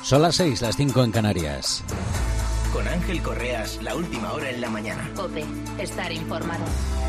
Son las 6, las 5 en Canarias. Con Ángel Correas, la última hora en la mañana. COPE, estar informado.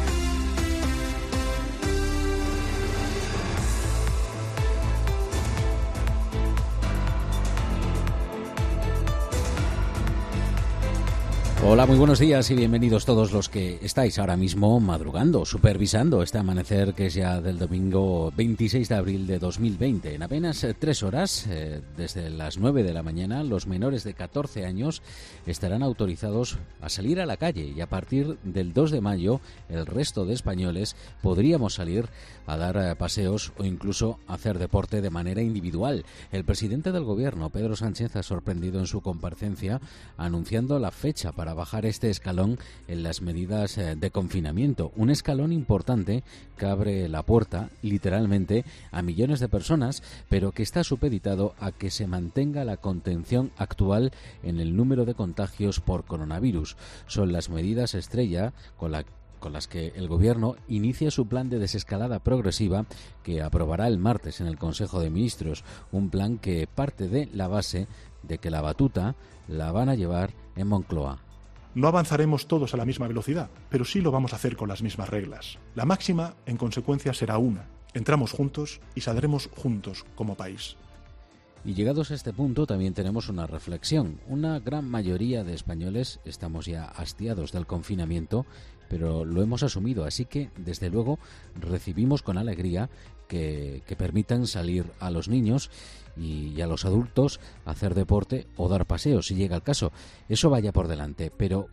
Hola, muy buenos días y bienvenidos todos los que estáis ahora mismo madrugando, supervisando este amanecer que es ya del domingo 26 de abril de 2020. En apenas 3 horas, desde las 9 de la mañana, los menores de 14 años estarán autorizados a salir a la calle y a partir del 2 de mayo el resto de españoles podríamos salir a dar paseos o incluso hacer deporte de manera individual. El presidente del gobierno, Pedro Sánchez, ha sorprendido en su comparecencia anunciando la fecha para bajar este escalón en las medidas de confinamiento. Un escalón importante que abre la puerta, literalmente, a millones de personas, pero que está supeditado a que se mantenga la contención actual en el número de contagios por coronavirus. Son las medidas estrella con las que el Gobierno inicia su plan de desescalada progresiva que aprobará el martes en el Consejo de Ministros. Un plan que parte de la base de que la batuta la van a llevar en Moncloa. No avanzaremos todos a la misma velocidad, pero sí lo vamos a hacer con las mismas reglas. La máxima, en consecuencia, será una. Entramos juntos y saldremos juntos como país. Y llegados a este punto también tenemos una reflexión. Una gran mayoría de españoles estamos ya hastiados del confinamiento, pero lo hemos asumido, así que desde luego recibimos con alegría que permitan salir a los niños y a los adultos a hacer deporte o dar paseos si llega el caso. Eso vaya por delante, pero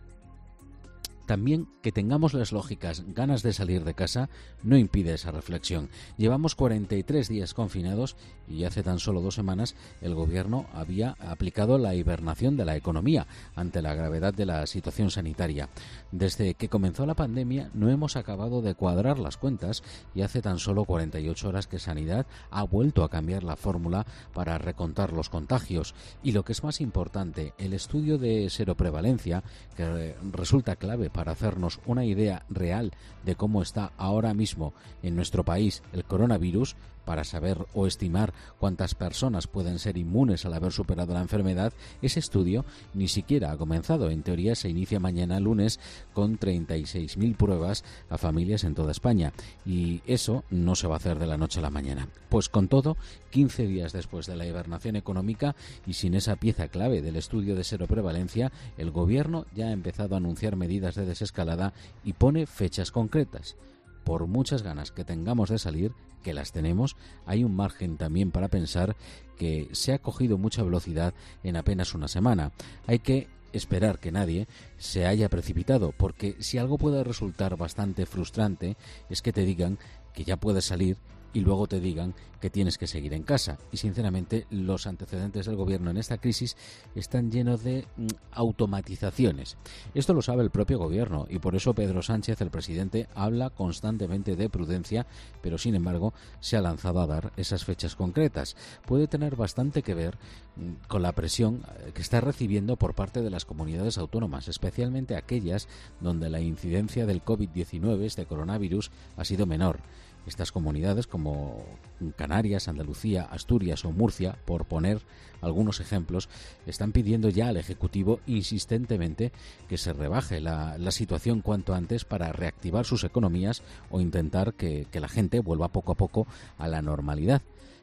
también que tengamos las lógicas ganas de salir de casa no impide esa reflexión. Llevamos 43 días confinados y hace tan solo 2 semanas el Gobierno había aplicado la hibernación de la economía ante la gravedad de la situación sanitaria. Desde que comenzó la pandemia no hemos acabado de cuadrar las cuentas y hace tan solo 48 horas que Sanidad ha vuelto a cambiar la fórmula para recontar los contagios. Y lo que es más importante, el estudio de seroprevalencia, que resulta clave para hacernos una idea real de cómo está ahora mismo en nuestro país el coronavirus, para saber o estimar cuántas personas pueden ser inmunes al haber superado la enfermedad, ese estudio ni siquiera ha comenzado. En teoría se inicia mañana lunes con 36.000 pruebas a familias en toda España y eso no se va a hacer de la noche a la mañana. Pues con todo, 15 días después de la hibernación económica y sin esa pieza clave del estudio de seroprevalencia, el Gobierno ya ha empezado a anunciar medidas de desescalada y pone fechas concretas. Por muchas ganas que tengamos de salir, que las tenemos, hay un margen también para pensar que se ha cogido mucha velocidad en apenas una semana. Hay que esperar que nadie se haya precipitado, porque si algo puede resultar bastante frustrante es que te digan que ya puedes salir y luego te digan que tienes que seguir en casa. Y sinceramente los antecedentes del Gobierno en esta crisis están llenos de automatizaciones. Esto lo sabe el propio Gobierno y por eso Pedro Sánchez, el presidente, habla constantemente de prudencia, pero sin embargo se ha lanzado a dar esas fechas concretas. Puede tener bastante que ver con la presión que está recibiendo por parte de las comunidades autónomas, especialmente aquellas donde la incidencia del COVID-19, este coronavirus, ha sido menor. Estas comunidades como Canarias, Andalucía, Asturias o Murcia, por poner algunos ejemplos, están pidiendo ya al Ejecutivo insistentemente que se rebaje la situación cuanto antes para reactivar sus economías o intentar que la gente vuelva poco a poco a la normalidad.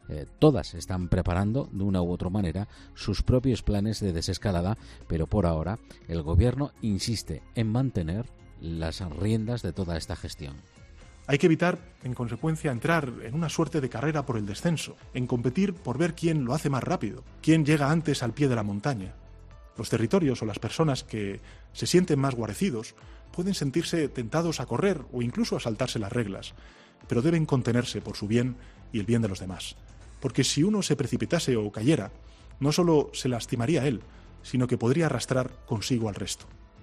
Todas están preparando de una u otra manera sus propios planes de desescalada, pero por ahora el Gobierno insiste en mantener las riendas de toda esta gestión. Hay que evitar, en consecuencia, entrar en una suerte de carrera por el descenso, en competir por ver quién lo hace más rápido, quién llega antes al pie de la montaña. Los territorios o las personas que se sienten más guarecidos pueden sentirse tentados a correr o incluso a saltarse las reglas, pero deben contenerse por su bien y el bien de los demás. Porque si uno se precipitase o cayera, no solo se lastimaría él, sino que podría arrastrar consigo al resto.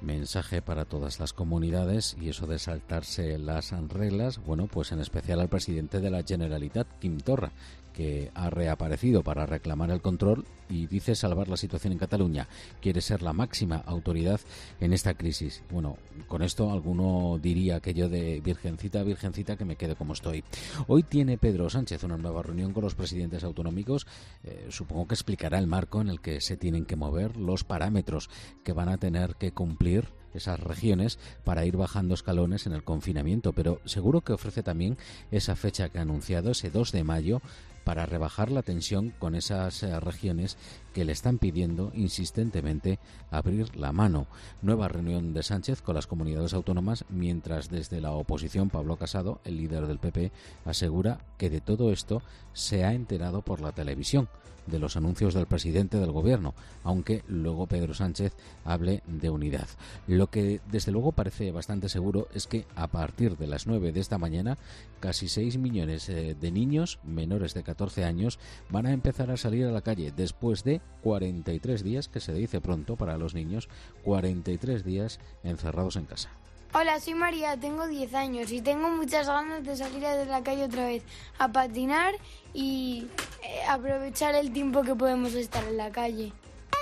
Mensaje para todas las comunidades, y eso de saltarse las reglas, bueno, pues en especial al presidente de la Generalitat, Quim Torra, que ha reaparecido para reclamar el control y dice salvar la situación en Cataluña. Quiere ser la máxima autoridad en esta crisis. Bueno, con esto alguno diría aquello de virgencita, virgencita, que me quede como estoy. Hoy tiene Pedro Sánchez una nueva reunión con los presidentes autonómicos. Supongo que explicará el marco en el que se tienen que mover, los parámetros que van a tener que cumplir esas regiones para ir bajando escalones en el confinamiento, pero seguro que ofrece también esa fecha que ha anunciado, ese 2 de mayo, para rebajar la tensión con esas regiones que le están pidiendo insistentemente abrir la mano. Nueva reunión de Sánchez con las comunidades autónomas, mientras desde la oposición Pablo Casado, el líder del PP, asegura que de todo esto se ha enterado por la televisión, de los anuncios del presidente del gobierno, aunque luego Pedro Sánchez hable de unidad. Lo que desde luego parece bastante seguro es que a partir de las 9 de esta mañana casi 6 millones de niños menores de 14 años van a empezar a salir a la calle después de 43 días, que se dice pronto para los niños, 43 días encerrados en casa. Hola, soy María, tengo 10 años y tengo muchas ganas de salir a la calle otra vez a patinar y aprovechar el tiempo que podemos estar en la calle.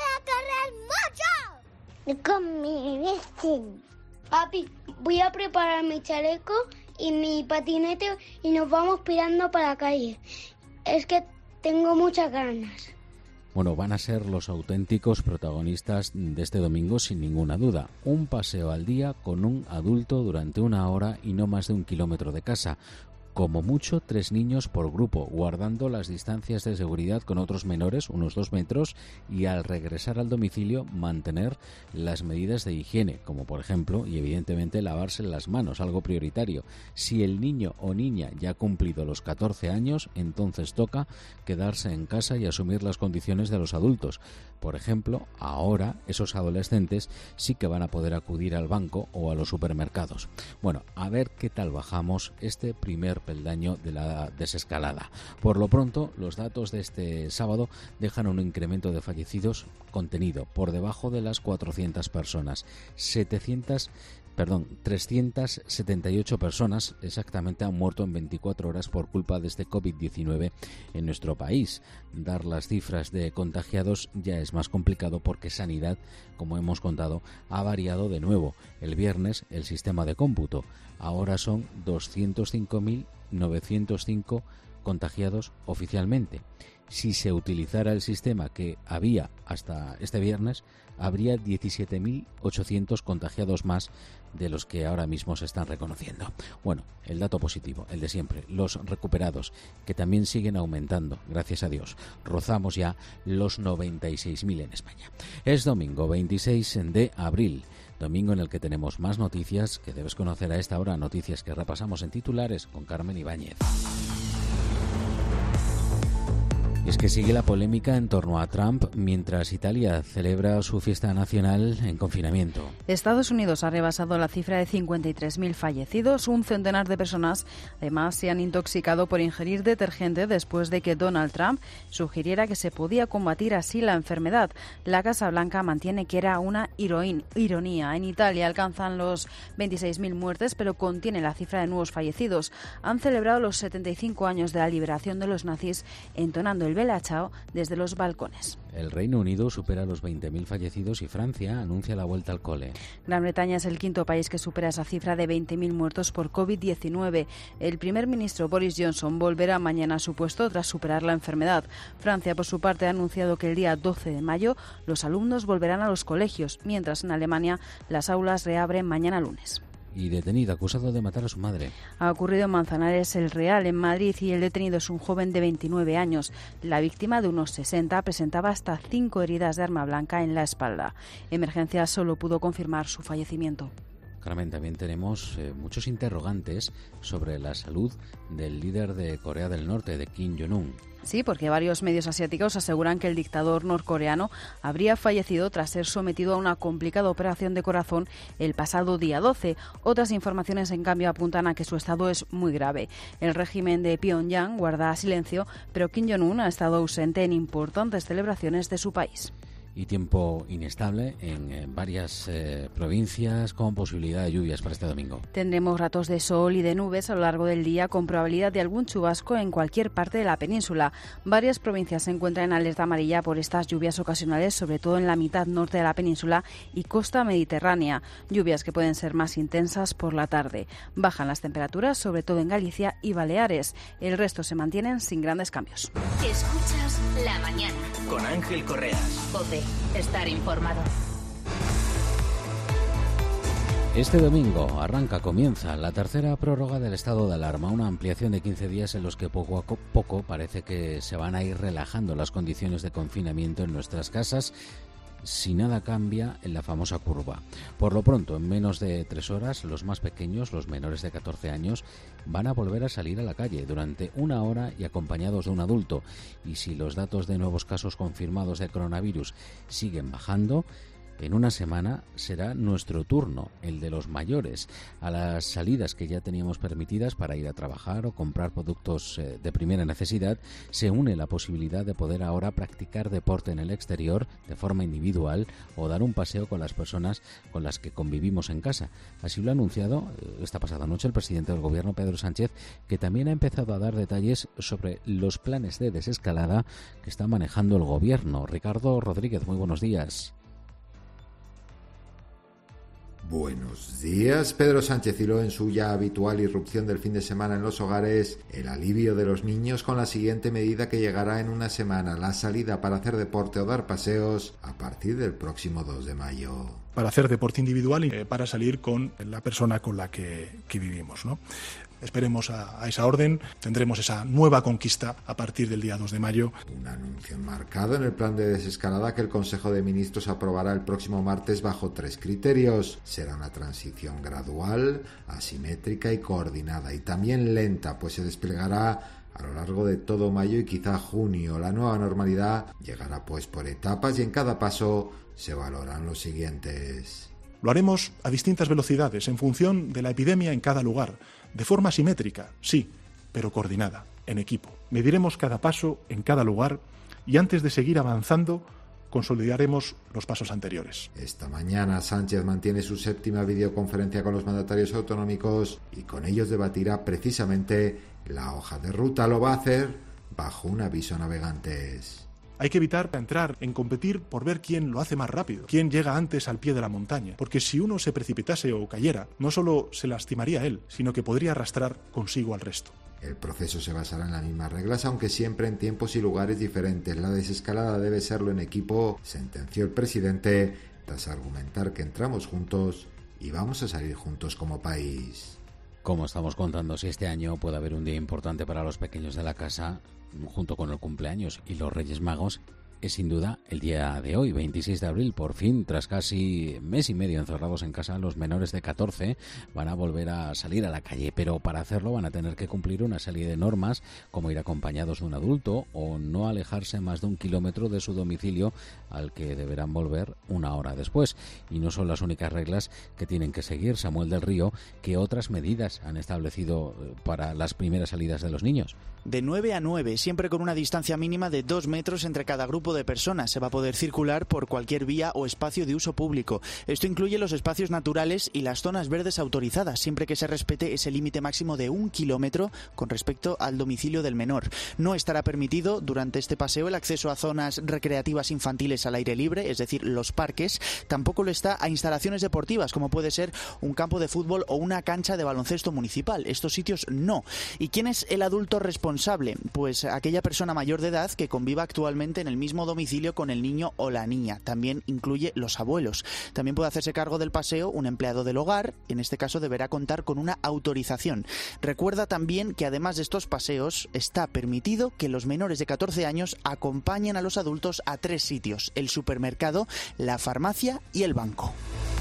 ¡Voy a correr mucho! Con mi vecino. Papi, voy a preparar mi chaleco y mi patinete y nos vamos pirando para la calle. Es que tengo muchas ganas. Bueno, van a ser los auténticos protagonistas de este domingo sin ninguna duda. Un paseo al día con un adulto durante 1 hora y no más de 1 kilómetro de casa. Como mucho 3 niños por grupo, guardando las distancias de seguridad con otros menores, unos 2 metros, y al regresar al domicilio mantener las medidas de higiene, como por ejemplo, y evidentemente, lavarse las manos, algo prioritario. Si el niño o niña ya ha cumplido los 14 años, entonces toca quedarse en casa y asumir las condiciones de los adultos. Por ejemplo, ahora esos adolescentes sí que van a poder acudir al banco o a los supermercados. Bueno, a ver qué tal bajamos este primer peldaño de la desescalada. Por lo pronto, los datos de este sábado dejan un incremento de fallecidos contenido por debajo de las 400 personas. 378 personas exactamente han muerto en 24 horas por culpa de este COVID-19 en nuestro país. Dar las cifras de contagiados ya es más complicado porque Sanidad, como hemos contado, ha variado de nuevo. El viernes el sistema de cómputo. Ahora son 205.905 contagiados oficialmente. Si se utilizara el sistema que había hasta este viernes, habría 17.800 contagiados más de los que ahora mismo se están reconociendo. Bueno, el dato positivo, el de siempre, los recuperados, que también siguen aumentando, gracias a Dios. Rozamos ya los 96.000 en España. Es domingo 26 de abril, domingo en el que tenemos más noticias que debes conocer a esta hora, noticias que repasamos en titulares con Carmen Ibáñez. Es que sigue la polémica en torno a Trump mientras Italia celebra su fiesta nacional en confinamiento. Estados Unidos ha rebasado la cifra de 53.000 fallecidos. Un centenar de personas además se han intoxicado por ingerir detergente después de que Donald Trump sugiriera que se podía combatir así la enfermedad. La Casa Blanca mantiene que era una ironía. En Italia alcanzan los 26.000 muertes, pero contiene la cifra de nuevos fallecidos. Han celebrado los 75 años de la liberación de los nazis entonando el Bella Ciao desde los balcones. El Reino Unido supera los 20.000 fallecidos y Francia anuncia la vuelta al cole. Gran Bretaña es el quinto país que supera esa cifra de 20.000 muertos por COVID-19. El primer ministro Boris Johnson volverá mañana a su puesto tras superar la enfermedad. Francia, por su parte, ha anunciado que el día 12 de mayo los alumnos volverán a los colegios, mientras en Alemania las aulas reabren mañana lunes. Y detenido, acusado de matar a su madre. Ha ocurrido en Manzanares el Real, en Madrid, y el detenido es un joven de 29 años. La víctima, de unos 60, presentaba hasta 5 heridas de arma blanca en la espalda. Emergencia solo pudo confirmar su fallecimiento. Carmen, también tenemos muchos interrogantes sobre la salud del líder de Corea del Norte, de Kim Jong-un. Sí, porque varios medios asiáticos aseguran que el dictador norcoreano habría fallecido tras ser sometido a una complicada operación de corazón el pasado día 12. Otras informaciones, en cambio, apuntan a que su estado es muy grave. El régimen de Pyongyang guarda silencio, pero Kim Jong-un ha estado ausente en importantes celebraciones de su país. y tiempo inestable en varias provincias con posibilidad de lluvias para este domingo. Tendremos ratos de sol y de nubes a lo largo del día con probabilidad de algún chubasco en cualquier parte de la península. Varias provincias se encuentran en alerta amarilla por estas lluvias ocasionales, sobre todo en la mitad norte de la península y costa mediterránea. Lluvias que pueden ser más intensas por la tarde. Bajan las temperaturas, sobre todo en Galicia y Baleares. El resto se mantienen sin grandes cambios. Escuchas La Mañana. Con Ángel Correas. COPE. Estar informado. Este domingo comienza la tercera prórroga del estado de alarma, una ampliación de 15 días en los que poco a poco parece que se van a ir relajando las condiciones de confinamiento en nuestras casas, si nada cambia en la famosa curva. Por lo pronto, en menos de 3 horas, los más pequeños, los menores de 14 años, van a volver a salir a la calle durante 1 hora y acompañados de un adulto. Y si los datos de nuevos casos confirmados de coronavirus siguen bajando, en una semana será nuestro turno, el de los mayores. A las salidas que ya teníamos permitidas para ir a trabajar o comprar productos de primera necesidad, se une la posibilidad de poder ahora practicar deporte en el exterior de forma individual o dar un paseo con las personas con las que convivimos en casa. Así lo ha anunciado esta pasada noche el presidente del Gobierno, Pedro Sánchez, que también ha empezado a dar detalles sobre los planes de desescalada que está manejando el Gobierno. Ricardo Rodríguez, muy buenos días. Buenos días. Pedro Sánchez hiló en su ya habitual irrupción del fin de semana en los hogares el alivio de los niños con la siguiente medida que llegará en una semana: la salida para hacer deporte o dar paseos a partir del próximo 2 de mayo. Para hacer deporte individual y para salir con la persona con la que vivimos, ¿no? Esperemos a esa orden, tendremos esa nueva conquista a partir del día 2 de mayo. Un anuncio enmarcado en el plan de desescalada que el Consejo de Ministros aprobará el próximo martes bajo 3 criterios. Será una transición gradual, asimétrica y coordinada, y también lenta, pues se desplegará a lo largo de todo mayo y quizá junio. La nueva normalidad llegará pues por etapas y en cada paso se valoran los siguientes. Lo haremos a distintas velocidades, en función de la epidemia en cada lugar, de forma simétrica, sí, pero coordinada, en equipo. Mediremos cada paso en cada lugar y antes de seguir avanzando, consolidaremos los pasos anteriores. Esta mañana Sánchez mantiene su 7ª videoconferencia con los mandatarios autonómicos y con ellos debatirá precisamente la hoja de ruta. Lo va a hacer bajo un aviso a navegantes. Hay que evitar entrar en competir por ver quién lo hace más rápido, quién llega antes al pie de la montaña, porque si uno se precipitase o cayera, no solo se lastimaría él, sino que podría arrastrar consigo al resto. El proceso se basará en las mismas reglas, aunque siempre en tiempos y lugares diferentes. La desescalada debe serlo en equipo, sentenció el presidente, tras argumentar que entramos juntos y vamos a salir juntos como país. Como estamos contando, si este año puede haber un día importante para los pequeños de la casa, junto con el cumpleaños y los Reyes Magos, es sin duda el día de hoy, 26 de abril. Por fin, tras casi mes y medio encerrados en casa, los menores de 14 van a volver a salir a la calle, pero para hacerlo van a tener que cumplir una serie de normas, como ir acompañados de un adulto o no alejarse más de 1 kilómetro de su domicilio, al que deberán volver 1 hora después. Y no son las únicas reglas que tienen que seguir, Samuel del Río, que otras medidas han establecido para las primeras salidas de los niños. De 9 a 9, siempre con una distancia mínima de 2 metros entre cada grupo de personas. Se va a poder circular por cualquier vía o espacio de uso público. Esto incluye los espacios naturales y las zonas verdes autorizadas, siempre que se respete ese límite máximo de 1 kilómetro con respecto al domicilio del menor. No estará permitido durante este paseo el acceso a zonas recreativas infantiles al aire libre, es decir, los parques. Tampoco lo está a instalaciones deportivas, como puede ser un campo de fútbol o una cancha de baloncesto municipal. Estos sitios no. ¿Y quién es el adulto responsable? Pues aquella persona mayor de edad que conviva actualmente en el mismo domicilio con el niño o la niña. También incluye los abuelos. También puede hacerse cargo del paseo un empleado del hogar. En este caso deberá contar con una autorización. Recuerda también que además de estos paseos está permitido que los menores de 14 años acompañen a los adultos a 3 sitios: el supermercado, la farmacia y el banco.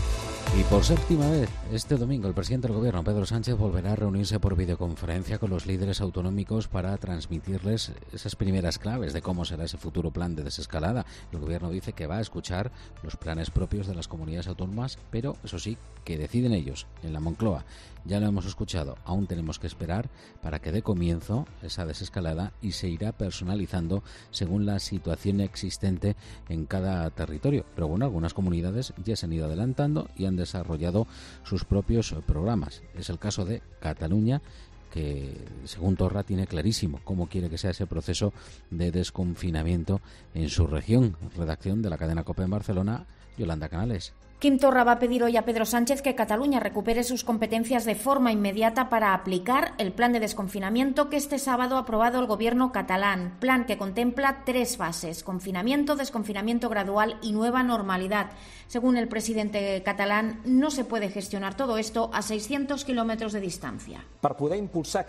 Y por séptima vez, este domingo, el presidente del Gobierno, Pedro Sánchez, volverá a reunirse por videoconferencia con los líderes autonómicos para transmitirles esas primeras claves de cómo será ese futuro plan de desescalada. El Gobierno dice que va a escuchar los planes propios de las comunidades autónomas, pero eso sí, que deciden ellos, en la Moncloa. Ya lo hemos escuchado, aún tenemos que esperar para que dé comienzo esa desescalada y se irá personalizando según la situación existente en cada territorio. Pero bueno, algunas comunidades ya se han ido adelantando y han desarrollado sus propios programas. Es el caso de Cataluña, que según Torra tiene clarísimo cómo quiere que sea ese proceso de desconfinamiento en su región. Redacción de la cadena COPE en Barcelona, Yolanda Canales. Quim Torra va a pedir hoy a Pedro Sánchez que Cataluña recupere sus competencias de forma inmediata para aplicar el plan de desconfinamiento que este sábado ha aprobado el gobierno catalán. Plan que contempla 3 fases: confinamiento, desconfinamiento gradual y nueva normalidad. Según el presidente catalán, no se puede gestionar todo esto a 600 kilómetros de distancia. Para poder impulsar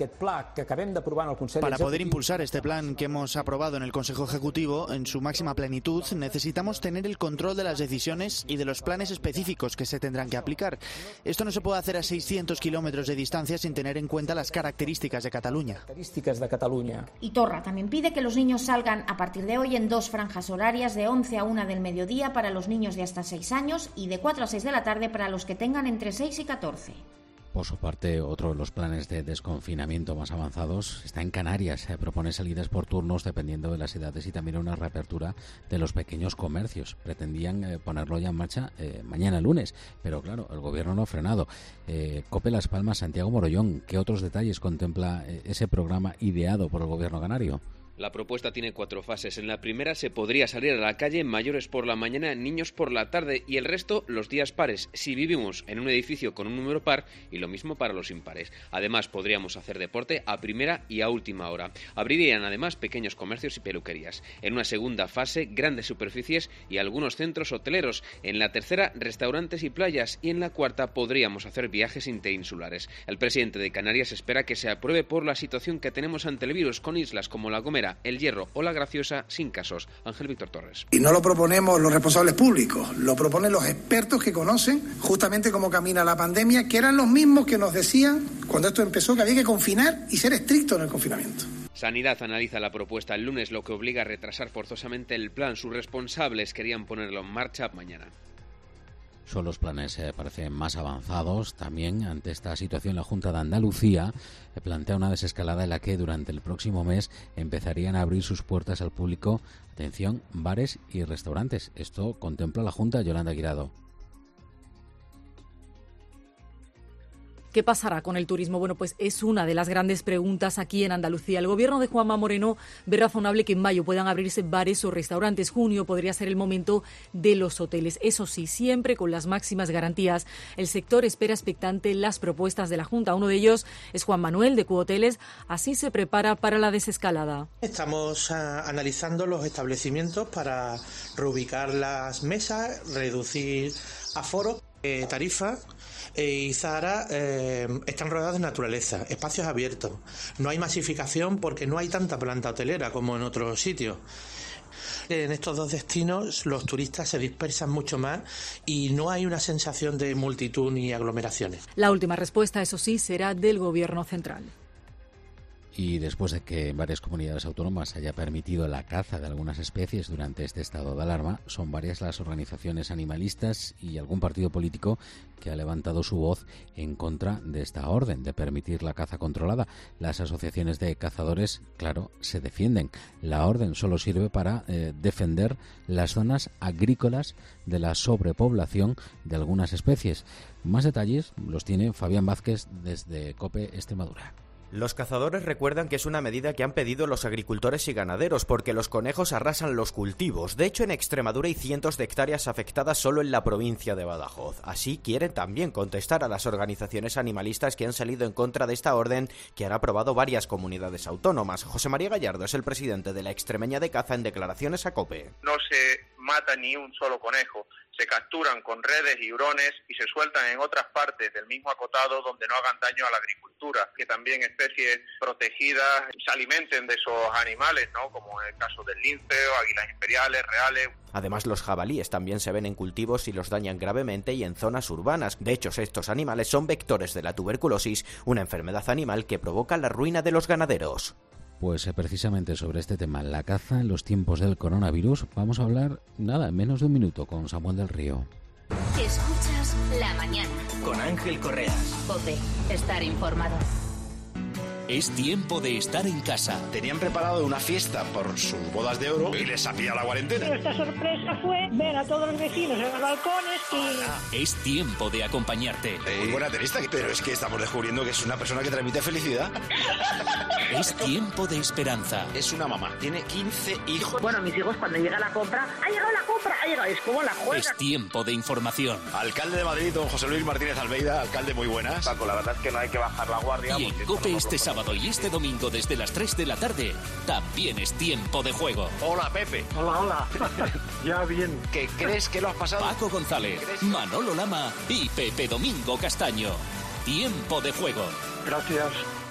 este plan que hemos aprobado en el Consejo Ejecutivo en su máxima plenitud, necesitamos tener el control de las decisiones y de los planes específicos que se tendrán que aplicar. Esto no se puede hacer a 600 kilómetros de distancia sin tener en cuenta las características de Cataluña. Y Torra también pide que los niños salgan a partir de hoy en 2 franjas horarias, de 11 a 1 del mediodía para los niños de hasta 6 años y de 4 a 6 de la tarde para los que tengan entre 6 y 14. Por su parte, otro de los planes de desconfinamiento más avanzados está en Canarias. Propone salidas por turnos dependiendo de las edades y también una reapertura de los pequeños comercios. Pretendían ponerlo ya en marcha mañana lunes, pero claro, el gobierno no ha frenado. COPE Las Palmas, Santiago Morollón, ¿qué otros detalles contempla ese programa ideado por el gobierno canario? La propuesta tiene 4 fases. En la primera se podría salir a la calle, mayores por la mañana, niños por la tarde y el resto los días pares, si vivimos en un edificio con un número par, y lo mismo para los impares. Además, podríamos hacer deporte a primera y a última hora. Abrirían además pequeños comercios y peluquerías. En una segunda fase, grandes superficies y algunos centros hoteleros. En la tercera, restaurantes y playas. Y en la cuarta, podríamos hacer viajes interinsulares. El presidente de Canarias espera que se apruebe por la situación que tenemos ante el virus, con islas como La Gomera, El Hierro o La Graciosa sin casos. Ángel Víctor Torres. Y no lo proponemos los responsables públicos, lo proponen los expertos que conocen justamente cómo camina la pandemia, que eran los mismos que nos decían cuando esto empezó que había que confinar y ser estricto en el confinamiento. Sanidad analiza la propuesta el lunes, lo que obliga a retrasar forzosamente el plan. Sus responsables querían ponerlo en marcha mañana. Son los planes parecen más avanzados. También ante esta situación la Junta de Andalucía plantea una desescalada en la que durante el próximo mes empezarían a abrir sus puertas al público, atención, bares y restaurantes. Esto contempla la Junta, Yolanda Guirado. ¿Qué pasará con el turismo? Bueno, pues es una de las grandes preguntas aquí en Andalucía. El gobierno de Juanma Moreno ve razonable que en mayo puedan abrirse bares o restaurantes. Junio podría ser el momento de los hoteles. Eso sí, siempre con las máximas garantías. El sector espera expectante las propuestas de la Junta. Uno de ellos es Juan Manuel, de Cuhoteles. Así se prepara para la desescalada. Estamos analizando los establecimientos para reubicar las mesas, reducir aforo, tarifas. Y Zahara están rodeadas de naturaleza, espacios abiertos. No hay masificación porque no hay tanta planta hotelera como en otros sitios. En estos 2 destinos los turistas se dispersan mucho más y no hay una sensación de multitud ni aglomeraciones. La última respuesta, eso sí, será del Gobierno central. Y después de que en varias comunidades autónomas haya permitido la caza de algunas especies durante este estado de alarma, son varias las organizaciones animalistas y algún partido político que ha levantado su voz en contra de esta orden de permitir la caza controlada. Las asociaciones de cazadores, claro, se defienden. La orden solo sirve para defender las zonas agrícolas de la sobrepoblación de algunas especies. Más detalles los tiene Fabián Vázquez desde COPE Extremadura. Los cazadores recuerdan que es una medida que han pedido los agricultores y ganaderos porque los conejos arrasan los cultivos. De hecho, en Extremadura hay cientos de hectáreas afectadas solo en la provincia de Badajoz. Así quieren también contestar a las organizaciones animalistas que han salido en contra de esta orden que han aprobado varias comunidades autónomas. José María Gallardo es el presidente de la Extremeña de Caza en declaraciones a COPE. No se mata ni un solo conejo. Se capturan con redes y hurones y se sueltan en otras partes del mismo acotado donde no hagan daño a la agricultura, que también especies protegidas se alimenten de esos animales, ¿no? Como en el caso del lince o águilas imperiales, reales. Además, los jabalíes también se ven en cultivos y los dañan gravemente y en zonas urbanas. De hecho, estos animales son vectores de la tuberculosis, una enfermedad animal que provoca la ruina de los ganaderos. Pues precisamente sobre este tema, la caza en los tiempos del coronavirus, vamos a hablar, en menos de un minuto con Samuel del Río. Escuchas La Mañana. Con Ángel Correas. COPE. Estar informado. Es tiempo de estar en casa. Tenían preparado una fiesta por sus bodas de oro y les ha pillado la cuarentena. Nuestra sorpresa fue ver a todos los vecinos en los balcones y... Es tiempo de acompañarte. Muy buena tenista, pero es que estamos descubriendo que es una persona que transmite felicidad. Es tiempo de esperanza. Es una mamá, tiene 15 hijos. Bueno, mis hijos cuando llega la compra, ¡ha llegado la compra! ¡Ha llegado! Es como la juega. Es tiempo de información. Alcalde de Madrid, don José Luis Martínez Almeida, alcalde, muy buenas. Paco, la verdad es que no hay que bajar la guardia. Y en COPE este sábado y este domingo desde las 3 de la tarde, también es tiempo de juego. Hola, Pepe. Hola. Ya bien. ¿Qué crees que lo has pasado? Paco González, Manolo Lama y Pepe Domingo Castaño. Tiempo de juego. Gracias.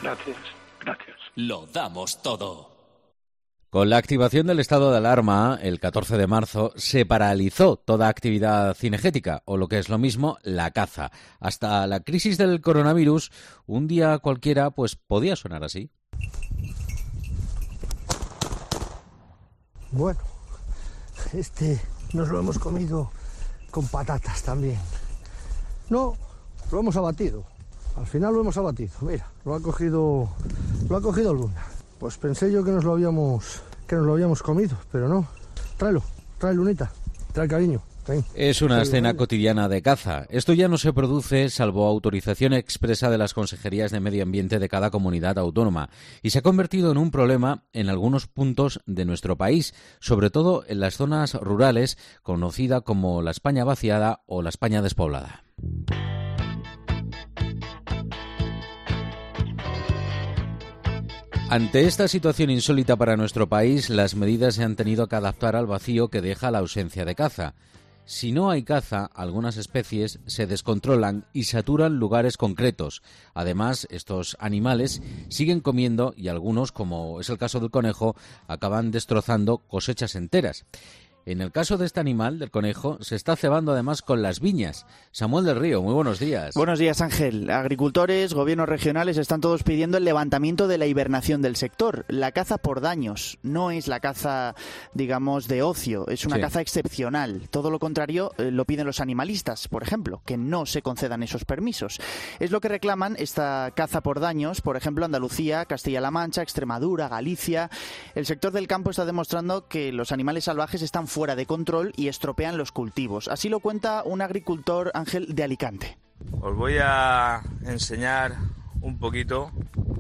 Lo damos todo. Con la activación del estado de alarma, el 14 de marzo, se paralizó toda actividad cinegética, o lo que es lo mismo, la caza. Hasta la crisis del coronavirus, un día cualquiera, pues podía sonar así. Bueno, nos lo hemos comido con patatas también. No, lo hemos abatido. Al final lo hemos abatido. Mira, lo ha cogido Luna. Pues pensé yo que nos lo habíamos comido, pero no. Trae Lunita, trae cariño. Es una escena cotidiana de caza. Esto ya no se produce salvo autorización expresa de las consejerías de medio ambiente de cada comunidad autónoma y se ha convertido en un problema en algunos puntos de nuestro país, sobre todo en las zonas rurales, conocida como la España vaciada o la España despoblada. Ante esta situación insólita para nuestro país, las medidas se han tenido que adaptar al vacío que deja la ausencia de caza. Si no hay caza, algunas especies se descontrolan y saturan lugares concretos. Además, estos animales siguen comiendo y algunos, como es el caso del conejo, acaban destrozando cosechas enteras. En el caso de este animal, del conejo, se está cebando además con las viñas. Samuel del Río, muy buenos días. Buenos días, Ángel. Agricultores, gobiernos regionales están todos pidiendo el levantamiento de la hibernación del sector. La caza por daños no es la caza, digamos, de ocio, es una caza excepcional. Todo lo contrario lo piden los animalistas, por ejemplo, que no se concedan esos permisos. Es lo que reclaman esta caza por daños, por ejemplo, Andalucía, Castilla-La Mancha, Extremadura, Galicia. El sector del campo está demostrando que los animales salvajes están fuera de control y estropean los cultivos. Así lo cuenta un agricultor, Ángel, de Alicante. Os voy a enseñar un poquito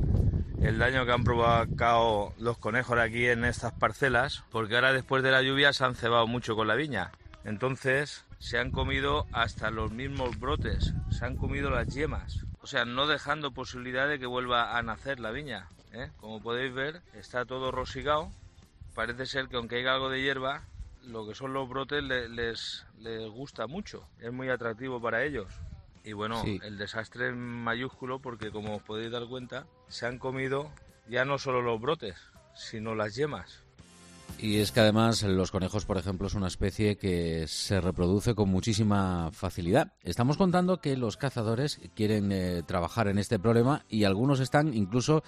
el daño que han provocado los conejos aquí en estas parcelas, porque ahora después de la lluvia se han cebado mucho con la viña. Entonces se han comido hasta los mismos brotes, se han comido las yemas, o sea, no dejando posibilidad de que vuelva a nacer la viña, ¿eh? Como podéis ver, está todo rosigado. Parece ser que aunque haya algo de hierba, lo que son los brotes les gusta mucho, es muy atractivo para ellos. Y bueno, sí, el desastre es mayúsculo porque, como os podéis dar cuenta, se han comido ya no solo los brotes, sino las yemas. Y es que además los conejos, por ejemplo, es una especie que se reproduce con muchísima facilidad. Estamos contando que los cazadores quieren trabajar en este problema y algunos están incluso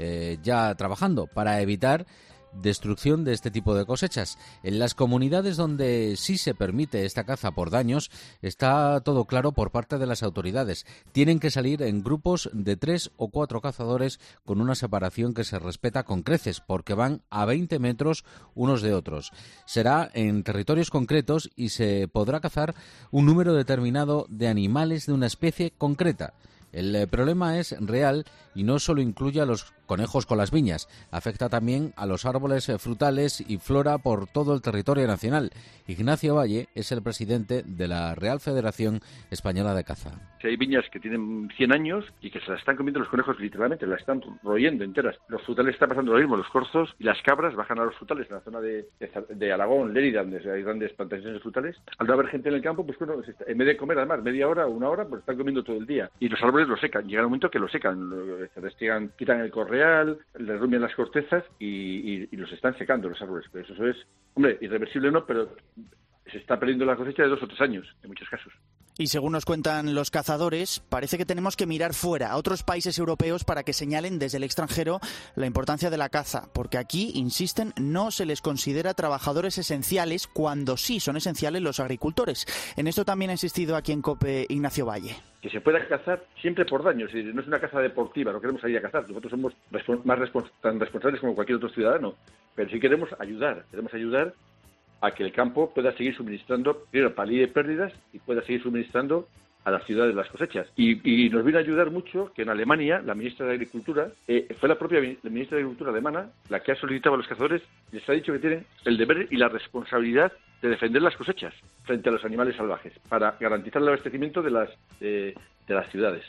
ya trabajando para evitar destrucción de este tipo de cosechas. En las comunidades donde sí se permite esta caza por daños, está todo claro por parte de las autoridades. Tienen que salir en grupos de 3 o 4 cazadores con una separación que se respeta con creces, porque van a 20 metros unos de otros. Será en territorios concretos y se podrá cazar un número determinado de animales de una especie concreta. El problema es real y no solo incluye a los conejos con las viñas. Afecta también a los árboles frutales y flora por todo el territorio nacional. Ignacio Valle es el presidente de la Real Federación Española de Caza. Hay viñas que tienen 100 años y que se las están comiendo los conejos literalmente, las están royendo enteras. Los frutales está pasando lo mismo, los corzos y las cabras bajan a los frutales en la zona de Aragón, Lérida, donde hay grandes plantaciones de frutales. Al no haber gente en el campo, pues bueno, en vez de comer además media hora o una hora, pues están comiendo todo el día. Y los árboles lo secan, llega un momento que lo secan, se restiegan, quitan el correal, le rumbian las cortezas y los están secando los árboles. Pero eso es, hombre, irreversible no, pero se está perdiendo la cosecha de 2 o 3 años, en muchos casos. Y según nos cuentan los cazadores, parece que tenemos que mirar fuera, a otros países europeos, para que señalen desde el extranjero la importancia de la caza, porque aquí, insisten, no se les considera trabajadores esenciales cuando sí son esenciales los agricultores. En esto también ha insistido aquí en COPE Ignacio Valle. Que se pueda cazar siempre por daño, es decir, no es una caza deportiva, no queremos salir a cazar, nosotros somos tan responsables como cualquier otro ciudadano, pero sí queremos ayudar a que el campo pueda seguir suministrando, primero, palíe pérdidas y pueda seguir suministrando a las ciudades las cosechas. Y nos viene a ayudar mucho que en Alemania, la ministra de Agricultura, fue la propia ministra de Agricultura alemana la que ha solicitado a los cazadores, les ha dicho que tienen el deber y la responsabilidad de defender las cosechas frente a los animales salvajes, para garantizar el abastecimiento de las ciudades.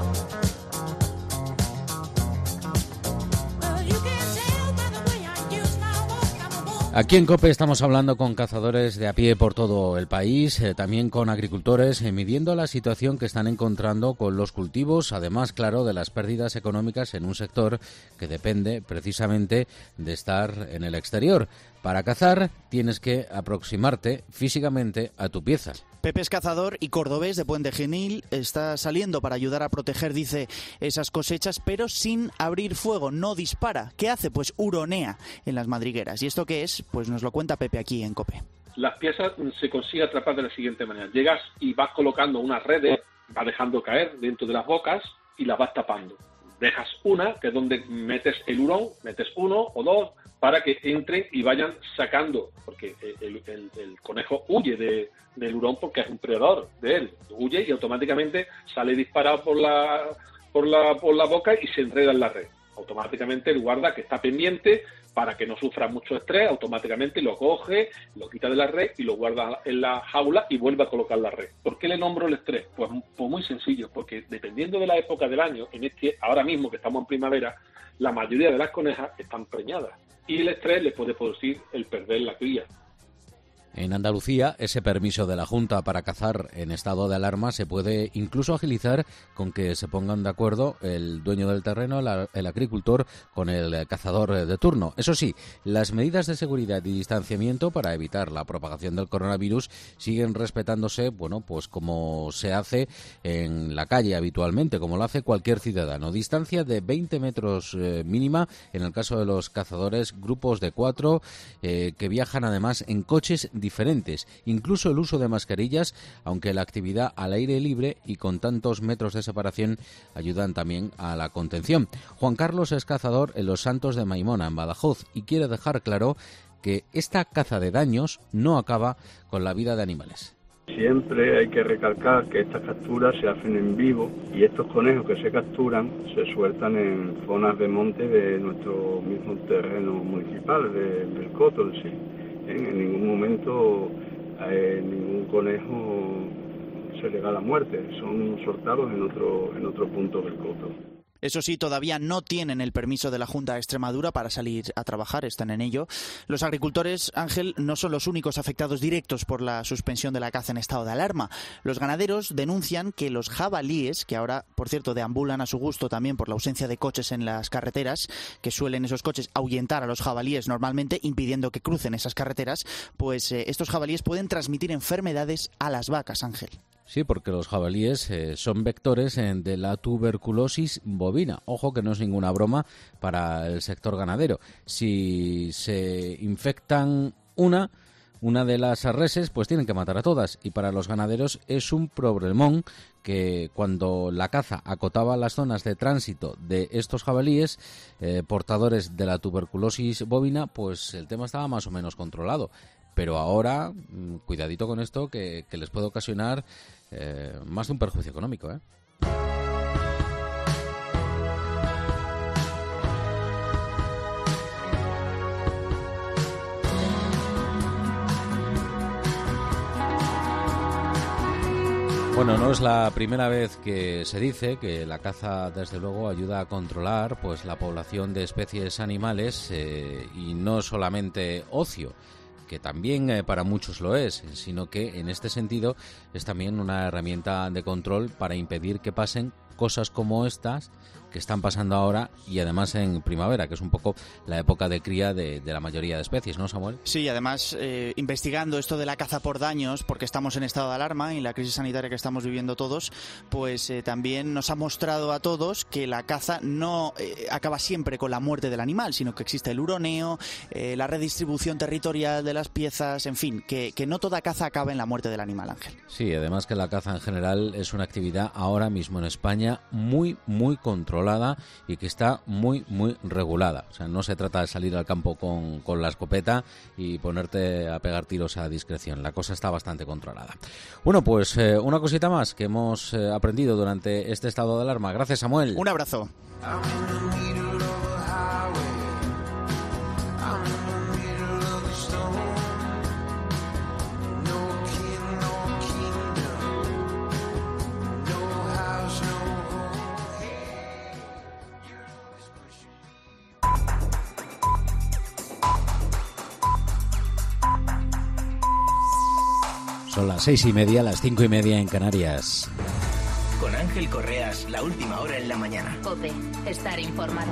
Aquí en COPE estamos hablando con cazadores de a pie por todo el país, también con agricultores, midiendo la situación que están encontrando con los cultivos, además, claro, de las pérdidas económicas en un sector que depende precisamente de estar en el exterior. Para cazar tienes que aproximarte físicamente a tu pieza. Pepe es cazador y cordobés de Puente Genil, está saliendo para ayudar a proteger, dice, esas cosechas, pero sin abrir fuego, no dispara. ¿Qué hace? Pues huronea en las madrigueras. ¿Y esto qué es? Pues nos lo cuenta Pepe aquí en COPE. Las piezas se consigue atrapar de la siguiente manera. Llegas y vas colocando unas redes, vas dejando caer dentro de las bocas y las vas tapando. Dejas una, que es donde metes el hurón, metes 1 o 2, para que entren y vayan sacando, porque el conejo huye del hurón porque es un predador de él, huye y automáticamente sale disparado por la boca y se enreda en la red. Automáticamente el guarda, que está pendiente para que no sufra mucho estrés, automáticamente lo coge, lo quita de la red y lo guarda en la jaula y vuelve a colocar la red. ¿Por qué le nombro el estrés? Pues muy sencillo, porque dependiendo de la época del año, ahora mismo que estamos en primavera, la mayoría de las conejas están preñadas y el estrés le puede producir el perder la cría. En Andalucía, ese permiso de la Junta para cazar en estado de alarma se puede incluso agilizar con que se pongan de acuerdo el dueño del terreno, el agricultor, con el cazador de turno. Eso sí, las medidas de seguridad y distanciamiento para evitar la propagación del coronavirus siguen respetándose, bueno, pues como se hace en la calle habitualmente, como lo hace cualquier ciudadano. Distancia de 20 metros mínima en el caso de los cazadores, grupos de 4 que viajan además en coches diferentes, incluso el uso de mascarillas, aunque la actividad al aire libre y con tantos metros de separación ayudan también a la contención. Juan Carlos es cazador en Los Santos de Maimona, en Badajoz, y quiere dejar claro que esta caza de daños no acaba con la vida de animales. Siempre hay que recalcar que estas capturas se hacen en vivo y estos conejos que se capturan se sueltan en zonas de monte de nuestro mismo terreno municipal, del coto en sí. En ningún momento ningún conejo se le da la muerte, son soltados en otro punto del coto. Eso sí, todavía no tienen el permiso de la Junta de Extremadura para salir a trabajar, están en ello. Los agricultores, Ángel, no son los únicos afectados directos por la suspensión de la caza en estado de alarma. Los ganaderos denuncian que los jabalíes, que ahora, por cierto, deambulan a su gusto también por la ausencia de coches en las carreteras, que suelen esos coches ahuyentar a los jabalíes normalmente, impidiendo que crucen esas carreteras, pues estos jabalíes pueden transmitir enfermedades a las vacas, Ángel. Sí, porque los jabalíes son vectores de la tuberculosis bovina. Ojo que no es ninguna broma para el sector ganadero. Si se infectan una de las reses, pues tienen que matar a todas. Y para los ganaderos es un problemón que cuando la caza acotaba las zonas de tránsito de estos jabalíes portadores de la tuberculosis bovina, pues el tema estaba más o menos controlado. Pero ahora, cuidadito con esto, que les puede ocasionar más de un perjuicio económico, Bueno, no es la primera vez que se dice que la caza, desde luego, ayuda a controlar pues la población de especies animales y no solamente ocio, que también para muchos lo es, sino que en este sentido es también una herramienta de control para impedir que pasen cosas como estas que están pasando ahora y además en primavera, que es un poco la época de cría de la mayoría de especies, ¿no, Samuel? Sí, además investigando esto de la caza por daños, porque estamos en estado de alarma y la crisis sanitaria que estamos viviendo todos, pues también nos ha mostrado a todos que la caza no acaba siempre con la muerte del animal, sino que existe el huroneo, la redistribución territorial de las piezas, en fin, que no toda caza acaba en la muerte del animal, Ángel. Sí, además que la caza en general es una actividad ahora mismo en España muy, muy controlada y que está muy, muy regulada. O sea, no se trata de salir al campo con la escopeta y ponerte a pegar tiros a discreción. La cosa está bastante controlada. Bueno, pues una cosita más que hemos aprendido durante este estado de alarma. Gracias, Samuel. Un abrazo. Son las 6:30, las 5:30 en Canarias. Con Ángel Correas, la última hora en la mañana. COPE, estar informado.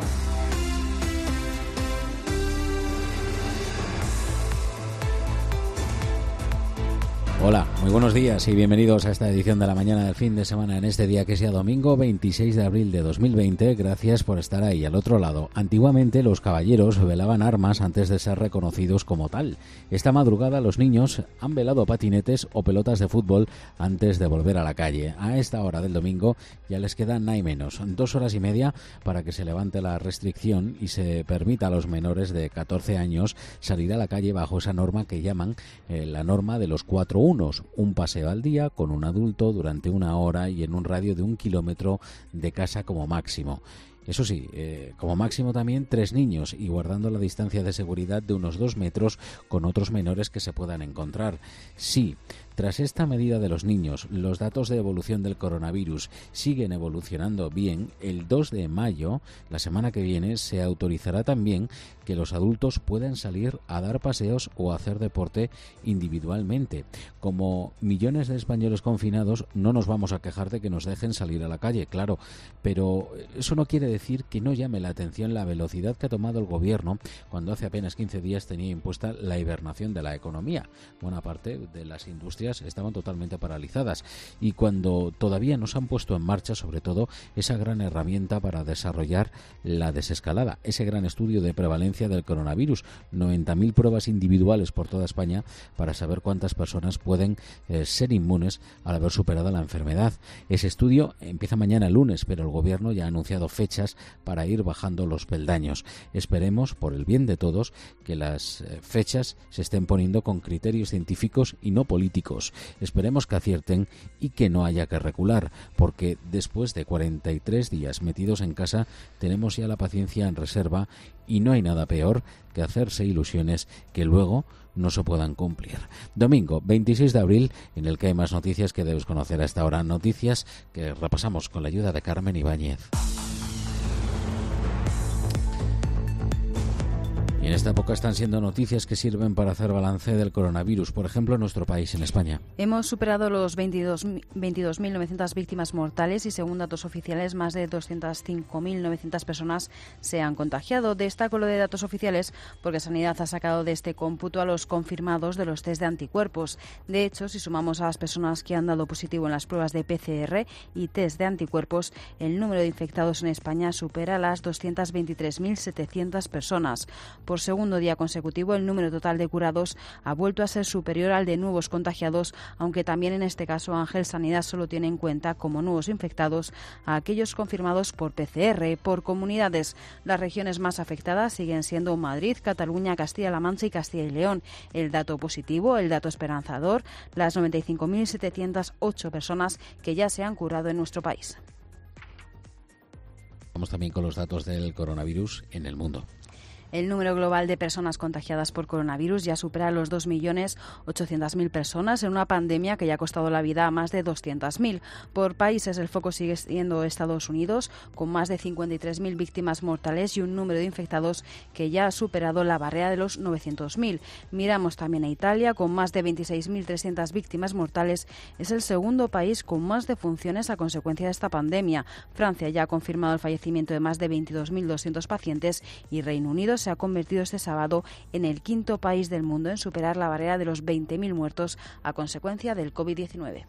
Hola, muy buenos días y bienvenidos a esta edición de la mañana del fin de semana en este día que sea domingo 26 de abril de 2020. Gracias por estar ahí al otro lado. Antiguamente los caballeros velaban armas antes de ser reconocidos como tal. Esta madrugada los niños han velado patinetes o pelotas de fútbol antes de volver a la calle. A esta hora del domingo ya les quedan nada y menos 2 horas y media para que se levante la restricción y se permita a los menores de 14 años salir a la calle bajo esa norma que llaman la norma de los 4-1. Un paseo al día con un adulto durante 1 hora y en un radio de 1 kilómetro de casa como máximo. Eso sí, como máximo también 3 niños y guardando la distancia de seguridad de unos 2 metros con otros menores que se puedan encontrar. Sí, tras esta medida de los niños, los datos de evolución del coronavirus siguen evolucionando bien. El 2 de mayo, la semana que viene, se autorizará también que los adultos puedan salir a dar paseos o hacer deporte individualmente. Como millones de españoles confinados, no nos vamos a quejar de que nos dejen salir a la calle, claro, pero eso no quiere decir que no llame la atención la velocidad que ha tomado el gobierno cuando hace apenas 15 días tenía impuesta la hibernación de la economía. Buena parte de las industrias estaban totalmente paralizadas y cuando todavía no se han puesto en marcha, sobre todo, esa gran herramienta para desarrollar la desescalada, ese gran estudio de prevalencia del coronavirus, 90.000 pruebas individuales por toda España para saber cuántas personas pueden ser inmunes al haber superado la enfermedad. Ese estudio empieza mañana lunes, pero el gobierno ya ha anunciado fechas para ir bajando los peldaños. Esperemos, por el bien de todos, que las fechas se estén poniendo con criterios científicos y no políticos. Esperemos que acierten y que no haya que recular, porque después de 43 días metidos en casa tenemos ya la paciencia en reserva y no hay nada peor que hacerse ilusiones que luego no se puedan cumplir. Domingo 26 de abril, en el que hay más noticias que debes conocer a esta hora, noticias que repasamos con la ayuda de Carmen Ibáñez. Y en esta época están siendo noticias que sirven para hacer balance del coronavirus, por ejemplo, en nuestro país, en España. Hemos superado los 22.900 víctimas mortales y, según datos oficiales, más de 205.900 personas se han contagiado. Destaco lo de datos oficiales porque Sanidad ha sacado de este cómputo a los confirmados de los test de anticuerpos. De hecho, si sumamos a las personas que han dado positivo en las pruebas de PCR y test de anticuerpos, el número de infectados en España supera las 223.700 personas. Por segundo día consecutivo, el número total de curados ha vuelto a ser superior al de nuevos contagiados, aunque también en este caso Ángel Sanidad solo tiene en cuenta como nuevos infectados a aquellos confirmados por PCR. Por comunidades, las regiones más afectadas siguen siendo Madrid, Cataluña, Castilla-La Mancha y Castilla y León. El dato positivo, el dato esperanzador, las 95.708 personas que ya se han curado en nuestro país. Vamos también con los datos del coronavirus en el mundo. El número global de personas contagiadas por coronavirus ya supera los 2.800.000 personas en una pandemia que ya ha costado la vida a más de 200.000. Por países, el foco sigue siendo Estados Unidos, con más de 53.000 víctimas mortales y un número de infectados que ya ha superado la barrera de los 900.000. Miramos también a Italia, con más de 26.300 víctimas mortales. Es el segundo país con más defunciones a consecuencia de esta pandemia. Francia ya ha confirmado el fallecimiento de más de 22.200 pacientes y Reino Unido se ha convertido este sábado en el quinto país del mundo en superar la barrera de los 20.000 muertos a consecuencia del COVID-19.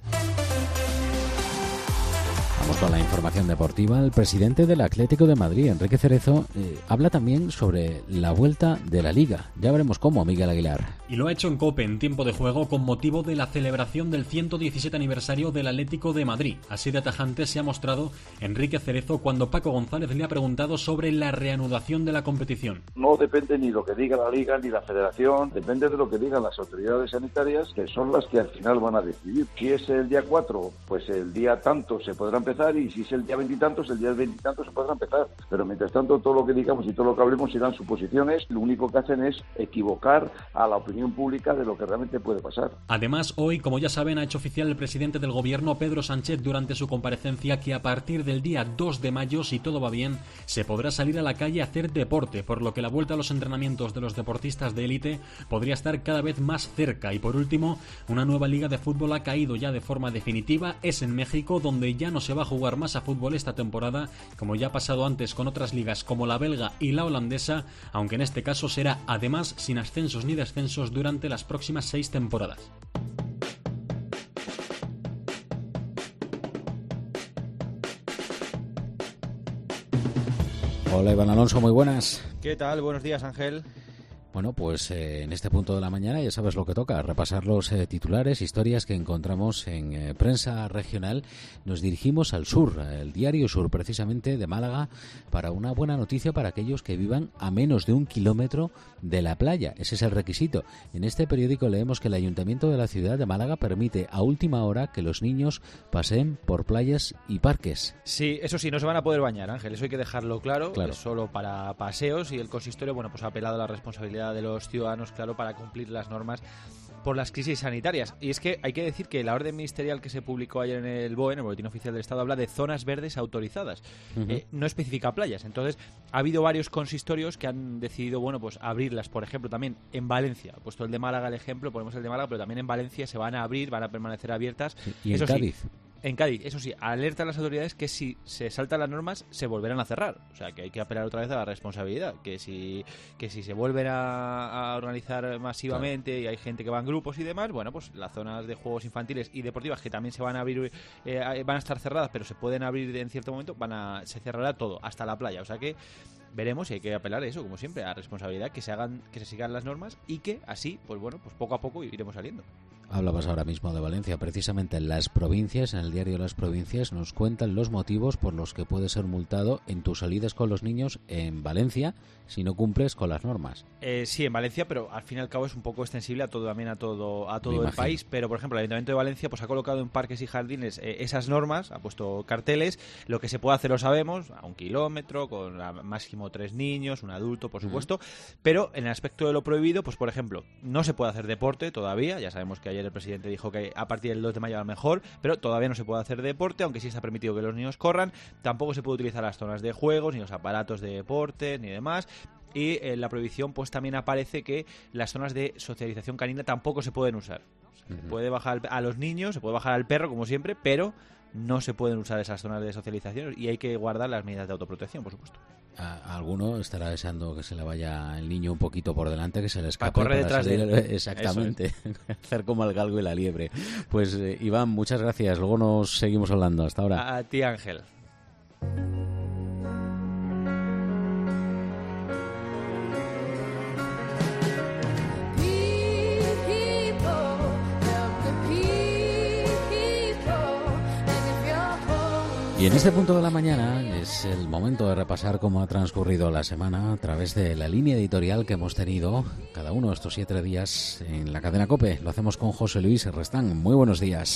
Vamos con la información deportiva. El presidente del Atlético de Madrid, Enrique Cerezo, habla también sobre la vuelta de la Liga. Ya veremos cómo, Miguel Aguilar. Y lo ha hecho en COPE, en tiempo de juego, con motivo de la celebración del 117 aniversario del Atlético de Madrid. Así de tajante se ha mostrado Enrique Cerezo cuando Paco González le ha preguntado sobre la reanudación de la competición. No depende ni lo que diga la Liga ni la Federación, depende de lo que digan las autoridades sanitarias, que son las que al final van a decidir. Si es el día 4, pues el día tanto se podrá empezar, y si es el día 20 y tantos, el día 20 y tantos se podrá empezar. Pero mientras tanto, todo lo que digamos y todo lo que hablemos serán suposiciones. Lo único que hacen es equivocar a la opinión pública de lo que realmente puede pasar. Además, hoy, como ya saben, ha hecho oficial el presidente del Gobierno, Pedro Sánchez, durante su comparecencia, que a partir del día 2 de mayo, si todo va bien, se podrá salir a la calle a hacer deporte, por lo que la vuelta a los entrenamientos de los deportistas de élite podría estar cada vez más cerca. Y por último, una nueva liga de fútbol ha caído ya de forma definitiva. Es en México, donde ya no se va a jugar más a fútbol esta temporada, como ya ha pasado antes con otras ligas como la belga y la holandesa, aunque en este caso será además sin ascensos ni descensos durante las próximas 6 temporadas. Hola Iván Alonso, muy buenas. ¿Qué tal? Buenos días, Ángel. Bueno, pues en este punto de la mañana ya sabes lo que toca, repasar los titulares, historias que encontramos en prensa regional. Nos dirigimos al sur, el diario Sur, precisamente de Málaga, para una buena noticia para aquellos que vivan a menos de 1 kilómetro de la playa. Ese es el requisito. En este periódico leemos que el Ayuntamiento de la ciudad de Málaga permite a última hora que los niños paseen por playas y parques. Sí, eso sí, no se van a poder bañar, Ángel, eso hay que dejarlo claro. Es solo para paseos y el consistorio, bueno, pues ha apelado a la responsabilidad de los ciudadanos, claro, para cumplir las normas por las crisis sanitarias. Y es que hay que decir que la orden ministerial que se publicó ayer en el BOE, en el Boletín Oficial del Estado, habla de zonas verdes autorizadas. No especifica playas. Entonces, ha habido varios consistorios que han decidido, bueno, pues abrirlas. Por ejemplo, también en Valencia. He puesto el de Málaga el ejemplo, ponemos el de Málaga, pero también en Valencia se van a abrir, van a permanecer abiertas. Y en Cádiz. En Cádiz, eso sí, alerta a las autoridades que si se saltan las normas se volverán a cerrar. O sea, que hay que apelar otra vez a la responsabilidad. Que si se vuelven a organizar masivamente y hay gente que va en grupos y demás, bueno, pues las zonas de juegos infantiles y deportivas que también se van a abrir, van a estar cerradas, pero se pueden abrir en cierto momento, se cerrará todo, hasta la playa. O sea que veremos y hay que apelar a eso, como siempre, a la responsabilidad, que se sigan las normas y que así, pues bueno, pues poco a poco iremos saliendo. Hablabas ahora mismo de Valencia. Precisamente en Las Provincias, en el diario Las Provincias, nos cuentan los motivos por los que puedes ser multado en tus salidas con los niños en Valencia si no cumples con las normas. Sí, en Valencia, pero al fin y al cabo es un poco extensible a todo el país. Pero, por ejemplo, el Ayuntamiento de Valencia pues ha colocado en parques y jardines esas normas, ha puesto carteles. Lo que se puede hacer lo sabemos, a 1 kilómetro, con máximo 3 niños, un adulto, por supuesto. Pero en el aspecto de lo prohibido, pues por ejemplo, no se puede hacer deporte todavía. Ya sabemos que ayer el presidente dijo que a partir del 2 de mayo a lo mejor, pero todavía no se puede hacer deporte, aunque sí está permitido que los niños corran. Tampoco se puede utilizar las zonas de juegos, ni los aparatos de deporte, ni demás. Y en la prohibición pues también aparece que las zonas de socialización canina tampoco se pueden usar. O sea, se puede bajar a los niños, se puede bajar al perro como siempre, pero no se pueden usar esas zonas de socialización y hay que guardar las medidas de autoprotección, por supuesto. A alguno estará deseando que se le vaya el niño un poquito por delante, que se le escape. Para correr detrás de él. Exactamente. Hacer como el galgo y la liebre. Pues Iván, muchas gracias. Luego nos seguimos hablando. Hasta ahora. A ti, Ángel. Y en este punto de la mañana es el momento de repasar cómo ha transcurrido la semana a través de la línea editorial que hemos tenido cada uno de estos 7 días en la cadena COPE. Lo hacemos con José Luis Restán. Muy buenos días.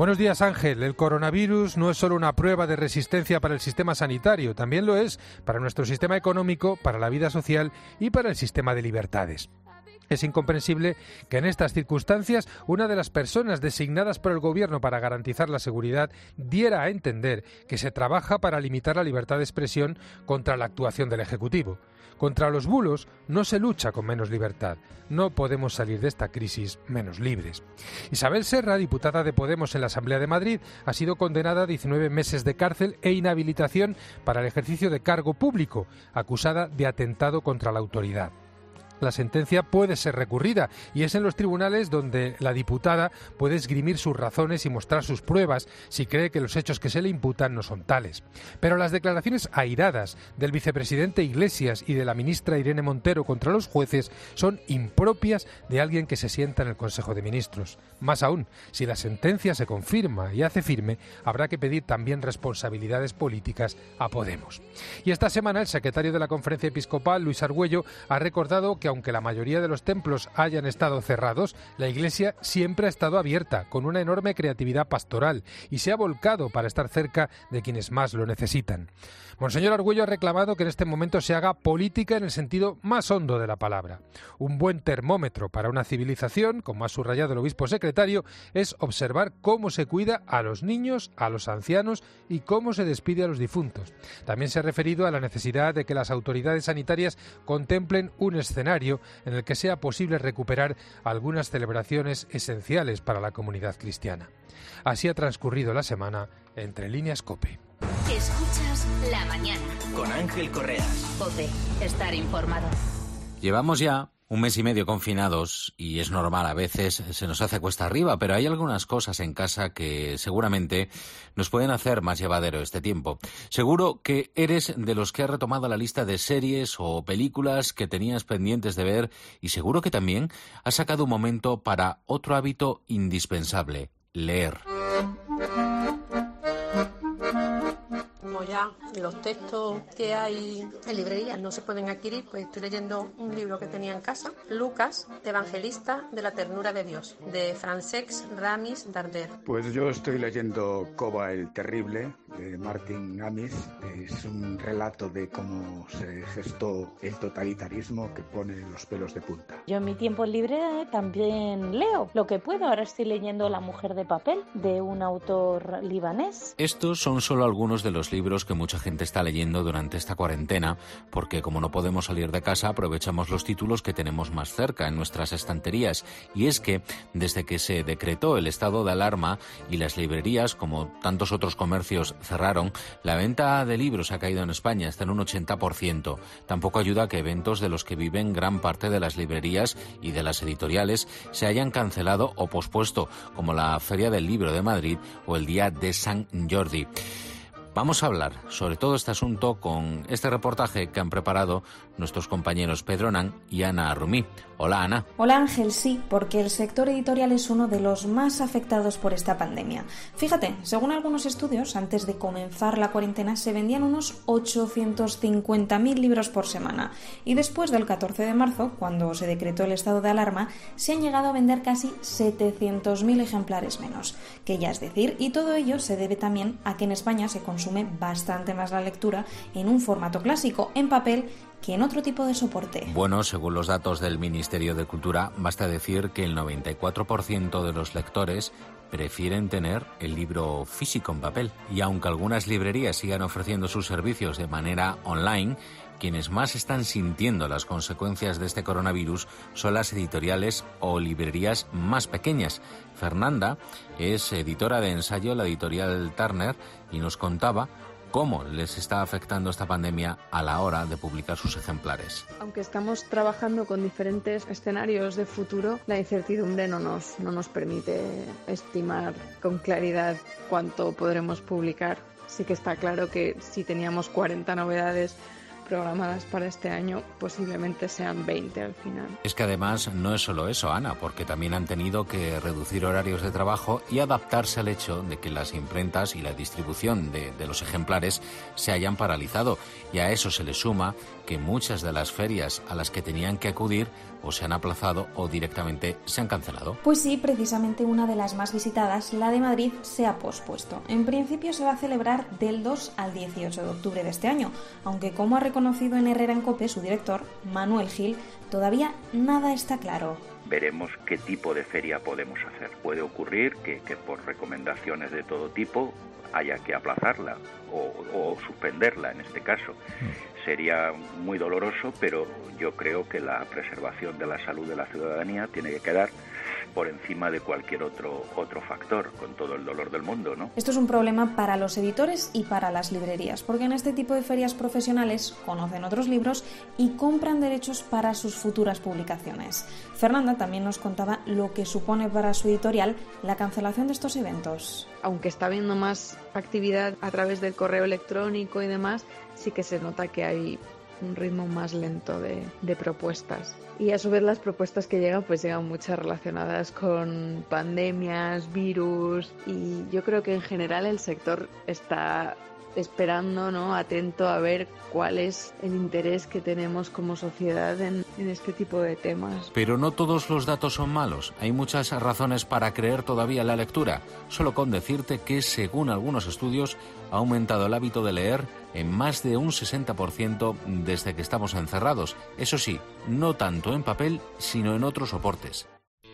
Buenos días, Ángel. El coronavirus no es solo una prueba de resistencia para el sistema sanitario, también lo es para nuestro sistema económico, para la vida social y para el sistema de libertades. Es incomprensible que en estas circunstancias una de las personas designadas por el Gobierno para garantizar la seguridad diera a entender que se trabaja para limitar la libertad de expresión contra la actuación del Ejecutivo. Contra los bulos no se lucha con menos libertad. No podemos salir de esta crisis menos libres. Isabel Serra, diputada de Podemos en la Asamblea de Madrid, ha sido condenada a 19 meses de cárcel e inhabilitación para el ejercicio de cargo público, acusada de atentado contra la autoridad. La sentencia puede ser recurrida y es en los tribunales donde la diputada puede esgrimir sus razones y mostrar sus pruebas si cree que los hechos que se le imputan no son tales. Pero las declaraciones airadas del vicepresidente Iglesias y de la ministra Irene Montero contra los jueces son impropias de alguien que se sienta en el Consejo de Ministros. Más aún, si la sentencia se confirma y hace firme, habrá que pedir también responsabilidades políticas a Podemos. Y esta semana el secretario de la Conferencia Episcopal, Luis Argüello, ha recordado que aunque la mayoría de los templos hayan estado cerrados, la Iglesia siempre ha estado abierta, con una enorme creatividad pastoral, y se ha volcado para estar cerca de quienes más lo necesitan. Monseñor Argüello ha reclamado que en este momento se haga política en el sentido más hondo de la palabra. Un buen termómetro para una civilización, como ha subrayado el obispo secretario, es observar cómo se cuida a los niños, a los ancianos y cómo se despide a los difuntos. También se ha referido a la necesidad de que las autoridades sanitarias contemplen un escenario en el que sea posible recuperar algunas celebraciones esenciales para la comunidad cristiana. Así ha transcurrido la semana Entre Líneas COPE. Escuchas La Mañana con Ángel Correas. COPE, estar informado. Llevamos ya un mes y medio confinados y es normal, a veces se nos hace cuesta arriba, pero hay algunas cosas en casa que seguramente nos pueden hacer más llevadero este tiempo. Seguro que eres de los que ha retomado la lista de series o películas que tenías pendientes de ver y seguro que también has sacado un momento para otro hábito indispensable, leer. Ya los textos que hay en librerías no se pueden adquirir, pues estoy leyendo un libro que tenía en casa, Lucas, Evangelista de la ternura de Dios, de Francesc Ramis Darder. Pues yo estoy leyendo Koba el Terrible, de Martin Amis. Es un relato de cómo se gestó el totalitarismo que pone los pelos de punta. Yo en mi tiempo libre también leo lo que puedo. Ahora estoy leyendo La mujer de papel, de un autor libanés. Estos son solo algunos de los libros que mucha gente está leyendo durante esta cuarentena, porque como no podemos salir de casa, aprovechamos los títulos que tenemos más cerca en nuestras estanterías. Y es que, desde que se decretó el estado de alarma y las librerías, como tantos otros comercios, cerraron, la venta de libros ha caído en España, está en un 80%. Tampoco ayuda que eventos de los que viven gran parte de las librerías y de las editoriales se hayan cancelado o pospuesto, como la Feria del Libro de Madrid o el Día de Sant Jordi. Vamos a hablar sobre todo este asunto con este reportaje que han preparado nuestros compañeros Pedro Nan y Ana Rumí. Hola, Ana. Hola, Ángel, sí, porque el sector editorial es uno de los más afectados por esta pandemia. Fíjate, según algunos estudios, antes de comenzar la cuarentena se vendían unos 850.000 libros por semana y después del 14 de marzo, cuando se decretó el estado de alarma, se han llegado a vender casi 700.000 ejemplares menos, que ya es decir, y todo ello se debe también a que en España se consume bastante más la lectura en un formato clásico, en papel, que en otro tipo de soporte. Bueno, según los datos del Ministerio de Cultura, basta decir que el 94% de los lectores prefieren tener el libro físico en papel. Y aunque algunas librerías sigan ofreciendo sus servicios de manera online, quienes más están sintiendo las consecuencias de este coronavirus son las editoriales o librerías más pequeñas. Fernanda es editora de ensayo en la editorial Turner y nos contaba cómo les está afectando esta pandemia a la hora de publicar sus ejemplares. Aunque estamos trabajando con diferentes escenarios de futuro, la incertidumbre no nos permite estimar con claridad cuánto podremos publicar. Sí que está claro que si teníamos 40 novedades programadas para este año, posiblemente sean 20 al final. Es que además no es solo eso, Ana, porque también han tenido que reducir horarios de trabajo y adaptarse al hecho de que las imprentas y la distribución de los ejemplares se hayan paralizado. Y a eso se le suma que muchas de las ferias a las que tenían que acudir o se han aplazado o directamente se han cancelado. Pues sí, precisamente una de las más visitadas, la de Madrid, se ha pospuesto. En principio se va a celebrar del 2 al 18 de octubre de este año, aunque como ha reconocido en Herrera en COPE su director, Manuel Gil, todavía nada está claro. Veremos qué tipo de feria podemos hacer. Puede ocurrir que por recomendaciones de todo tipo haya que aplazarla o suspenderla en este caso. Sería muy doloroso, pero yo creo que la preservación de la salud de la ciudadanía tiene que quedar por encima de cualquier otro factor, con todo el dolor del mundo, ¿no? Esto es un problema para los editores y para las librerías, porque en este tipo de ferias profesionales conocen otros libros y compran derechos para sus futuras publicaciones. Fernanda también nos contaba lo que supone para su editorial la cancelación de estos eventos. Aunque está habiendo más actividad a través del correo electrónico y demás, sí que se nota que hay un ritmo más lento de propuestas. Y a su vez las propuestas que llegan, pues llegan muchas relacionadas con pandemias, virus, y yo creo que en general el sector está esperando, ¿no?, atento a ver cuál es el interés que tenemos como sociedad en este tipo de temas. Pero no todos los datos son malos. Hay muchas razones para creer todavía en la lectura. Solo con decirte que, según algunos estudios, ha aumentado el hábito de leer en más de un 60% desde que estamos encerrados. Eso sí, no tanto en papel, sino en otros soportes.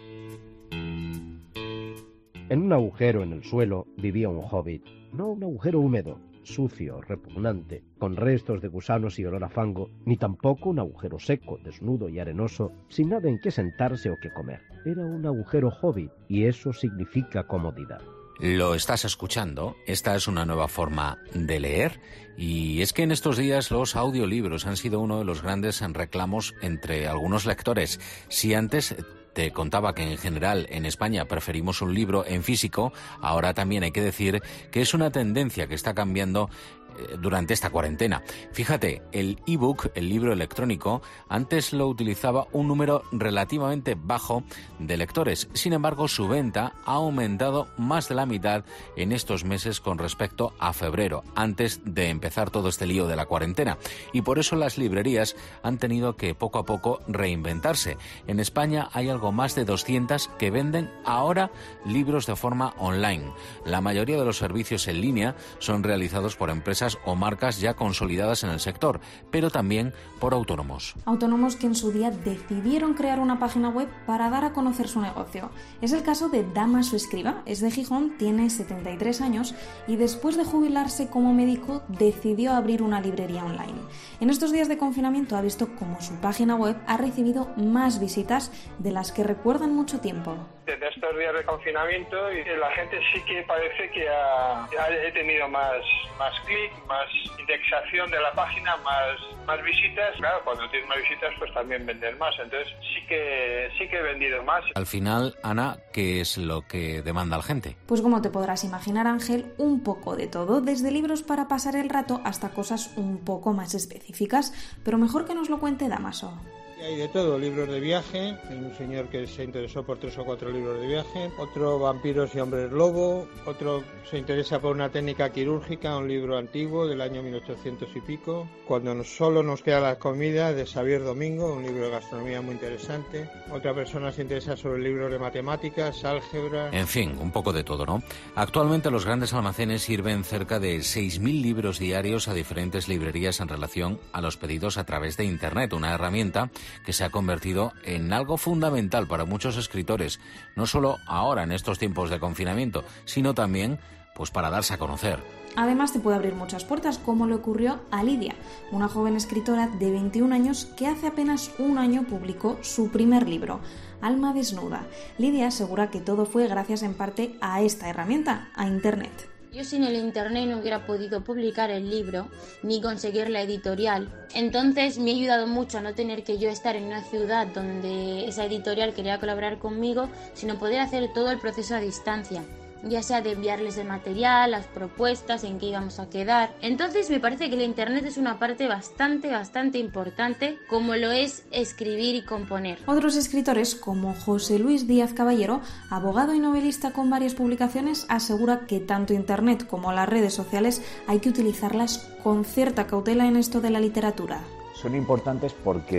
En un agujero en el suelo vivía un hobbit. No un agujero húmedo, sucio, repugnante, con restos de gusanos y olor a fango, ni tampoco un agujero seco, desnudo y arenoso, sin nada en qué sentarse o qué comer. Era un agujero hobbit, y eso significa comodidad. Lo estás escuchando, esta es una nueva forma de leer, y es que en estos días los audiolibros han sido uno de los grandes reclamos entre algunos lectores. Si antes te contaba que en general en España preferimos un libro en físico, ahora también hay que decir que es una tendencia que está cambiando durante esta cuarentena. Fíjate, el ebook, el libro electrónico, antes lo utilizaba un número relativamente bajo de lectores. Sin embargo, su venta ha aumentado más de la mitad en estos meses con respecto a febrero, antes de empezar todo este lío de la cuarentena. Y por eso las librerías han tenido que poco a poco reinventarse. En España hay algo más de 200 que venden ahora libros de forma online. La mayoría de los servicios en línea son realizados por empresas o marcas ya consolidadas en el sector, pero también por autónomos. Autónomos que en su día decidieron crear una página web para dar a conocer su negocio. Es el caso de Damaso Escriba, es de Gijón, tiene 73 años y después de jubilarse como médico decidió abrir una librería online. En estos días de confinamiento ha visto cómo su página web ha recibido más visitas de las que recuerdan mucho tiempo. En estos días de confinamiento y la gente sí que parece que ha tenido más clic, más indexación de la página, más visitas. Claro, cuando tienes más visitas pues también vender más, entonces sí que he vendido más. Al final, Ana, ¿qué es lo que demanda la gente? Pues como te podrás imaginar, Ángel, un poco de todo, desde libros para pasar el rato hasta cosas un poco más específicas, pero mejor que nos lo cuente Damaso. Hay de todo, libros de viaje, hay un señor que se interesó por 3 o 4 libros de viaje, otro vampiros y hombres lobo, otro se interesa por una técnica quirúrgica, un libro antiguo del año 1800 y pico, Cuando solo nos queda la comida, de Xavier Domingo, un libro de gastronomía muy interesante, otra persona se interesa sobre libros de matemáticas, álgebra... En fin, un poco de todo, ¿no? Actualmente los grandes almacenes sirven cerca de 6.000 libros diarios a diferentes librerías en relación a los pedidos a través de Internet, una herramienta que se ha convertido en algo fundamental para muchos escritores, no solo ahora en estos tiempos de confinamiento, sino también pues para darse a conocer. Además te puede abrir muchas puertas, como le ocurrió a Lidia, una joven escritora de 21 años que hace apenas un año publicó su primer libro, Alma desnuda. Lidia asegura que todo fue gracias en parte a esta herramienta, a Internet. Yo sin el internet no hubiera podido publicar el libro ni conseguir la editorial. Entonces me ha ayudado mucho a no tener que yo estar en una ciudad donde esa editorial quería colaborar conmigo, sino poder hacer todo el proceso a distancia, ya sea de enviarles el material, las propuestas, en qué íbamos a quedar. Entonces me parece que el internet es una parte bastante importante, como lo es escribir y componer. Otros escritores, como José Luis Díaz Caballero, abogado y novelista con varias publicaciones, asegura que tanto internet como las redes sociales hay que utilizarlas con cierta cautela en esto de la literatura. Son importantes porque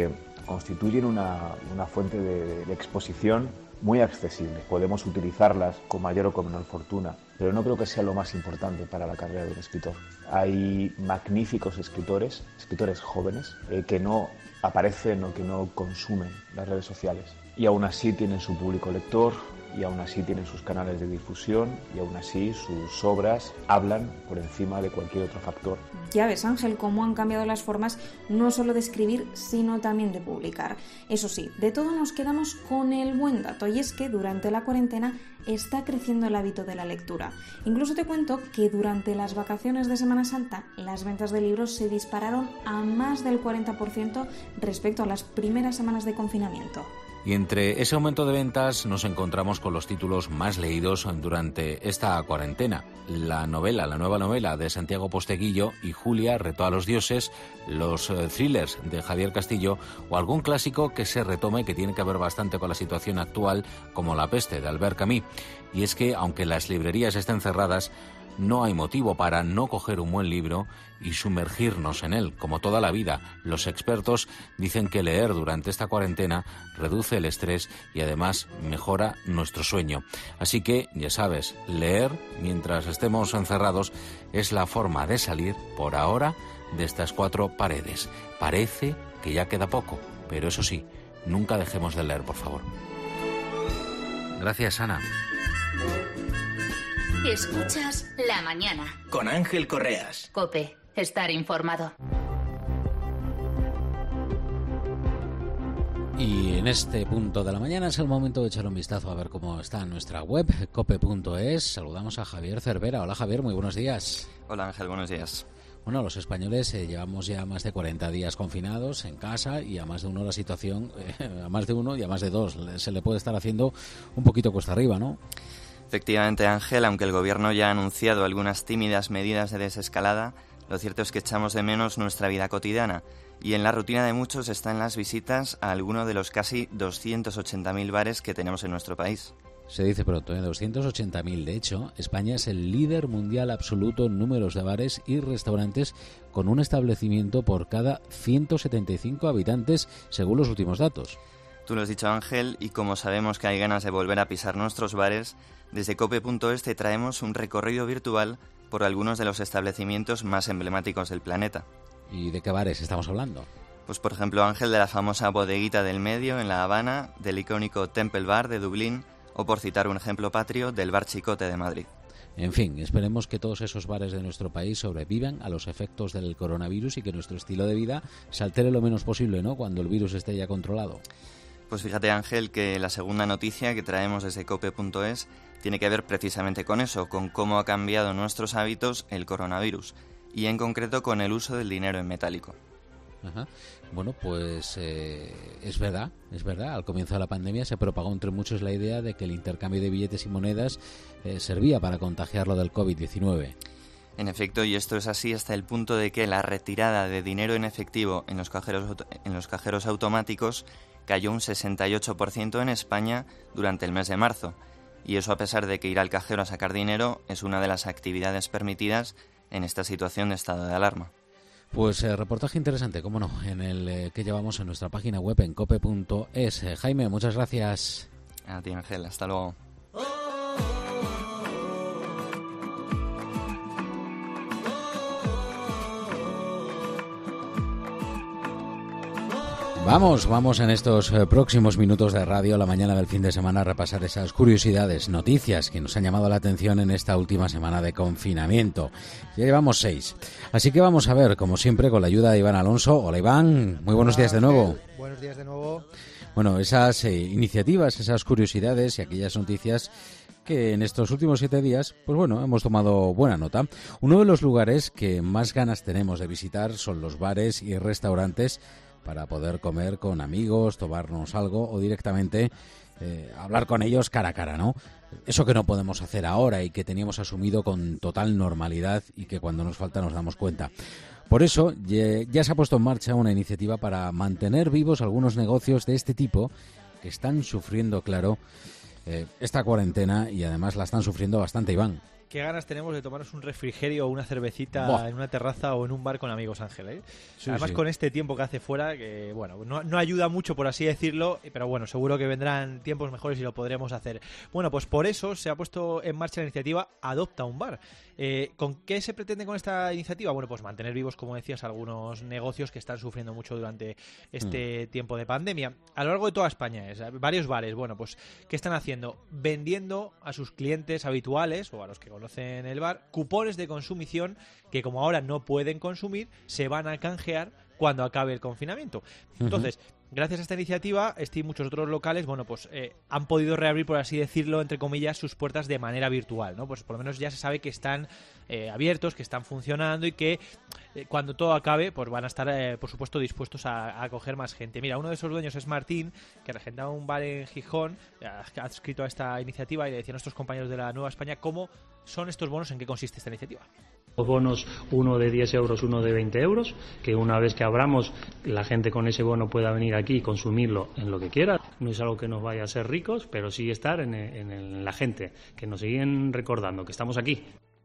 constituyen una fuente de exposición muy accesible. Podemos utilizarlas con mayor o con menor fortuna, pero no creo que sea lo más importante para la carrera de un escritor. Hay magníficos escritores jóvenes, que no aparecen o que no consumen las redes sociales y aún así tienen su público lector, y aún así tienen sus canales de difusión, y aún así sus obras hablan por encima de cualquier otro factor. Ya ves, Ángel, cómo han cambiado las formas no solo de escribir, sino también de publicar. Eso sí, de todo nos quedamos con el buen dato, y es que durante la cuarentena está creciendo el hábito de la lectura. Incluso te cuento que durante las vacaciones de Semana Santa las ventas de libros se dispararon a más del 40% respecto a las primeras semanas de confinamiento. Y entre ese aumento de ventas nos encontramos con los títulos más leídos durante esta cuarentena. La nueva novela de Santiago Posteguillo y Julia, Reto a los dioses, los thrillers de Javier Castillo o algún clásico que se retome, que tiene que ver bastante con la situación actual, como La peste de Albert Camus. Y es que, aunque las librerías estén cerradas, no hay motivo para no coger un buen libro y sumergirnos en él, como toda la vida. Los expertos dicen que leer durante esta cuarentena reduce el estrés y además mejora nuestro sueño. Así que, ya sabes, leer mientras estemos encerrados es la forma de salir, por ahora, de estas 4 paredes. Parece que ya queda poco, pero eso sí, nunca dejemos de leer, por favor. Gracias, Ana. Escuchas La Mañana. Con Ángel Correas. COPE. Estar informado. Y en este punto de la mañana es el momento de echar un vistazo a ver cómo está nuestra web, cope.es. Saludamos a Javier Cervera. Hola, Javier, muy buenos días. Hola, Ángel, buenos días. Bueno, los españoles llevamos ya más de 40 días confinados en casa y a más de uno la situación, a más de uno y a más de dos, se le puede estar haciendo un poquito cuesta arriba, ¿no? Efectivamente, Ángel, aunque el Gobierno ya ha anunciado algunas tímidas medidas de desescalada, lo cierto es que echamos de menos nuestra vida cotidiana y en la rutina de muchos están las visitas a alguno de los casi 280.000 bares que tenemos en nuestro país. Se dice pronto, 280.000. De hecho, España es el líder mundial absoluto en números de bares y restaurantes, con un establecimiento por cada 175 habitantes, según los últimos datos. Tú lo has dicho, Ángel, y como sabemos que hay ganas de volver a pisar nuestros bares, desde cope.es te traemos un recorrido virtual por algunos de los establecimientos más emblemáticos del planeta. ¿Y de qué bares estamos hablando? Pues por ejemplo, Ángel, de la famosa Bodeguita del Medio en La Habana, del icónico Temple Bar de Dublín o, por citar un ejemplo patrio, del Bar Chicote de Madrid. En fin, esperemos que todos esos bares de nuestro país sobrevivan a los efectos del coronavirus y que nuestro estilo de vida se altere lo menos posible, ¿no?, cuando el virus esté ya controlado. Pues fíjate, Ángel, que la segunda noticia que traemos desde cope.es tiene que ver precisamente con eso, con cómo ha cambiado nuestros hábitos el coronavirus, y en concreto con el uso del dinero en metálico. Ajá. Bueno, pues es verdad. Al comienzo de la pandemia se propagó entre muchos la idea de que el intercambio de billetes y monedas servía para contagiarlo del COVID-19. En efecto, y esto es así hasta el punto de que la retirada de dinero en efectivo en los cajeros automáticos cayó un 68% en España durante el mes de marzo. Y eso a pesar de que ir al cajero a sacar dinero es una de las actividades permitidas en esta situación de estado de alarma. Pues reportaje interesante, cómo no, en el que llevamos en nuestra página web en cope.es. Jaime, muchas gracias. A ti, Ángel, hasta luego. Vamos en estos próximos minutos de radio, la mañana del fin de semana, a repasar esas curiosidades, noticias que nos han llamado la atención en esta última semana de confinamiento. Ya llevamos 6. Así que vamos a ver, como siempre, con la ayuda de Iván Alonso. Hola, Iván, muy buenos días de nuevo. Buenos días de nuevo. Bueno, esas iniciativas, esas curiosidades y aquellas noticias que en estos últimos 7 días, pues bueno, hemos tomado buena nota. Uno de los lugares que más ganas tenemos de visitar son los bares y restaurantes, para poder comer con amigos, tomarnos algo o directamente hablar con ellos cara a cara, ¿no? Eso que no podemos hacer ahora y que teníamos asumido con total normalidad y que cuando nos falta nos damos cuenta. Por eso ya se ha puesto en marcha una iniciativa para mantener vivos algunos negocios de este tipo que están sufriendo, claro, esta cuarentena, y además la están sufriendo bastante, Iván. Qué ganas tenemos de tomarnos un refrigerio o una cervecita en una terraza o en un bar con amigos, Ángel, ¿eh? Sí, además, sí. con este tiempo que hace fuera, que bueno, no ayuda mucho, por así decirlo, pero bueno, seguro que vendrán tiempos mejores y lo podremos hacer. Bueno, pues por eso se ha puesto en marcha la iniciativa Adopta un bar. ¿Con qué se pretende con esta iniciativa? Bueno, pues mantener vivos, como decías, algunos negocios que están sufriendo mucho durante este tiempo de pandemia. A lo largo de toda España, varios bares, bueno, pues ¿qué están haciendo? Vendiendo a sus clientes habituales o a los que conocen el bar cupones de consumición que, como ahora no pueden consumir, se van a canjear cuando acabe el confinamiento. Entonces, gracias a esta iniciativa, este y muchos otros locales, bueno, pues han podido reabrir, por así decirlo, entre comillas, sus puertas de manera virtual, ¿no? Pues por lo menos ya se sabe que están abiertos, que están funcionando y que cuando todo acabe, pues van a estar, por supuesto, dispuestos a acoger más gente. Mira, uno de esos dueños es Martín, que regentaba un bar en Gijón, ha escrito a esta iniciativa y le decía a nuestros compañeros de la Nueva España cómo son estos bonos, en qué consiste esta iniciativa. Los bonos, uno de 10 euros, uno de 20 euros, que una vez que abramos, la gente con ese bono pueda venir aquí y consumirlo en lo que quiera. No es algo que nos vaya a hacer ricos, pero sí estar en la gente, que nos siguen recordando que estamos aquí.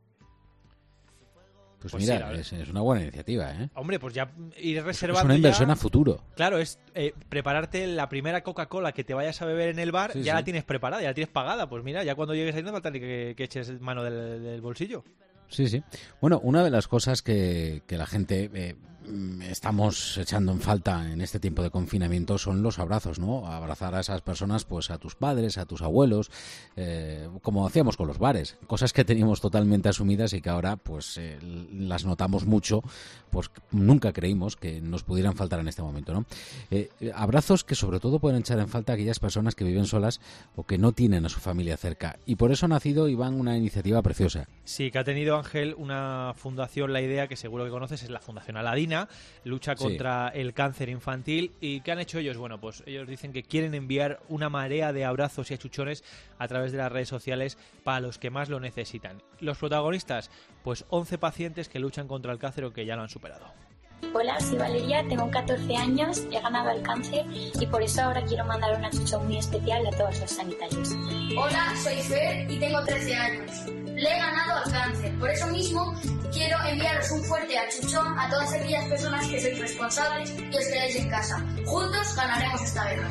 Pues mira, sí, es una buena iniciativa, ¿eh? Hombre, pues ya ir reservando. Es una inversión a futuro. Claro, es prepararte la primera Coca-Cola que te vayas a beber en el bar, ya la tienes preparada, ya la tienes pagada. Pues mira, ya cuando llegues ahí no falta ni que eches mano del bolsillo. Sí, sí. Bueno, una de las cosas que la gente estamos echando en falta en este tiempo de confinamiento son los abrazos, ¿no? Abrazar a esas personas, pues a tus padres, a tus abuelos, como hacíamos con los bares, cosas que teníamos totalmente asumidas y que ahora pues las notamos mucho, pues nunca creímos que nos pudieran faltar en este momento, ¿no? Abrazos que sobre todo pueden echar en falta a aquellas personas que viven solas o que no tienen a su familia cerca, y por eso ha nacido, Iván, una iniciativa preciosa. Sí, que ha tenido, Ángel, una fundación, la idea que seguro que conoces, es la Fundación Aladina, lucha contra el cáncer infantil. ¿Y qué han hecho ellos? Bueno, pues ellos dicen que quieren enviar una marea de abrazos y achuchones a través de las redes sociales para los que más lo necesitan. Los protagonistas, pues 11 pacientes que luchan contra el cáncer o que ya lo han superado. Hola, soy Valeria, tengo 14 años, he ganado el cáncer y por eso ahora quiero mandar un achuchón muy especial a todos los sanitarios. Hola, soy Fer y tengo 13 años. Le he ganado al cáncer, por eso mismo quiero enviaros un fuerte achuchón a todas aquellas personas que sois responsables y os quedáis en casa. Juntos ganaremos esta guerra.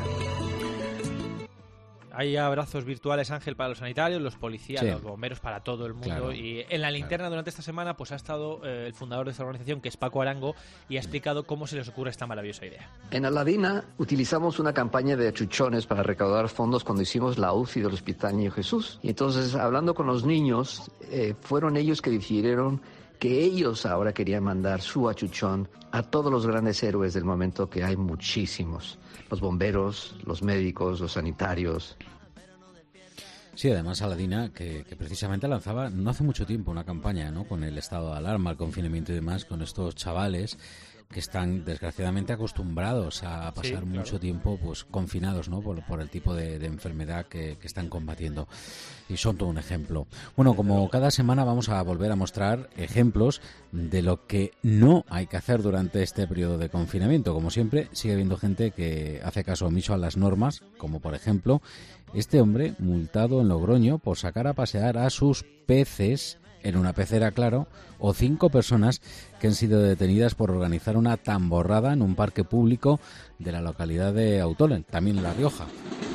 Hay abrazos virtuales, Ángel, para los sanitarios, los policías, los bomberos, para todo el mundo. Claro, y en la linterna durante esta semana pues ha estado el fundador de esta organización, que es Paco Arango, y ha explicado cómo se les ocurre esta maravillosa idea. En Aladina utilizamos una campaña de achuchones para recaudar fondos cuando hicimos la UCI del Hospital Niño Jesús. Y entonces, hablando con los niños, fueron ellos que decidieron que ellos ahora querían mandar su achuchón a todos los grandes héroes del momento, que hay muchísimos. Los bomberos, los médicos, los sanitarios. Sí, además Aladina, que precisamente lanzaba no hace mucho tiempo una campaña, ¿no?, con el estado de alarma, el confinamiento y demás, con estos chavales que están desgraciadamente acostumbrados a pasar mucho tiempo pues confinados, ¿no?, por el tipo de enfermedad que están combatiendo, y son todo un ejemplo. Bueno, como cada semana vamos a volver a mostrar ejemplos de lo que no hay que hacer durante este periodo de confinamiento. Como siempre, sigue habiendo gente que hace caso omiso a las normas, como por ejemplo este hombre multado en Logroño por sacar a pasear a sus peces en una pecera, claro, o 5 personas que han sido detenidas por organizar una tamborrada en un parque público de la localidad de Autolen, también en La Rioja.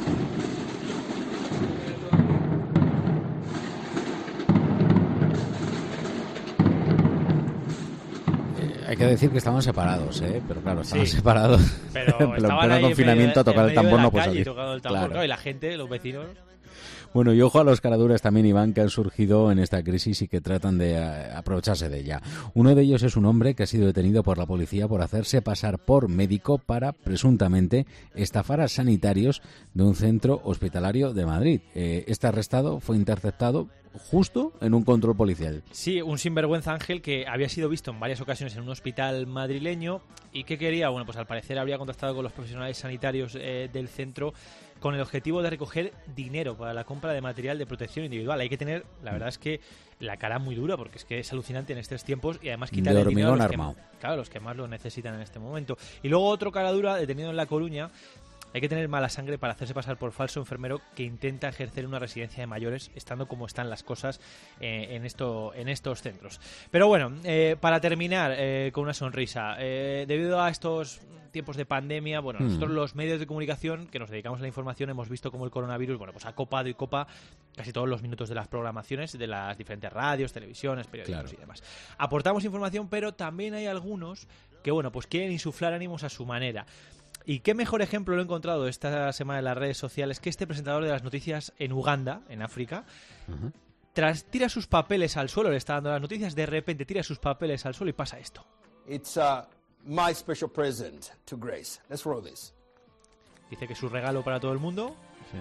Hay que decir que estaban separados, pero claro, estaban separados. Pero en pleno confinamiento, tocar el tambor no puede salir. Claro. Y la gente, los vecinos. Bueno, y ojo a los caraduras también, Iván, que han surgido en esta crisis y que tratan de aprovecharse de ella. Uno de ellos es un hombre que ha sido detenido por la policía por hacerse pasar por médico para, presuntamente, estafar a sanitarios de un centro hospitalario de Madrid. Este arrestado fue interceptado justo en un control policial. Sí, un sinvergüenza, Ángel, que había sido visto en varias ocasiones en un hospital madrileño y que quería, bueno, pues al parecer habría contactado con los profesionales sanitarios del centro con el objetivo de recoger dinero para la compra de material de protección individual. Hay que tener, la verdad es que la cara muy dura, porque es que es alucinante en estos tiempos, y además quitarle el dinero a los que más lo necesitan en este momento. Y luego otro cara dura detenido en La Coruña Hay que tener mala sangre para hacerse pasar por falso enfermero que intenta ejercer una residencia de mayores, estando como están las cosas en estos centros. Pero bueno, para terminar con una sonrisa, debido a estos tiempos de pandemia, bueno, nosotros los medios de comunicación que nos dedicamos a la información hemos visto cómo el coronavirus, bueno, pues ha copado y copa casi todos los minutos de las programaciones de las diferentes radios, televisiones, periódicos y demás. Aportamos información, pero también hay algunos que, bueno, pues quieren insuflar ánimos a su manera. Y qué mejor ejemplo lo he encontrado esta semana en las redes sociales que este presentador de las noticias en Uganda, en África, tira sus papeles al suelo, le está dando las noticias, de repente tira sus papeles al suelo y pasa esto. It's my special present to Grace. Let's roll this. Dice que es su regalo para todo el mundo. Sí.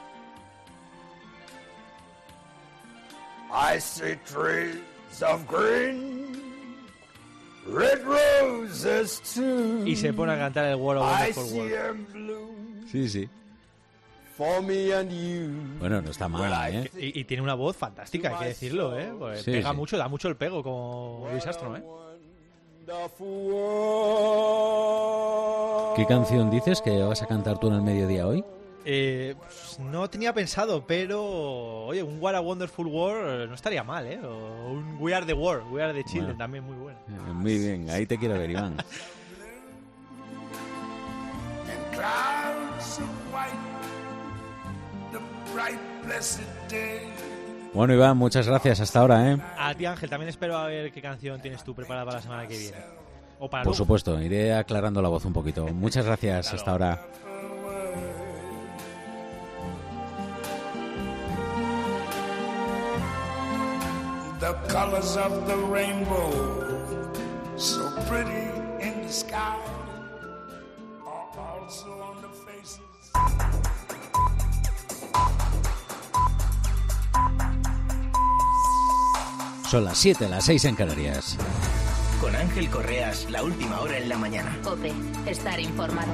I see trees of green, red roses too. Y se pone a cantar el What a Wonderful World. Sí, sí. For me and you. Bueno, no está mal, ¿eh? Y tiene una voz fantástica, hay que decirlo, ¿eh? Pues sí, pega mucho, da mucho el pego como Luis Astro, ¿eh? ¿Qué canción dices que vas a cantar tú en el mediodía hoy? Pues no tenía pensado, pero oye, un What a Wonderful World no estaría mal, ¿eh? O un We Are the World, We Are the Children, también muy bueno. Muy bien, ahí te quiero ver, Iván. Bueno, Iván, muchas gracias hasta ahora, ¿eh? A ti, Ángel, también espero a ver qué canción tienes tú preparada para la semana que viene. O para Por supuesto, iré aclarando la voz un poquito. Muchas gracias, hasta ahora. The colors of the rainbow, so pretty in the sky, are also on the faces. Son las 7, las 6 en Canarias. Con Ángel Correas, la última hora en la mañana. COPE, estar informado.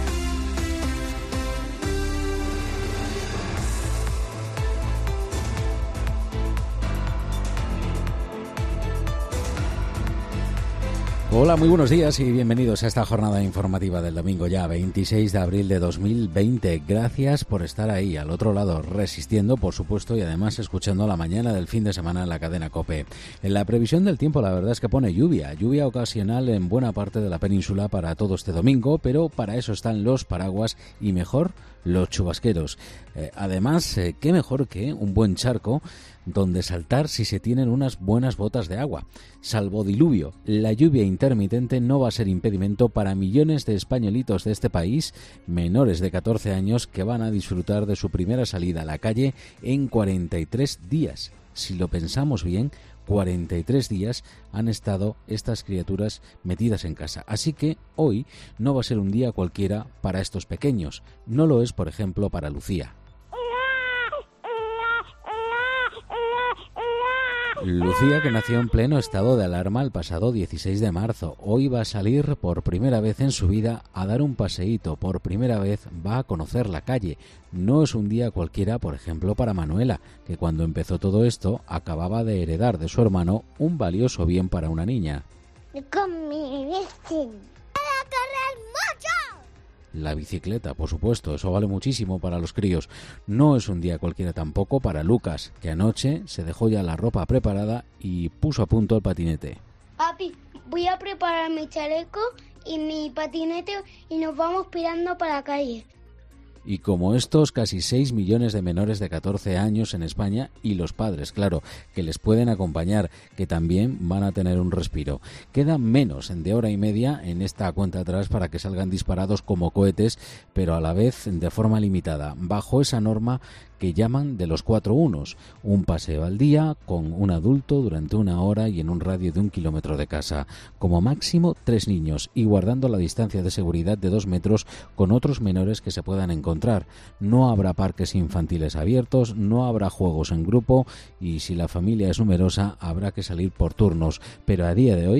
Hola, muy buenos días y bienvenidos a esta jornada informativa del domingo ya 26 de abril de 2020. Gracias por estar ahí al otro lado, resistiendo, por supuesto, y además escuchando la mañana del fin de semana en la cadena COPE. En la previsión del tiempo, la verdad es que pone lluvia ocasional en buena parte de la península para todo este domingo, pero para eso están los paraguas y mejor los chubasqueros. Además, qué mejor que un buen charco donde saltar si se tienen unas buenas botas de agua. Salvo diluvio, la lluvia intermitente no va a ser impedimento para millones de españolitos de este país, menores de 14 años, que van a disfrutar de su primera salida a la calle en 43 días. Si lo pensamos bien, 43 días han estado estas criaturas metidas en casa. Así que hoy no va a ser un día cualquiera para estos pequeños. No lo es, por ejemplo, para Lucía. Lucía, que nació en pleno estado de alarma el pasado 16 de marzo, hoy va a salir por primera vez en su vida a dar un paseíto, por primera vez va a conocer la calle. No es un día cualquiera, por ejemplo, para Manuela, que cuando empezó todo esto acababa de heredar de su hermano un valioso bien para una niña. Con mi vestido. ¡Para correr mucho! La bicicleta, por supuesto, eso vale muchísimo para los críos. No es un día cualquiera tampoco para Lucas, que anoche se dejó ya la ropa preparada y puso a punto el patinete. Papi, voy a preparar mi chaleco y mi patinete y nos vamos pirando para la calle. Y como estos, casi 6 millones de menores de 14 años en España y los padres, claro, que les pueden acompañar, que también van a tener un respiro. Queda menos de hora y media en esta cuenta atrás para que salgan disparados como cohetes, pero a la vez de forma limitada, bajo esa norma que llaman de los 4 unos, un paseo al día con un adulto durante 1 hora y en un radio de 1 kilómetro de casa, como máximo 3 niños y guardando la distancia de seguridad de 2 metros con otros menores que se puedan encontrar. No habrá parques infantiles abiertos, no habrá juegos en grupo y si la familia es numerosa habrá que salir por turnos, pero a día de hoy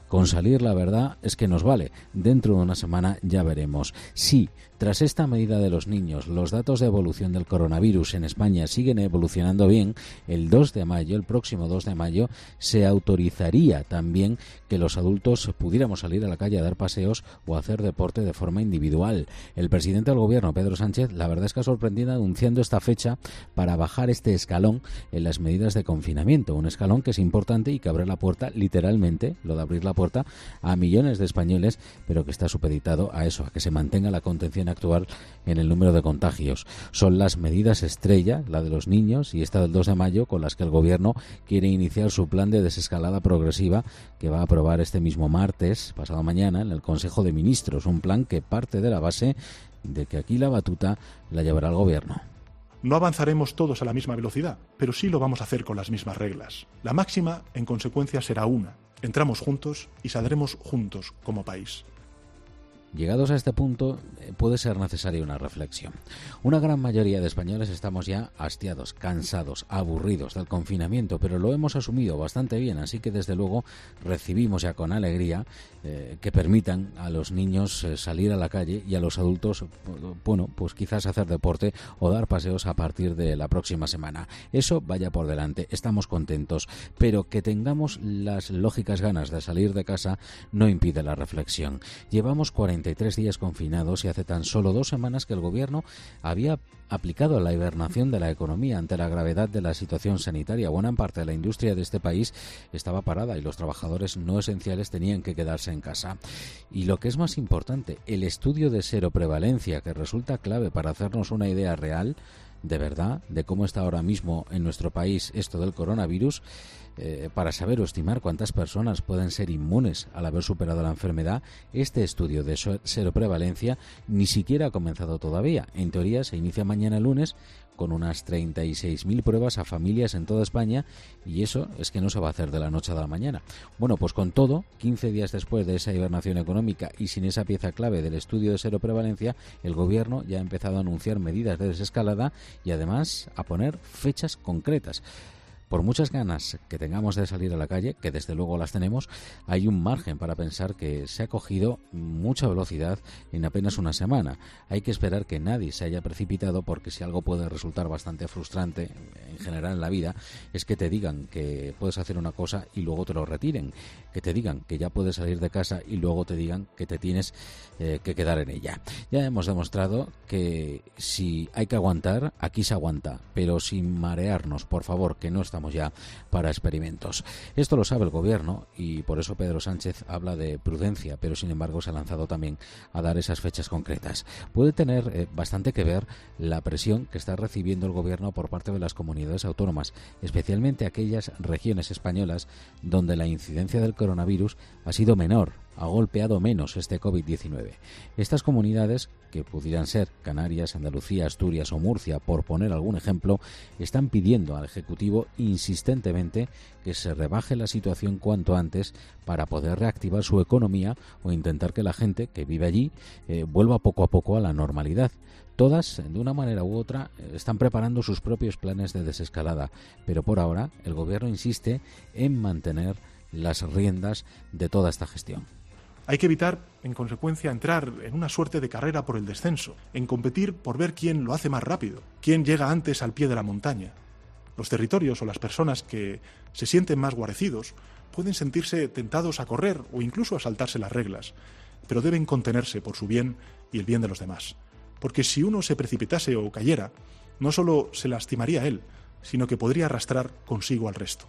Con salir, la verdad es que nos vale. Dentro de una semana ya veremos. Sí, tras esta medida de los niños, los datos de evolución del coronavirus en España siguen evolucionando bien. El próximo 2 de mayo, se autorizaría también que los adultos pudiéramos salir a la calle a dar paseos o a hacer deporte de forma individual. El presidente del gobierno, Pedro Sánchez, la verdad es que ha sorprendido anunciando esta fecha para bajar este escalón en las medidas de confinamiento. Un escalón que es importante y que abre la puerta, literalmente, lo de abrir la puerta, a millones de españoles, pero que está supeditado a eso, a que se mantenga la contención actual en el número de contagios. Son las medidas estrella, la de los niños y esta del 2 de mayo, con las que el gobierno quiere iniciar su plan de desescalada progresiva que va a aprobar este mismo martes, pasado mañana, en el Consejo de Ministros. Un plan que parte de la base de que aquí la batuta la llevará el gobierno. No avanzaremos todos a la misma velocidad, pero sí lo vamos a hacer con las mismas reglas. La máxima, en consecuencia, será una. Entramos juntos y saldremos juntos como país. Llegados a este punto, puede ser necesaria una reflexión. Una gran mayoría de españoles estamos ya hastiados, cansados, aburridos del confinamiento, pero lo hemos asumido bastante bien, así que desde luego recibimos ya con alegría que permitan a los niños salir a la calle y a los adultos, bueno, pues quizás hacer deporte o dar paseos a partir de la próxima semana. Eso vaya por delante, estamos contentos, pero que tengamos las lógicas ganas de salir de casa no impide la reflexión. Llevamos 43 días confinados y hace tan solo 2 semanas que el gobierno había aplicado la hibernación de la economía ante la gravedad de la situación sanitaria. Buena parte de la industria de este país estaba parada y los trabajadores no esenciales tenían que quedarse en casa. Y lo que es más importante, el estudio de seroprevalencia, que resulta clave para hacernos una idea real, de verdad, de cómo está ahora mismo en nuestro país esto del coronavirus, para saber o estimar cuántas personas pueden ser inmunes al haber superado la enfermedad. Este estudio de seroprevalencia ni siquiera ha comenzado todavía. En teoría se inicia mañana lunes con unas 36.000 pruebas a familias en toda España, y eso es que no se va a hacer de la noche a la mañana. Bueno, pues con todo, 15 días después de esa hibernación económica y sin esa pieza clave del estudio de seroprevalencia, el gobierno ya ha empezado a anunciar medidas de desescalada y además a poner fechas concretas. Por muchas ganas que tengamos de salir a la calle, que desde luego las tenemos, hay un margen para pensar que se ha cogido mucha velocidad en apenas una semana. Hay que esperar que nadie se haya precipitado, porque si algo puede resultar bastante frustrante en general en la vida es que te digan que puedes hacer una cosa y luego te lo retiren, que te digan que ya puedes salir de casa y luego te digan que te tienes que quedar en ella. Ya hemos demostrado que si hay que aguantar, aquí se aguanta, pero sin marearnos, por favor, que no estamos ya para experimentos. Esto lo sabe el gobierno y por eso Pedro Sánchez habla de prudencia, pero sin embargo se ha lanzado también a dar esas fechas concretas. Puede tener bastante que ver la presión que está recibiendo el gobierno por parte de las comunidades autónomas, especialmente aquellas regiones españolas donde la incidencia del coronavirus ha sido menor, ha golpeado menos este COVID-19. Estas comunidades, que pudieran ser Canarias, Andalucía, Asturias o Murcia, por poner algún ejemplo, están pidiendo al Ejecutivo insistentemente que se rebaje la situación cuanto antes para poder reactivar su economía o intentar que la gente que vive allí vuelva poco a poco a la normalidad. Todas, de una manera u otra, están preparando sus propios planes de desescalada, pero por ahora el Gobierno insiste en mantener las riendas de toda esta gestión. Hay que evitar, en consecuencia, entrar en una suerte de carrera por el descenso, en competir por ver quién lo hace más rápido, quién llega antes al pie de la montaña. Los territorios o las personas que se sienten más guarecidos pueden sentirse tentados a correr o incluso a saltarse las reglas, pero deben contenerse por su bien y el bien de los demás. Porque si uno se precipitase o cayera, no solo se lastimaría él, sino que podría arrastrar consigo al resto.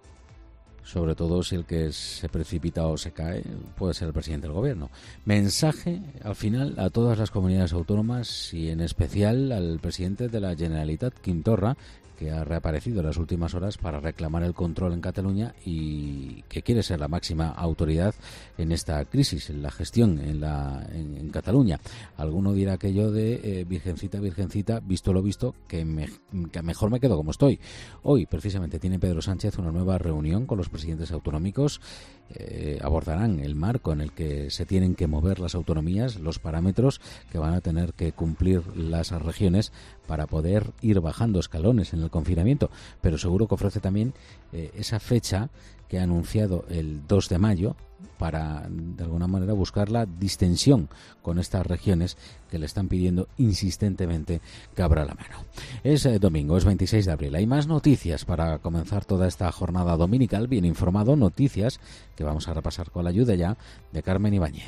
Sobre todo si el que se precipita o se cae puede ser el presidente del gobierno. Mensaje al final a todas las comunidades autónomas y en especial al presidente de la Generalitat, Quim Torra, que ha reaparecido en las últimas horas para reclamar el control en Cataluña y que quiere ser la máxima autoridad en esta crisis, en la gestión en Cataluña. Alguno dirá aquello de virgencita, virgencita, visto lo visto, que mejor me quedo como estoy. Hoy, precisamente, tiene Pedro Sánchez una nueva reunión con los presidentes autonómicos. Abordarán el marco en el que se tienen que mover las autonomías, los parámetros que van a tener que cumplir las regiones para poder ir bajando escalones en el confinamiento, pero seguro que ofrece también esa fecha que ha anunciado el 2 de mayo para, de alguna manera, buscar la distensión con estas regiones que le están pidiendo insistentemente que abra la mano. Es domingo, es 26 de abril. Hay más noticias para comenzar toda esta jornada dominical bien informado, noticias que vamos a repasar con la ayuda ya de Carmen Ibáñez.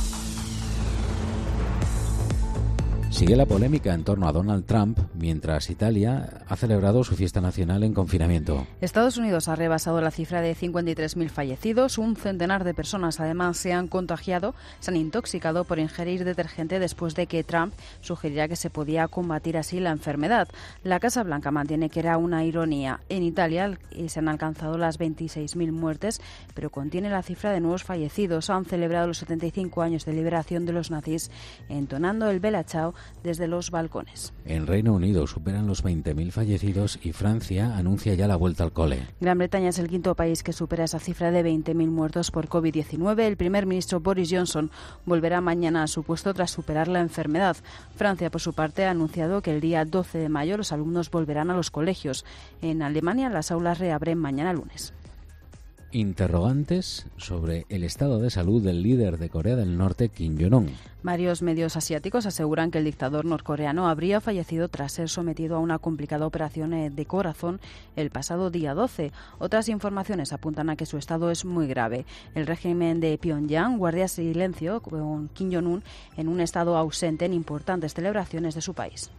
Sigue la polémica en torno a Donald Trump mientras Italia ha celebrado su fiesta nacional en confinamiento. Estados Unidos ha rebasado la cifra de 53.000 fallecidos. Un centenar de personas además se han contagiado, se han intoxicado por ingerir detergente después de que Trump sugiriera que se podía combatir así la enfermedad. La Casa Blanca mantiene que era una ironía. En Italia se han alcanzado las 26.000 muertes, pero contiene la cifra de nuevos fallecidos. Han celebrado los 75 años de liberación de los nazis, entonando el Bella Ciao desde los balcones. En Reino Unido superan los 20.000 fallecidos y Francia anuncia ya la vuelta al cole. Gran Bretaña es el quinto país que supera esa cifra de 20.000 muertos por COVID-19. El primer ministro Boris Johnson volverá mañana a su puesto tras superar la enfermedad. Francia, por su parte, ha anunciado que el día 12 de mayo los alumnos volverán a los colegios. En Alemania, las aulas reabren mañana lunes. Interrogantes sobre el estado de salud del líder de Corea del Norte, Kim Jong-un. Varios medios asiáticos aseguran que el dictador norcoreano habría fallecido tras ser sometido a una complicada operación de corazón el pasado día 12. Otras informaciones apuntan a que su estado es muy grave. El régimen de Pyongyang guarda silencio con Kim Jong-un en un estado ausente en importantes celebraciones de su país.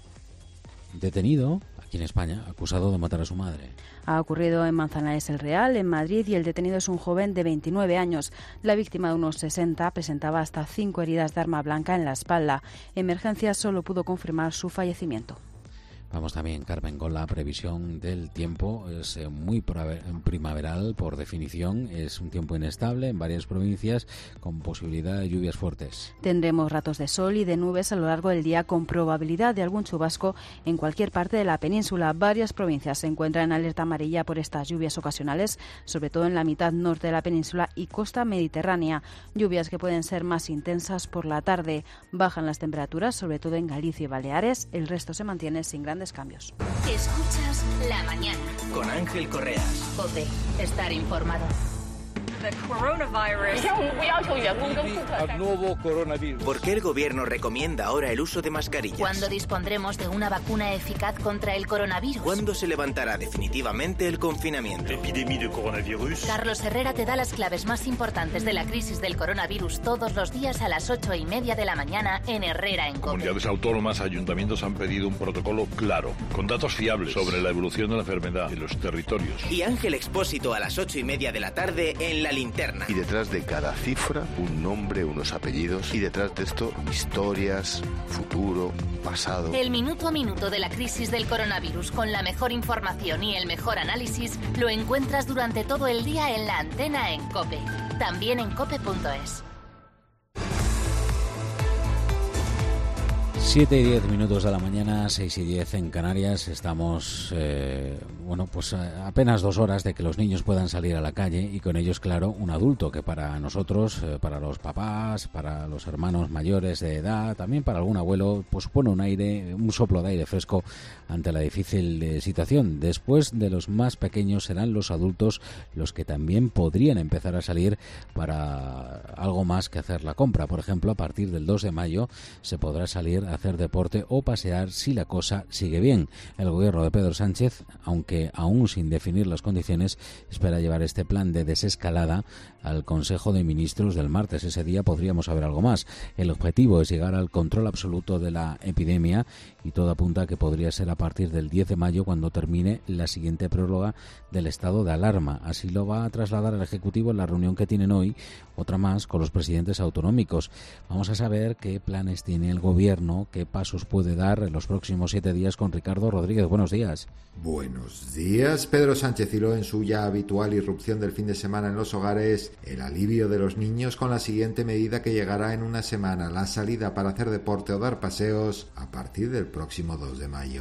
Detenido aquí en España, acusado de matar a su madre. Ha ocurrido en Manzanares el Real, en Madrid, y el detenido es un joven de 29 años. La víctima, de unos 60, presentaba hasta 5 heridas de arma blanca en la espalda. Emergencias solo pudo confirmar su fallecimiento. Vamos también, Carmen, con la previsión del tiempo. Es muy primaveral por definición. Es un tiempo inestable en varias provincias con posibilidad de lluvias fuertes. Tendremos ratos de sol y de nubes a lo largo del día con probabilidad de algún chubasco en cualquier parte de la península. Varias provincias se encuentran en alerta amarilla por estas lluvias ocasionales, sobre todo en la mitad norte de la península y costa mediterránea. Lluvias que pueden ser más intensas por la tarde. Bajan las temperaturas, sobre todo en Galicia y Baleares. El resto se mantiene sin grandes cambios. Escuchas La Mañana con Ángel Correas. COPE. Estar informado. Al nuevo coronavirus. ¿Por qué el gobierno recomienda ahora el uso de mascarillas? ¿Cuándo dispondremos de una vacuna eficaz contra el coronavirus? ¿Cuándo se levantará definitivamente el confinamiento? Epidemia de coronavirus. Carlos Herrera te da las claves más importantes de la crisis del coronavirus todos los días a las 8:30 de la mañana en Herrera en COPE. Comunidades autónomas, ayuntamientos han pedido un protocolo claro, con datos fiables sobre la evolución de la enfermedad en los territorios. Y Ángel Expósito a las 8:30 de la tarde en La Linterna. Y detrás de cada cifra, un nombre, unos apellidos. Y detrás de esto, historias, futuro, pasado. El minuto a minuto de la crisis del coronavirus con la mejor información y el mejor análisis lo encuentras durante todo el día en La Antena en COPE. También en cope.es. 7:10 de la mañana, 6:10 en Canarias. Estamos, apenas 2 horas de que los niños puedan salir a la calle y con ellos, claro, un adulto que para nosotros, para los papás, para los hermanos mayores de edad, también para algún abuelo, pues pone un soplo de aire fresco ante la difícil situación. Después de los más pequeños serán los adultos los que también podrían empezar a salir para algo más que hacer la compra. Por ejemplo, a partir del 2 de mayo se podrá salir a hacer deporte o pasear si la cosa sigue bien. El gobierno de Pedro Sánchez, aunque aún sin definir las condiciones, espera llevar este plan de desescalada al Consejo de Ministros del martes. Ese día podríamos saber algo más. El objetivo es llegar al control absoluto de la epidemia y todo apunta a que podría ser a partir del 10 de mayo cuando termine la siguiente prórroga del estado de alarma. Así lo va a trasladar el Ejecutivo en la reunión que tienen hoy, otra más con los presidentes autonómicos. Vamos a saber qué planes tiene el gobierno, qué pasos puede dar en los próximos 7 días con Ricardo Rodríguez. Buenos días. Buenos días. Pedro Sánchez hiló en su ya habitual irrupción del fin de semana en los hogares el alivio de los niños con la siguiente medida que llegará en una semana: la salida para hacer deporte o dar paseos a partir del próximo 2 de mayo.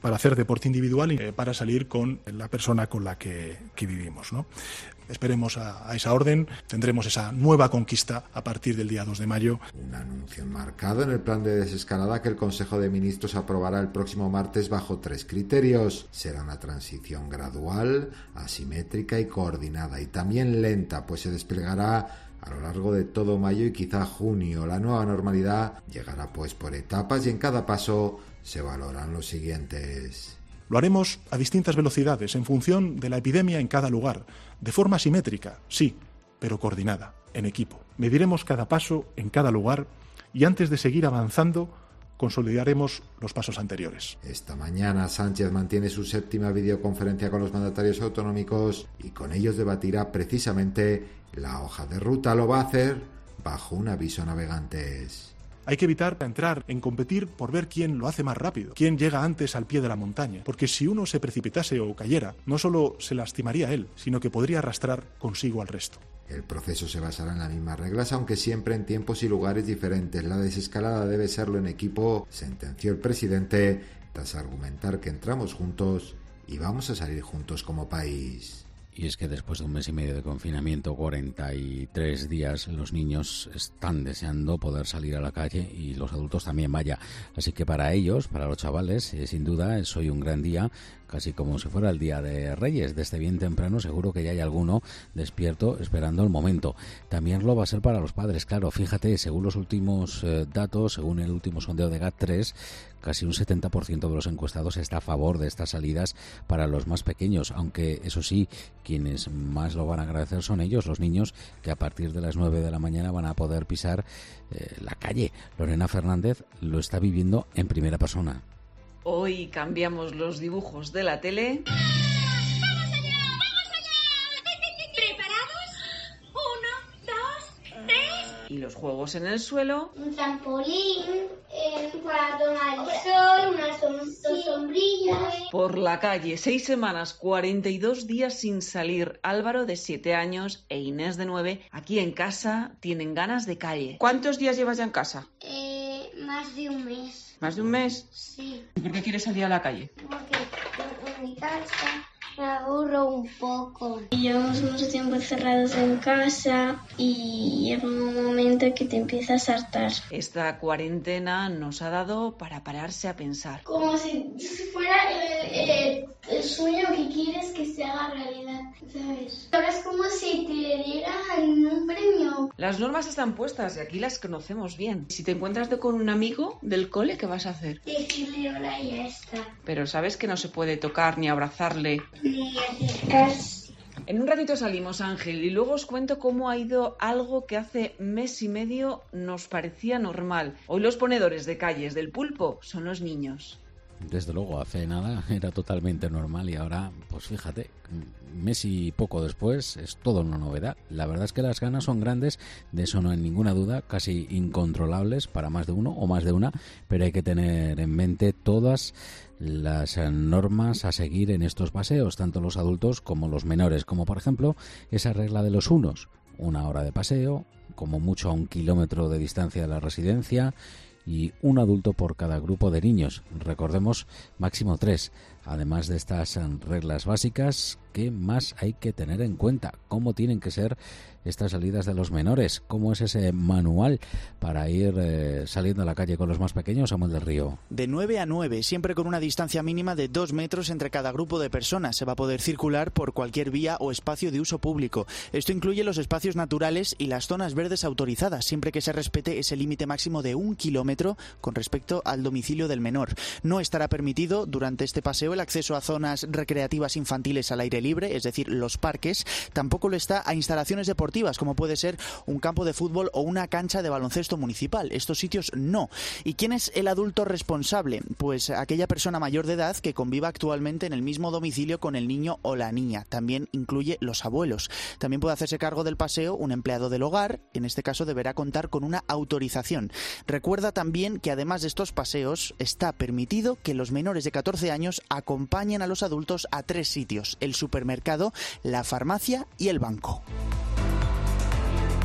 para hacer deporte individual y para salir con la persona con la que vivimos, ¿no? Esperemos a esa orden, tendremos esa nueva conquista a partir del día 2 de mayo. Un anuncio enmarcado en el plan de desescalada que el Consejo de Ministros aprobará el próximo martes bajo 3 criterios. Será una transición gradual, asimétrica y coordinada, y también lenta, pues se desplegará a lo largo de todo mayo y quizá junio. La nueva normalidad llegará pues por etapas y en cada paso se valoran los siguientes. Lo haremos a distintas velocidades, en función de la epidemia en cada lugar, de forma simétrica, sí, pero coordinada, en equipo. Mediremos cada paso en cada lugar y antes de seguir avanzando, consolidaremos los pasos anteriores. Esta mañana Sánchez mantiene su 7ª videoconferencia con los mandatarios autonómicos y con ellos debatirá precisamente la hoja de ruta. Lo va a hacer bajo un aviso a navegantes. Hay que evitar entrar en competir por ver quién lo hace más rápido, quién llega antes al pie de la montaña, porque si uno se precipitase o cayera, no solo se lastimaría él, sino que podría arrastrar consigo al resto. El proceso se basará en las mismas reglas, aunque siempre en tiempos y lugares diferentes. La desescalada debe serlo en equipo, sentenció el presidente, tras argumentar que entramos juntos y vamos a salir juntos como país. Y es que después de un mes y medio de confinamiento, 43 días, los niños están deseando poder salir a la calle y los adultos también, vaya. Así que para ellos, para los chavales, sin duda es hoy un gran día, casi como si fuera el Día de Reyes. Desde bien temprano seguro que ya hay alguno despierto esperando el momento. También lo va a ser para los padres, claro. Fíjate, según los últimos datos, según el último sondeo de GAT3, casi un 70% de los encuestados está a favor de estas salidas para los más pequeños, aunque eso sí, quienes más lo van a agradecer son ellos, los niños, que a partir de las 9 de la mañana van a poder pisar la calle. Lorena Fernández lo está viviendo en primera persona. Hoy cambiamos los dibujos de la tele. ¡Vamos allá! ¿Preparados? 1, 2, 3. Y los juegos en el suelo. Un trampolín, para tomar el sol, dos sombrillas. Por la calle, 6 semanas, 42 días sin salir. Álvaro, de 7 años, e Inés, de 9, aquí en casa, tienen ganas de calle. ¿Cuántos días llevas ya en casa? Más de un mes. ¿Más de un mes? Sí. ¿Y por qué quieres salir a la calle? Porque en mi casa me aburro un poco. Llevamos mucho tiempo encerrados en casa y llega un momento que te empiezas a hartar. Esta cuarentena nos ha dado para pararse a pensar. Como si fuera el sueño que quieres que se haga realidad, ¿sabes? Ahora es como si te dieran un premio. Las normas están puestas y aquí las conocemos bien. Si te encuentras con un amigo del cole, ¿qué vas a hacer? Decirle hola y ya está. Pero sabes que no se puede tocar ni abrazarle. Ni acercarse. En un ratito salimos, Ángel, y luego os cuento cómo ha ido algo que hace mes y medio nos parecía normal. Hoy los ponedores de calles del pulpo son los niños. Desde luego, hace nada era totalmente normal y ahora, pues fíjate, mes y poco después es todo una novedad. La verdad es que las ganas son grandes, de eso no hay ninguna duda, casi incontrolables para más de uno o más de una, pero hay que tener en mente todas las normas a seguir en estos paseos, tanto los adultos como los menores, como por ejemplo esa regla de los unos, 1 hora de paseo, como mucho a 1 kilómetro de distancia de la residencia, y un adulto por cada grupo de niños. Recordemos, máximo 3. Además de estas reglas básicas, ¿qué más hay que tener en cuenta? ¿Cómo tienen que ser estas salidas de los menores? ¿Cómo es ese manual para ir saliendo a la calle con los más pequeños, Samuel del Río? De 9 a 9, siempre con una distancia mínima de 2 metros entre cada grupo de personas. Se va a poder circular por cualquier vía o espacio de uso público. Esto incluye los espacios naturales y las zonas verdes autorizadas, siempre que se respete ese límite máximo de 1 kilómetro con respecto al domicilio del menor. No estará permitido durante este paseo el acceso a zonas recreativas infantiles al aire libre, es decir, los parques. Tampoco lo está a instalaciones deportivas, como puede ser un campo de fútbol o una cancha de baloncesto municipal. Estos sitios no. ¿Y quién es el adulto responsable? Pues aquella persona mayor de edad que conviva actualmente en el mismo domicilio con el niño o la niña. También incluye los abuelos. También puede hacerse cargo del paseo un empleado del hogar. En este caso deberá contar con una autorización. Recuerda también que además de estos paseos está permitido que los menores de 14 años acompañen a los adultos a 3 sitios: el supermercado, la farmacia y el banco.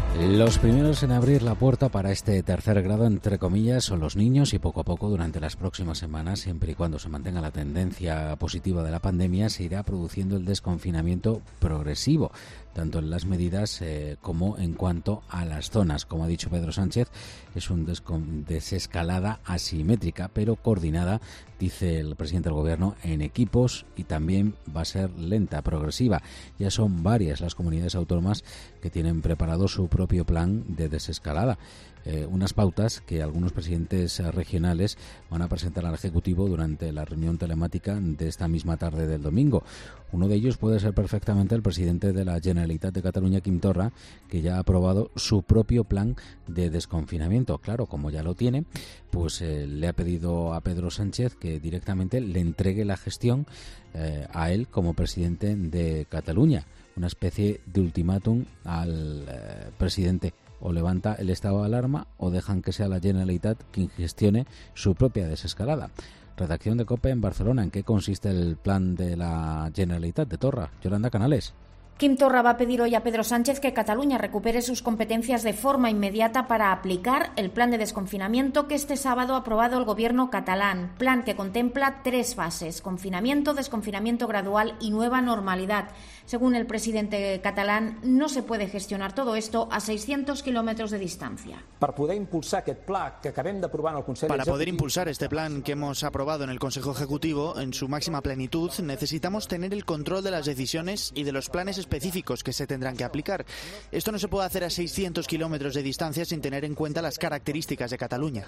Los primeros en abrir la puerta para este tercer grado, entre comillas, son los niños y poco a poco durante las próximas semanas, siempre y cuando se mantenga la tendencia positiva de la pandemia, se irá produciendo el desconfinamiento progresivo, tanto en las medidas como en cuanto a las zonas. Como ha dicho Pedro Sánchez, es una desescalada asimétrica, pero coordinada, dice el presidente del Gobierno, en equipos, y también va a ser lenta, progresiva. Ya son varias las comunidades autónomas que tienen preparado su propio plan de desescalada. Unas pautas que algunos presidentes regionales van a presentar al Ejecutivo durante la reunión telemática de esta misma tarde del domingo. Uno de ellos puede ser perfectamente el presidente de la Generalitat de Cataluña, Quim Torra, que ya ha aprobado su propio plan de desconfinamiento. Claro, como ya lo tiene, pues le ha pedido a Pedro Sánchez que directamente le entregue la gestión a él como presidente de Cataluña. Una especie de ultimátum al presidente. O levanta el estado de alarma o dejan que sea la Generalitat quien gestione su propia desescalada. Redacción de COPE en Barcelona. ¿En qué consiste el plan de la Generalitat de Torra? Yolanda Canales. Quim Torra va a pedir hoy a Pedro Sánchez que Cataluña recupere sus competencias de forma inmediata para aplicar el plan de desconfinamiento que este sábado ha aprobado el Gobierno catalán. Plan que contempla 3 fases: confinamiento, desconfinamiento gradual y nueva normalidad. Según el presidente catalán, no se puede gestionar todo esto a 600 kilómetros de distancia. Para poder impulsar este plan que hemos aprobado en el Consejo Ejecutivo en su máxima plenitud, necesitamos tener el control de las decisiones y de los planes específicos que se tendrán que aplicar. Esto no se puede hacer a 600 kilómetros de distancia sin tener en cuenta las características de Cataluña.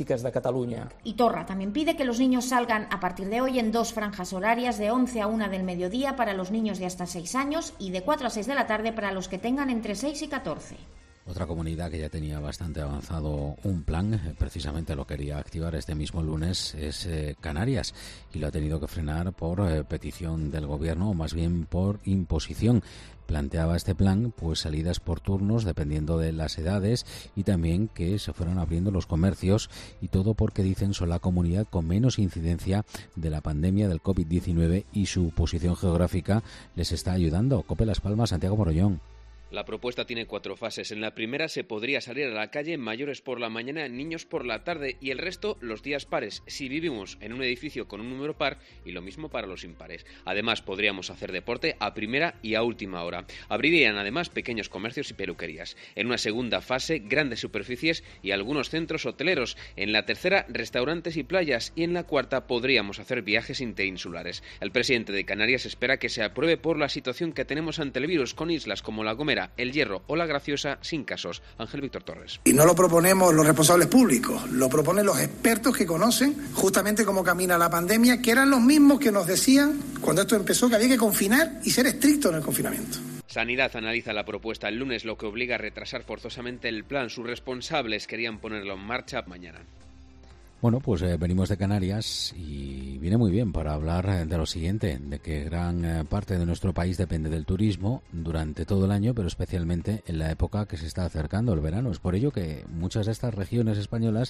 Y Torra también pide que los niños salgan a partir de hoy en 2 franjas horarias, de 11 a 1 del mediodía para los niños de hasta 6 años y de 4 a 6 de la tarde para los que tengan entre 6 y 14. Otra comunidad que ya tenía bastante avanzado un plan, precisamente lo quería activar este mismo lunes, es Canarias, y lo ha tenido que frenar por petición del Gobierno, o más bien por imposición. Planteaba este plan pues salidas por turnos dependiendo de las edades y también que se fueran abriendo los comercios, y todo porque dicen son la comunidad con menos incidencia de la pandemia del COVID-19 y su posición geográfica les está ayudando. COPE Las Palmas, Santiago Morollón. La propuesta tiene 4 fases. En la primera se podría salir a la calle mayores por la mañana, niños por la tarde y el resto los días pares, si vivimos en un edificio con un número par, y lo mismo para los impares. Además, podríamos hacer deporte a primera y a última hora. Abrirían además pequeños comercios y peluquerías. En una segunda fase, grandes superficies y algunos centros hoteleros. En la tercera, restaurantes y playas. Y en la cuarta, podríamos hacer viajes interinsulares. El presidente de Canarias espera que se apruebe por la situación que tenemos ante el virus, con islas como La Gomera, El Hierro o La Graciosa sin casos. Ángel Víctor Torres. Y no lo proponemos los responsables públicos, lo proponen los expertos que conocen justamente cómo camina la pandemia, que eran los mismos que nos decían cuando esto empezó que había que confinar y ser estricto en el confinamiento. Sanidad analiza la propuesta el lunes, lo que obliga a retrasar forzosamente el plan. Sus responsables querían ponerlo en marcha mañana. Bueno, pues venimos de Canarias y viene muy bien para hablar de lo siguiente, de que gran parte de nuestro país depende del turismo durante todo el año, pero especialmente en la época que se está acercando el verano. Es por ello que muchas de estas regiones españolas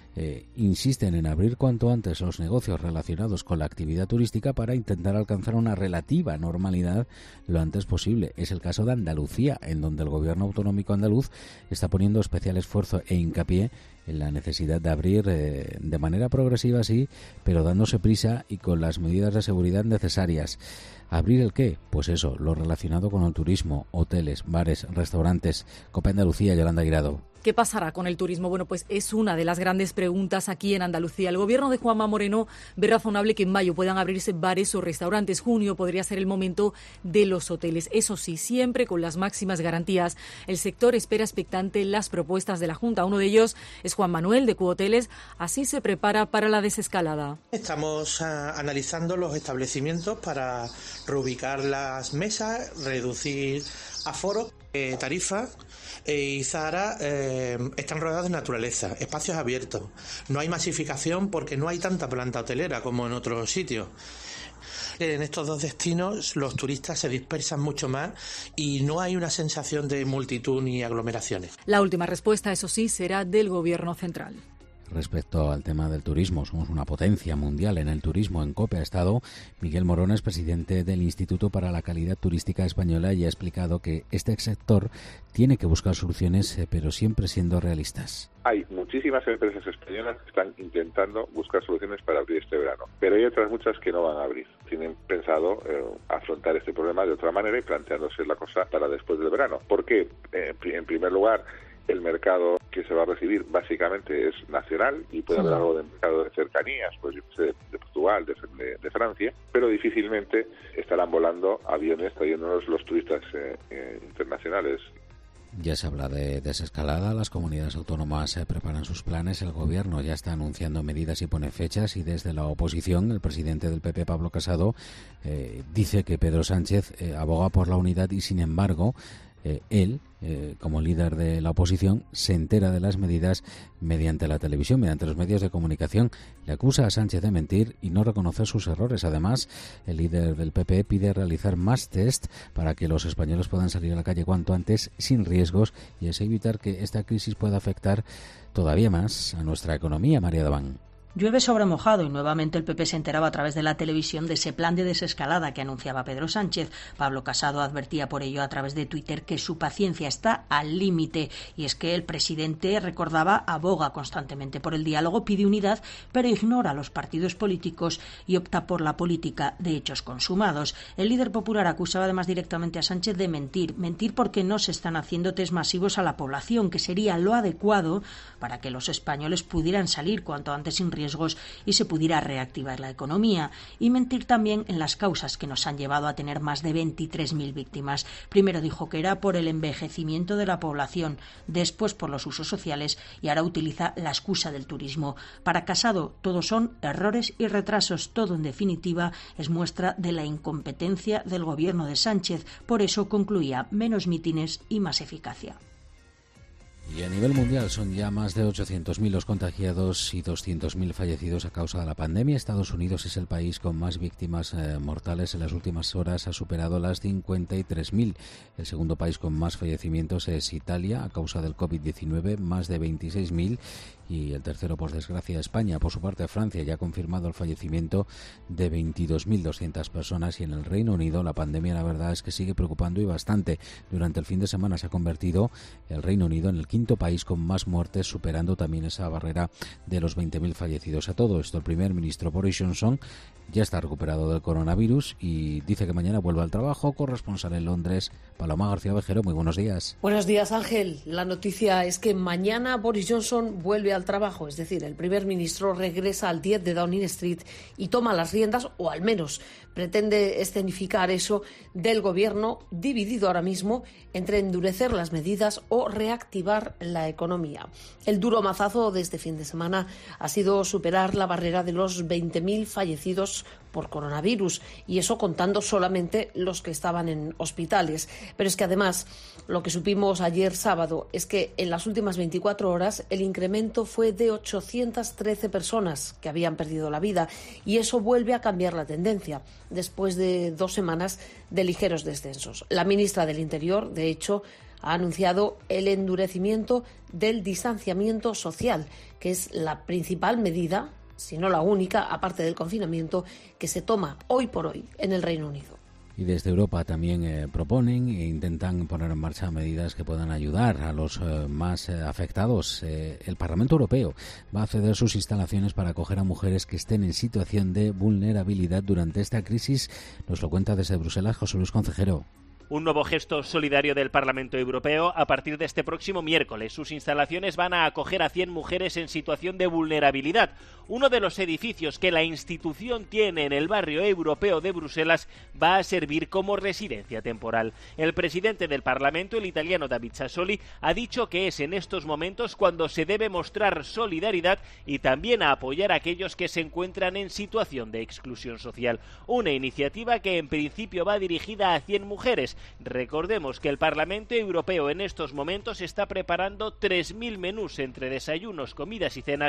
insisten en abrir cuanto antes los negocios relacionados con la actividad turística para intentar alcanzar una relativa normalidad lo antes posible. Es el caso de Andalucía, en donde el gobierno autonómico andaluz está poniendo especial esfuerzo e hincapié en la necesidad de abrir de manera progresiva, sí, pero dándose prisa y con las medidas de seguridad necesarias. ¿Abrir el qué? Pues eso, lo relacionado con el turismo, hoteles, bares, restaurantes. COPE Andalucía, Yolanda Guirado. ¿Qué pasará con el turismo? Bueno, pues es una de las grandes preguntas aquí en Andalucía. El gobierno de Juanma Moreno ve razonable que en mayo puedan abrirse bares o restaurantes. Junio podría ser el momento de los hoteles. Eso sí, siempre con las máximas garantías. El sector espera expectante las propuestas de la Junta. Uno de ellos es Juan Manuel, de Cuhoteles. Así se prepara para la desescalada. Estamos analizando los establecimientos para reubicar las mesas, reducir aforo, tarifas. Y Zahara están rodeados de naturaleza, espacios abiertos. No hay masificación porque no hay tanta planta hotelera como en otros sitios. En estos 2 destinos los turistas se dispersan mucho más y no hay una sensación de multitud ni aglomeraciones. La última respuesta, eso sí, será del Gobierno central. respecto al tema del turismo. Somos una potencia mundial en el turismo. En COPE ha estado Miguel Morones, presidente del Instituto para la Calidad Turística Española, y ha explicado que este sector tiene que buscar soluciones, pero siempre siendo realistas. Hay muchísimas empresas españolas que están intentando buscar soluciones para abrir este verano, pero hay otras muchas que no van a abrir. Tienen pensado afrontar este problema de otra manera y planteándose la cosa para después del verano. ¿Por qué? En primer lugar, el mercado que se va a recibir básicamente es nacional y puede haber algo de mercado de cercanías, pues yo sé, de Portugal, de Francia, pero difícilmente estarán volando aviones trayéndonos los turistas internacionales. Ya se habla de desescalada, las comunidades autónomas preparan sus planes, el gobierno ya está anunciando medidas y pone fechas, y desde la oposición el presidente del PP, Pablo Casado, dice que Pedro Sánchez aboga por la unidad y, sin embargo, él, como líder de la oposición, se entera de las medidas mediante la televisión, mediante los medios de comunicación. Le acusa a Sánchez de mentir y no reconocer sus errores. Además, el líder del PP pide realizar más test para que los españoles puedan salir a la calle cuanto antes sin riesgos, y así evitar que esta crisis pueda afectar todavía más a nuestra economía. María Daván. Llueve sobre mojado y nuevamente el PP se enteraba a través de la televisión de ese plan de desescalada que anunciaba Pedro Sánchez. Pablo Casado advertía por ello a través de Twitter que su paciencia está al límite, y es que el presidente, recordaba, aboga constantemente por el diálogo, pide unidad, pero ignora a los partidos políticos y opta por la política de hechos consumados. El líder popular acusaba además directamente a Sánchez de mentir porque no se están haciendo test masivos a la población, que sería lo adecuado para que los españoles pudieran salir cuanto antes sin riesgos y se pudiera reactivar la economía, y mentir también en las causas que nos han llevado a tener más de 23.000 víctimas. Primero dijo que era por el envejecimiento de la población, después por los usos sociales, y ahora utiliza la excusa del turismo. Para Casado, todo son errores y retrasos. Todo, en definitiva, es muestra de la incompetencia del gobierno de Sánchez. Por eso concluía: menos mítines y más eficacia. Y a nivel mundial son ya más de 800.000 los contagiados y 200.000 fallecidos a causa de la pandemia. Estados Unidos es el país con más víctimas mortales. En las últimas horas ha superado las 53.000. El segundo país con más fallecimientos es Italia a causa del COVID-19, más de 26.000. Y el tercero, por desgracia, España. Por su parte, Francia ya ha confirmado el fallecimiento de 22.200 personas, y en el Reino Unido la pandemia, la verdad, es que sigue preocupando y bastante. Durante el fin de semana se ha convertido el Reino Unido en el quinto país con más muertes, superando también esa barrera de los 20.000 fallecidos. A todo esto, el primer ministro Boris Johnson ya está recuperado del coronavirus y dice que mañana vuelve al trabajo. Corresponsal en Londres, Paloma García Vejero, muy buenos días. Buenos días, Ángel. La noticia es que mañana Boris Johnson vuelve al trabajo, es decir, el primer ministro regresa al 10 de Downing Street y toma las riendas, o al menos pretende escenificar eso, del gobierno, dividido ahora mismo entre endurecer las medidas o reactivar la economía. El duro mazazo de este fin de semana ha sido superar la barrera de los 20.000 fallecidos por coronavirus, y eso contando solamente los que estaban en hospitales. Pero es que además, lo que supimos ayer sábado es que en las últimas 24 horas el incremento fue de 813 personas que habían perdido la vida, y eso vuelve a cambiar la tendencia después de 2 semanas de ligeros descensos. La ministra del Interior, de hecho, ha anunciado el endurecimiento del distanciamiento social, que es la principal medida, si no la única, aparte del confinamiento, que se toma hoy por hoy en el Reino Unido. Y desde Europa también proponen e intentan poner en marcha medidas que puedan ayudar a los más afectados. El Parlamento Europeo va a ceder sus instalaciones para acoger a mujeres que estén en situación de vulnerabilidad durante esta crisis. Nos lo cuenta desde Bruselas José Luis Concejero. Un nuevo gesto solidario del Parlamento Europeo. A partir de este próximo miércoles, sus instalaciones van a acoger a 100 mujeres en situación de vulnerabilidad. Uno de los edificios que la institución tiene en el barrio europeo de Bruselas va a servir como residencia temporal. El presidente del Parlamento, el italiano David Sassoli, ha dicho que es en estos momentos cuando se debe mostrar solidaridad y también a apoyar a aquellos que se encuentran en situación de exclusión social. Una iniciativa que en principio va dirigida a 100 mujeres. Recordemos que el Parlamento Europeo en estos momentos está preparando 3.000 menús entre desayunos, comidas y cenas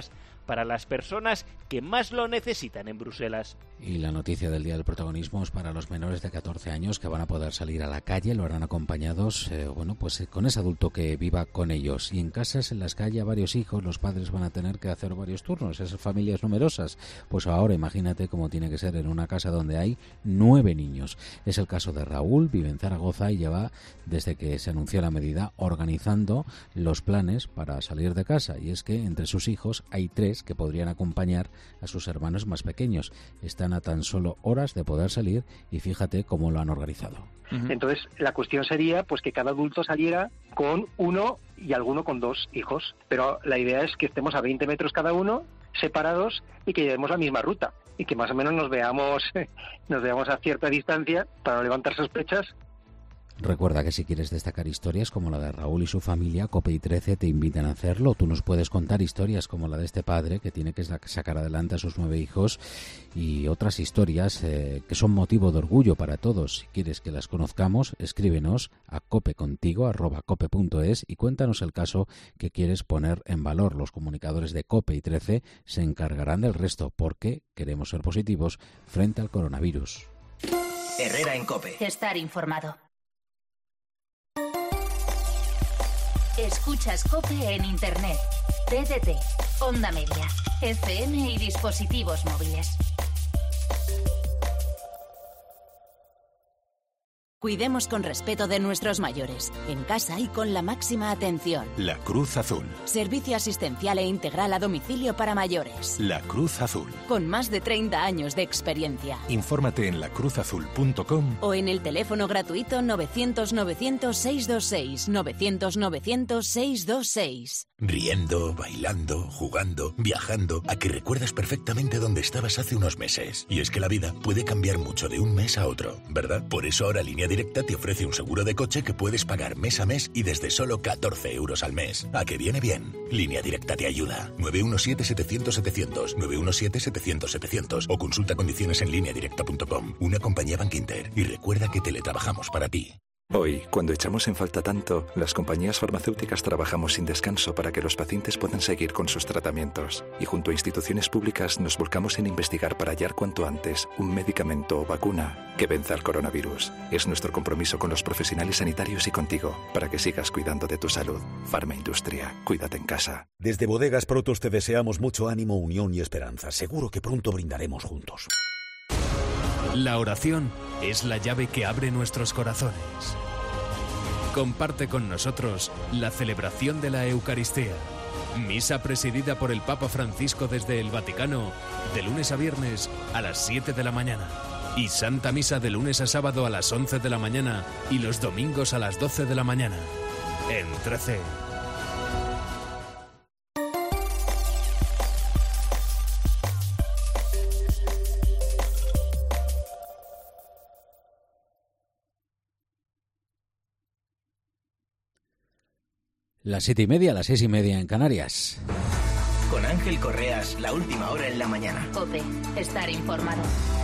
para las personas que más lo necesitan en Bruselas. Y la noticia del día del protagonismo es para los menores de 14 años que van a poder salir a la calle, lo harán acompañados, con ese adulto que viva con ellos. Y en casas en las que haya varios hijos, los padres van a tener que hacer varios turnos, esas familias numerosas. Pues ahora imagínate cómo tiene que ser en una casa donde hay 9 niños. Es el caso de Raúl, vive en Zaragoza y lleva, desde que se anunció la medida, organizando los planes para salir de casa. Y es que entre sus hijos hay 3 que podrían acompañar a sus hermanos más pequeños. Están a tan solo horas de poder salir y fíjate cómo lo han organizado. Entonces, la cuestión sería pues que cada adulto saliera con 1 y alguno con 2 hijos. Pero la idea es que estemos a 20 metros cada uno, separados, y que llevemos la misma ruta. Y que más o menos nos veamos a cierta distancia para no levantar sospechas. Recuerda que si quieres destacar historias como la de Raúl y su familia, COPE y 13 te invitan a hacerlo. Tú nos puedes contar historias como la de este padre que tiene que sacar adelante a sus 9 hijos y otras historias que son motivo de orgullo para todos. Si quieres que las conozcamos, escríbenos a copecontigo@cope.es y cuéntanos el caso que quieres poner en valor. Los comunicadores de COPE y 13 se encargarán del resto porque queremos ser positivos frente al coronavirus. Herrera en COPE. Estar informado. Escuchas COPE en Internet, TDT, Onda Media, FM y dispositivos móviles. Cuidemos con respeto de nuestros mayores, en casa y con la máxima atención. La Cruz Azul. Servicio asistencial e integral a domicilio para mayores. La Cruz Azul. Con más de 30 años de experiencia. Infórmate en lacruzazul.com o en el teléfono gratuito 900-900-626, 900-900-626. Riendo, bailando, jugando, viajando, a que recuerdas perfectamente dónde estabas hace unos meses. Y es que la vida puede cambiar mucho de un mes a otro, ¿verdad? Por eso ahora Línea Directa te ofrece un seguro de coche que puedes pagar mes a mes y desde solo 14 euros al mes. ¿A que viene bien? Línea Directa te ayuda. 917-700-700, 917-700-700 o consulta condiciones en lineadirecta.com. Una compañía Bankinter. Y recuerda que teletrabajamos para ti. Hoy, cuando echamos en falta tanto, las compañías farmacéuticas trabajamos sin descanso para que los pacientes puedan seguir con sus tratamientos. Y junto a instituciones públicas nos volcamos en investigar para hallar cuanto antes un medicamento o vacuna que venza al coronavirus. Es nuestro compromiso con los profesionales sanitarios y contigo, para que sigas cuidando de tu salud. Farmaindustria, cuídate en casa. Desde Bodegas Protos te deseamos mucho ánimo, unión y esperanza. Seguro que pronto brindaremos juntos. La oración es la llave que abre nuestros corazones. Comparte con nosotros la celebración de la Eucaristía. Misa presidida por el Papa Francisco desde el Vaticano, de lunes a viernes a las 7 de la mañana. Y Santa Misa de lunes a sábado a las 11 de la mañana y los domingos a las 12 de la mañana. En 13. Las 7:30, las 6:30 en Canarias. Con Ángel Correas, la última hora en la mañana. COPE, estar informado.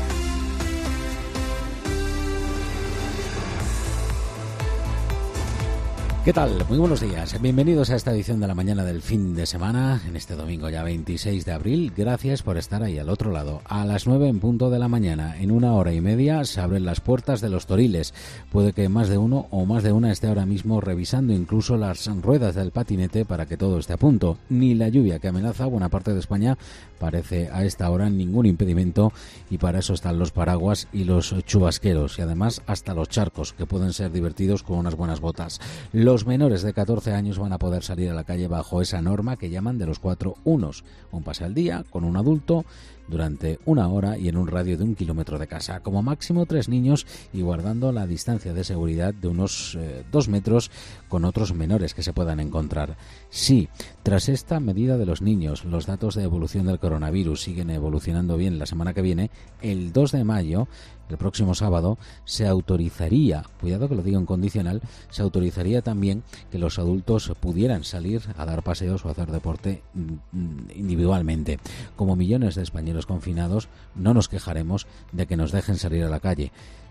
¿Qué tal? Muy buenos días. Bienvenidos a esta edición de la mañana del fin de semana, en este domingo ya 26 de abril. Gracias por estar ahí al otro lado. A las 9 en punto de la mañana, en 1 hora y media, se abren las puertas de los Toriles. Puede que más de uno o más de una esté ahora mismo revisando incluso las ruedas del patinete para que todo esté a punto. Ni la lluvia que amenaza buena parte de España parece a esta hora ningún impedimento, y para eso están los paraguas y los chubasqueros, y además hasta los charcos, que pueden ser divertidos con unas buenas botas. Los menores de 14 años van a poder salir a la calle bajo esa norma que llaman de los 4 unos. Un pase al día con un adulto durante 1 hora y en un radio de 1 kilómetro de casa. Como máximo 3 niños y guardando la distancia de seguridad de unos 2 metros con otros menores que se puedan encontrar. Sí, tras esta medida de los niños, los datos de evolución del coronavirus siguen evolucionando bien. La semana que viene, el 2 de mayo, el próximo sábado, se autorizaría, cuidado que lo digo en condicional, se autorizaría también que los adultos pudieran salir a dar paseos o hacer deporte individualmente. Como millones de españoles confinados, no nos quejaremos de que nos dejen salir a la calle.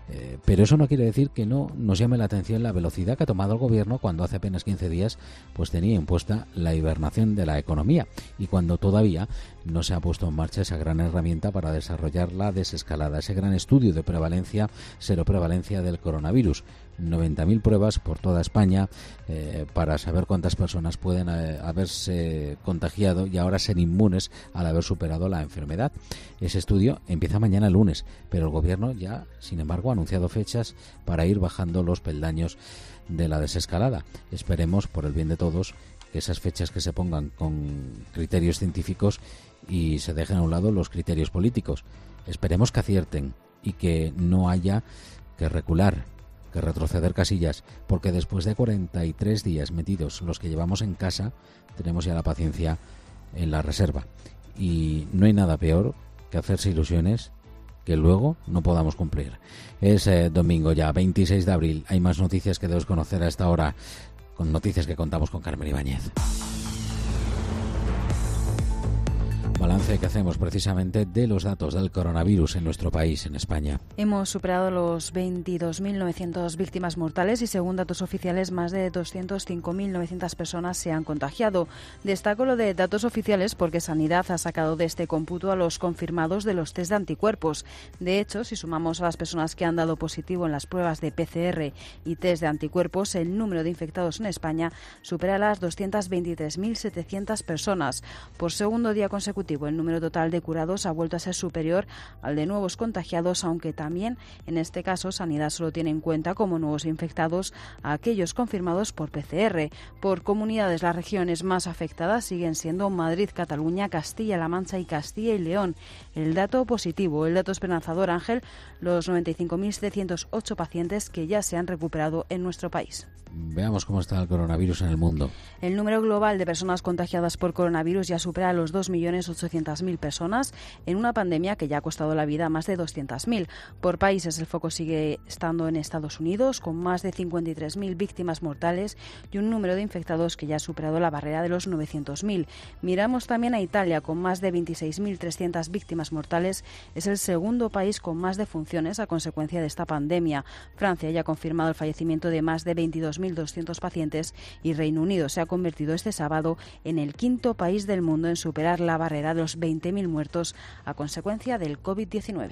Pero eso no quiere decir que no nos llame la atención la velocidad que ha tomado el gobierno cuando hace apenas 15 días pues tenía impuesta la hibernación de la economía y cuando todavía no se ha puesto en marcha esa gran herramienta para desarrollar la desescalada, ese gran estudio de prevalencia, seroprevalencia del coronavirus. 90.000 pruebas por toda España para saber cuántas personas pueden haberse contagiado y ahora ser inmunes al haber superado la enfermedad. Ese estudio empieza mañana lunes, pero el gobierno ya, sin embargo, ha anunciado fechas para ir bajando los peldaños de la desescalada. Esperemos, por el bien de todos, que esas fechas que se pongan con criterios científicos y se dejen a un lado los criterios políticos. Esperemos que acierten y que no haya que recular, que retroceder casillas, porque después de 43 días metidos los que llevamos en casa, tenemos ya la paciencia en la reserva. Y no hay nada peor que hacerse ilusiones que luego no podamos cumplir. Es domingo ya, 26 de abril. Hay más noticias que debes conocer a esta hora, con noticias que contamos con Carmen Ibáñez. Balance que hacemos precisamente de los datos del coronavirus en nuestro país, en España. Hemos superado los 22.900 víctimas mortales y según datos oficiales más de 205.900 personas se han contagiado. Destaco lo de datos oficiales porque Sanidad ha sacado de este cómputo a los confirmados de los test de anticuerpos. De hecho, si sumamos a las personas que han dado positivo en las pruebas de PCR y test de anticuerpos, el número de infectados en España supera las 223.700 personas. Por segundo día consecutivo, el número total de curados ha vuelto a ser superior al de nuevos contagiados, aunque también en este caso Sanidad solo tiene en cuenta como nuevos infectados a aquellos confirmados por PCR. Por comunidades, las regiones más afectadas siguen siendo Madrid, Cataluña, Castilla-La Mancha y Castilla y León. El dato positivo, el dato esperanzador, Ángel, los 95.708 pacientes que ya se han recuperado en nuestro país. Veamos cómo está el coronavirus en el mundo. El número global de personas contagiadas por coronavirus ya supera los 2.800.000 personas en una pandemia que ya ha costado la vida a más de 200.000. Por países, el foco sigue estando en Estados Unidos, con más de 53.000 víctimas mortales y un número de infectados que ya ha superado la barrera de los 900.000. Miramos también a Italia, con más de 26.300 víctimas mortales. Es el segundo país con más defunciones a consecuencia de esta pandemia. Francia ya ha confirmado el fallecimiento de más de 22.200 pacientes y Reino Unido se ha convertido este sábado en el quinto país del mundo en superar la barrera de los 20.000 muertos a consecuencia del COVID-19.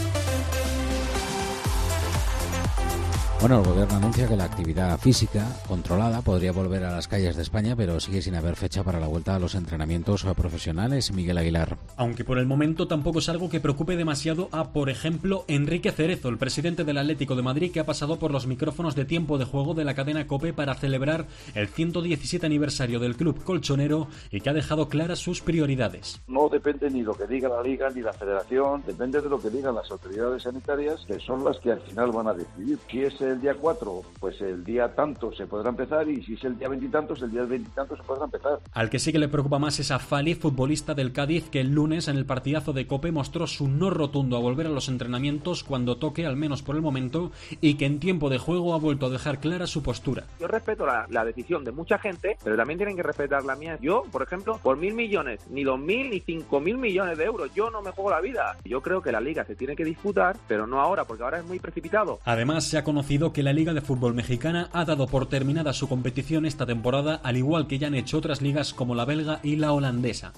Bueno, el gobierno anuncia que la actividad física controlada podría volver a las calles de España, pero sigue sin haber fecha para la vuelta a los entrenamientos profesionales. Miguel Aguilar. Aunque por el momento tampoco es algo que preocupe demasiado a, por ejemplo, Enrique Cerezo, el presidente del Atlético de Madrid, que ha pasado por los micrófonos de Tiempo de Juego de la cadena COPE para celebrar el 117 aniversario del club colchonero y que ha dejado claras sus prioridades. No depende ni lo que diga la Liga ni la Federación, depende de lo que digan las autoridades sanitarias, que son las que al final van a decidir. Si es el día 4, pues el día tanto se podrá empezar, y si es el día 20 y tantos, el día 20 y tantos se podrá empezar. Al que sí que le preocupa más es a Fali, futbolista del Cádiz, que el lunes en el partidazo de COPE mostró su no rotundo a volver a los entrenamientos cuando toque, al menos por el momento, y que en tiempo de juego ha vuelto a dejar clara su postura. Yo respeto la decisión de mucha gente, pero también tienen que respetar la mía. Yo, por ejemplo, por 1.000 millones, ni 2.000 ni 5.000 millones de euros, yo no me juego la vida. Yo creo que la Liga se tiene que disputar, pero no ahora, porque ahora es muy precipitado. Además, se ha conocido que la Liga de Fútbol Mexicana ha dado por terminada su competición esta temporada, al igual que ya han hecho otras ligas como la belga y la holandesa.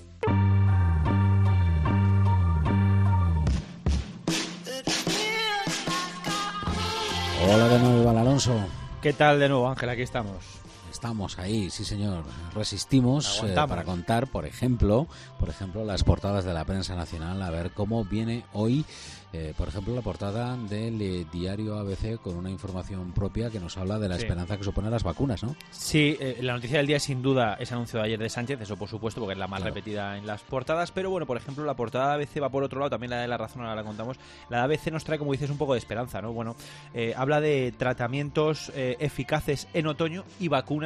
Hola de nuevo, Iván Alonso. ¿Qué tal de nuevo, Ángel? Aquí estamos. Estamos ahí, sí señor. Resistimos para contar, por ejemplo, las portadas de la prensa nacional, a ver cómo viene hoy, por ejemplo, la portada del diario ABC con una información propia que nos habla de la esperanza que suponen las vacunas, ¿no? Sí, la noticia del día sin duda ese anuncio de ayer de Sánchez, eso por supuesto, porque es la más repetida en las portadas, pero bueno, por ejemplo, la portada de ABC va por otro lado, también la de La Razón, ahora la contamos. La de ABC nos trae, como dices, un poco de esperanza, ¿no? Bueno, habla de tratamientos eficaces en otoño y vacuna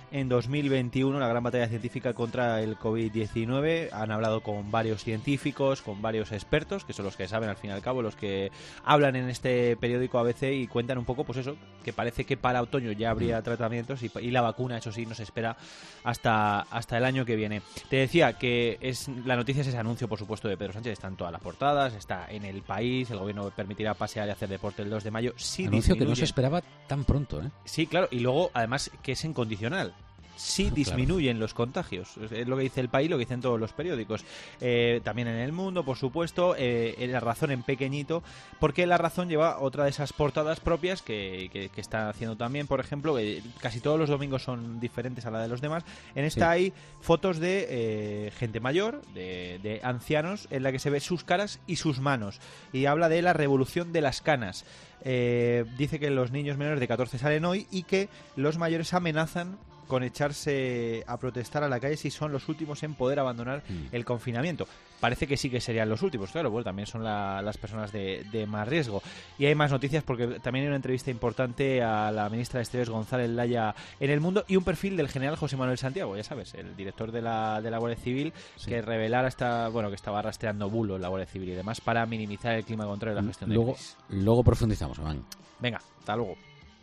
en 2021, la gran batalla científica contra el COVID-19. Han hablado con varios científicos, con varios expertos, que son los que saben al fin y al cabo, los que hablan en este periódico ABC y cuentan un poco, pues eso, que parece que para otoño ya habría tratamientos y la vacuna, eso sí, nos espera hasta el año que viene. Te decía que la noticia es ese anuncio, por supuesto, de Pedro Sánchez. Está en todas las portadas, está en El País, el gobierno permitirá pasear y hacer deporte el 2 de mayo. Sí, anuncio que no se esperaba tan pronto, ¿eh? Sí, claro, y luego, además, que es incondicional. Sí disminuyen los contagios, es lo que dice El País, lo que dicen todos los periódicos, también en El Mundo, por supuesto, La Razón en pequeñito, porque La Razón lleva otra de esas portadas propias que está haciendo también, por ejemplo, casi todos los domingos son diferentes a la de los demás. En esta hay fotos de gente mayor, de ancianos, en la que se ve sus caras y sus manos, y habla de la revolución de las canas. Dice que los niños menores de 14 salen hoy y que los mayores amenazan con echarse a protestar a la calle si son los últimos en poder abandonar el confinamiento. Parece que sí que serían los últimos, claro, bueno, también son las personas de más riesgo. Y hay más noticias porque también hay una entrevista importante a la ministra de Exteriores, González Laya, en El Mundo, y un perfil del general José Manuel Santiago, ya sabes, el director de la Guardia Civil, que revelara que estaba rastreando bulos en la Guardia Civil y demás para minimizar el clima contrario a la gestión de crisis. Luego profundizamos, Iván. Venga, hasta luego.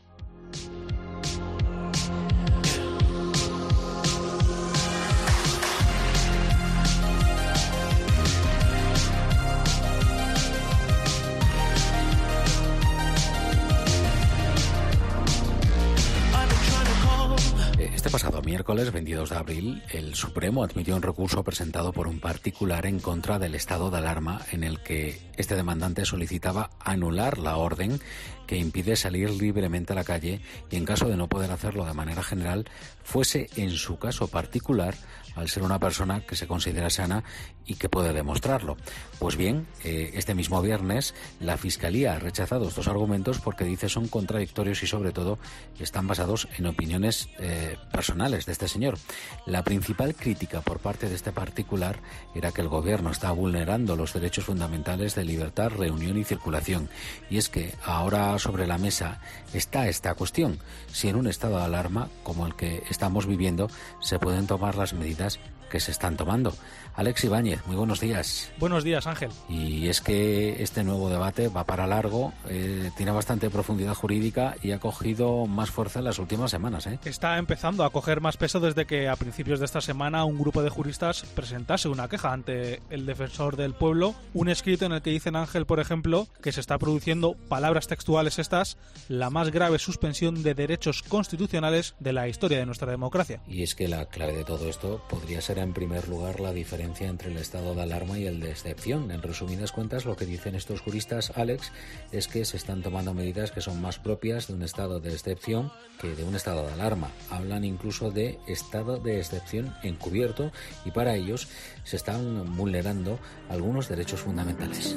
Este pasado miércoles 22 de abril, el Supremo admitió un recurso presentado por un particular en contra del estado de alarma en el que este demandante solicitaba anular la orden que impide salir libremente a la calle y, en caso de no poder hacerlo de manera general, fuese en su caso particular, al ser una persona que se considera sana y que puede demostrarlo. Pues bien, este mismo viernes la Fiscalía ha rechazado estos argumentos porque dice son contradictorios y, sobre todo, están basados en opiniones personales de este señor. La principal crítica por parte de este particular era que el gobierno está vulnerando los derechos fundamentales de libertad, reunión y circulación. Y es que ahora sobre la mesa está esta cuestión: si en un estado de alarma como el que estamos viviendo se pueden tomar las medidas que se están tomando. Alex Ibáñez, muy buenos días. Buenos días, Ángel. Y es que este nuevo debate va para largo, tiene bastante profundidad jurídica y ha cogido más fuerza en las últimas semanas. Está empezando a coger más peso desde que a principios de esta semana un grupo de juristas presentase una queja ante el Defensor del Pueblo, un escrito en el que dicen, Ángel, por ejemplo, que se está produciendo, palabras textuales estas, la más grave suspensión de derechos constitucionales de la historia de nuestra democracia. Y es que la clave de todo esto podría ser, en primer lugar, la diferencia entre el estado de alarma y el de excepción. En resumidas cuentas, lo que dicen estos juristas, Alex, es que se están tomando medidas que son más propias de un estado de excepción que de un estado de alarma. Hablan incluso de estado de excepción encubierto y para ellos se están vulnerando algunos derechos fundamentales.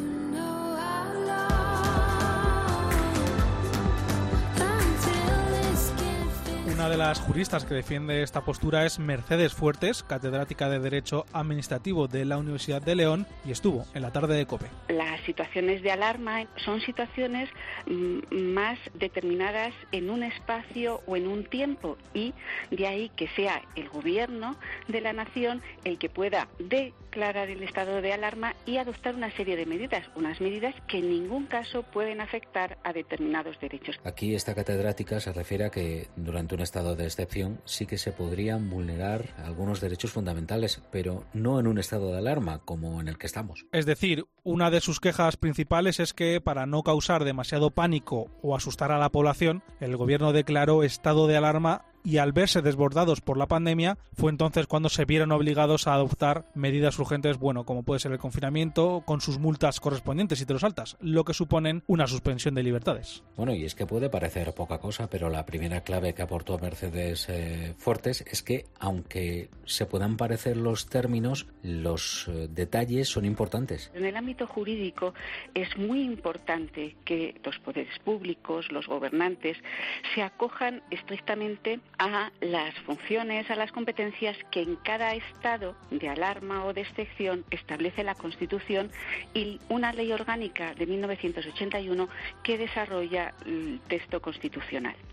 Una de las juristas que defiende esta postura es Mercedes Fuertes, catedrática de Derecho Administrativo de la Universidad de León, y estuvo en la tarde de COPE. Las situaciones de alarma son situaciones más determinadas en un espacio o en un tiempo, y de ahí que sea el gobierno de la nación el que pueda declarar el estado de alarma y adoptar una serie de medidas, unas medidas que en ningún caso pueden afectar a determinados derechos. Aquí esta catedrática se refiere a que durante un estado de excepción sí que se podrían vulnerar algunos derechos fundamentales, pero no en un estado de alarma como en el que estamos. Es decir, una de sus quejas principales es que, para no causar demasiado pánico o asustar a la población, el gobierno declaró estado de alarma y, al verse desbordados por la pandemia, fue entonces cuando se vieron obligados a adoptar medidas urgentes, como puede ser el confinamiento, con sus multas correspondientes si te lo saltas, lo que suponen una suspensión de libertades. Bueno, y es que puede parecer poca cosa, pero la primera clave que aportó Mercedes Fuertes es que, aunque se puedan parecer los términos, los detalles son importantes. En el ámbito jurídico es muy importante que los poderes públicos, los gobernantes, se acojan estrictamente a las funciones, a las competencias que en cada estado de alarma o de excepción establece la Constitución y una ley orgánica de 1981 que desarrolla el texto constitucional.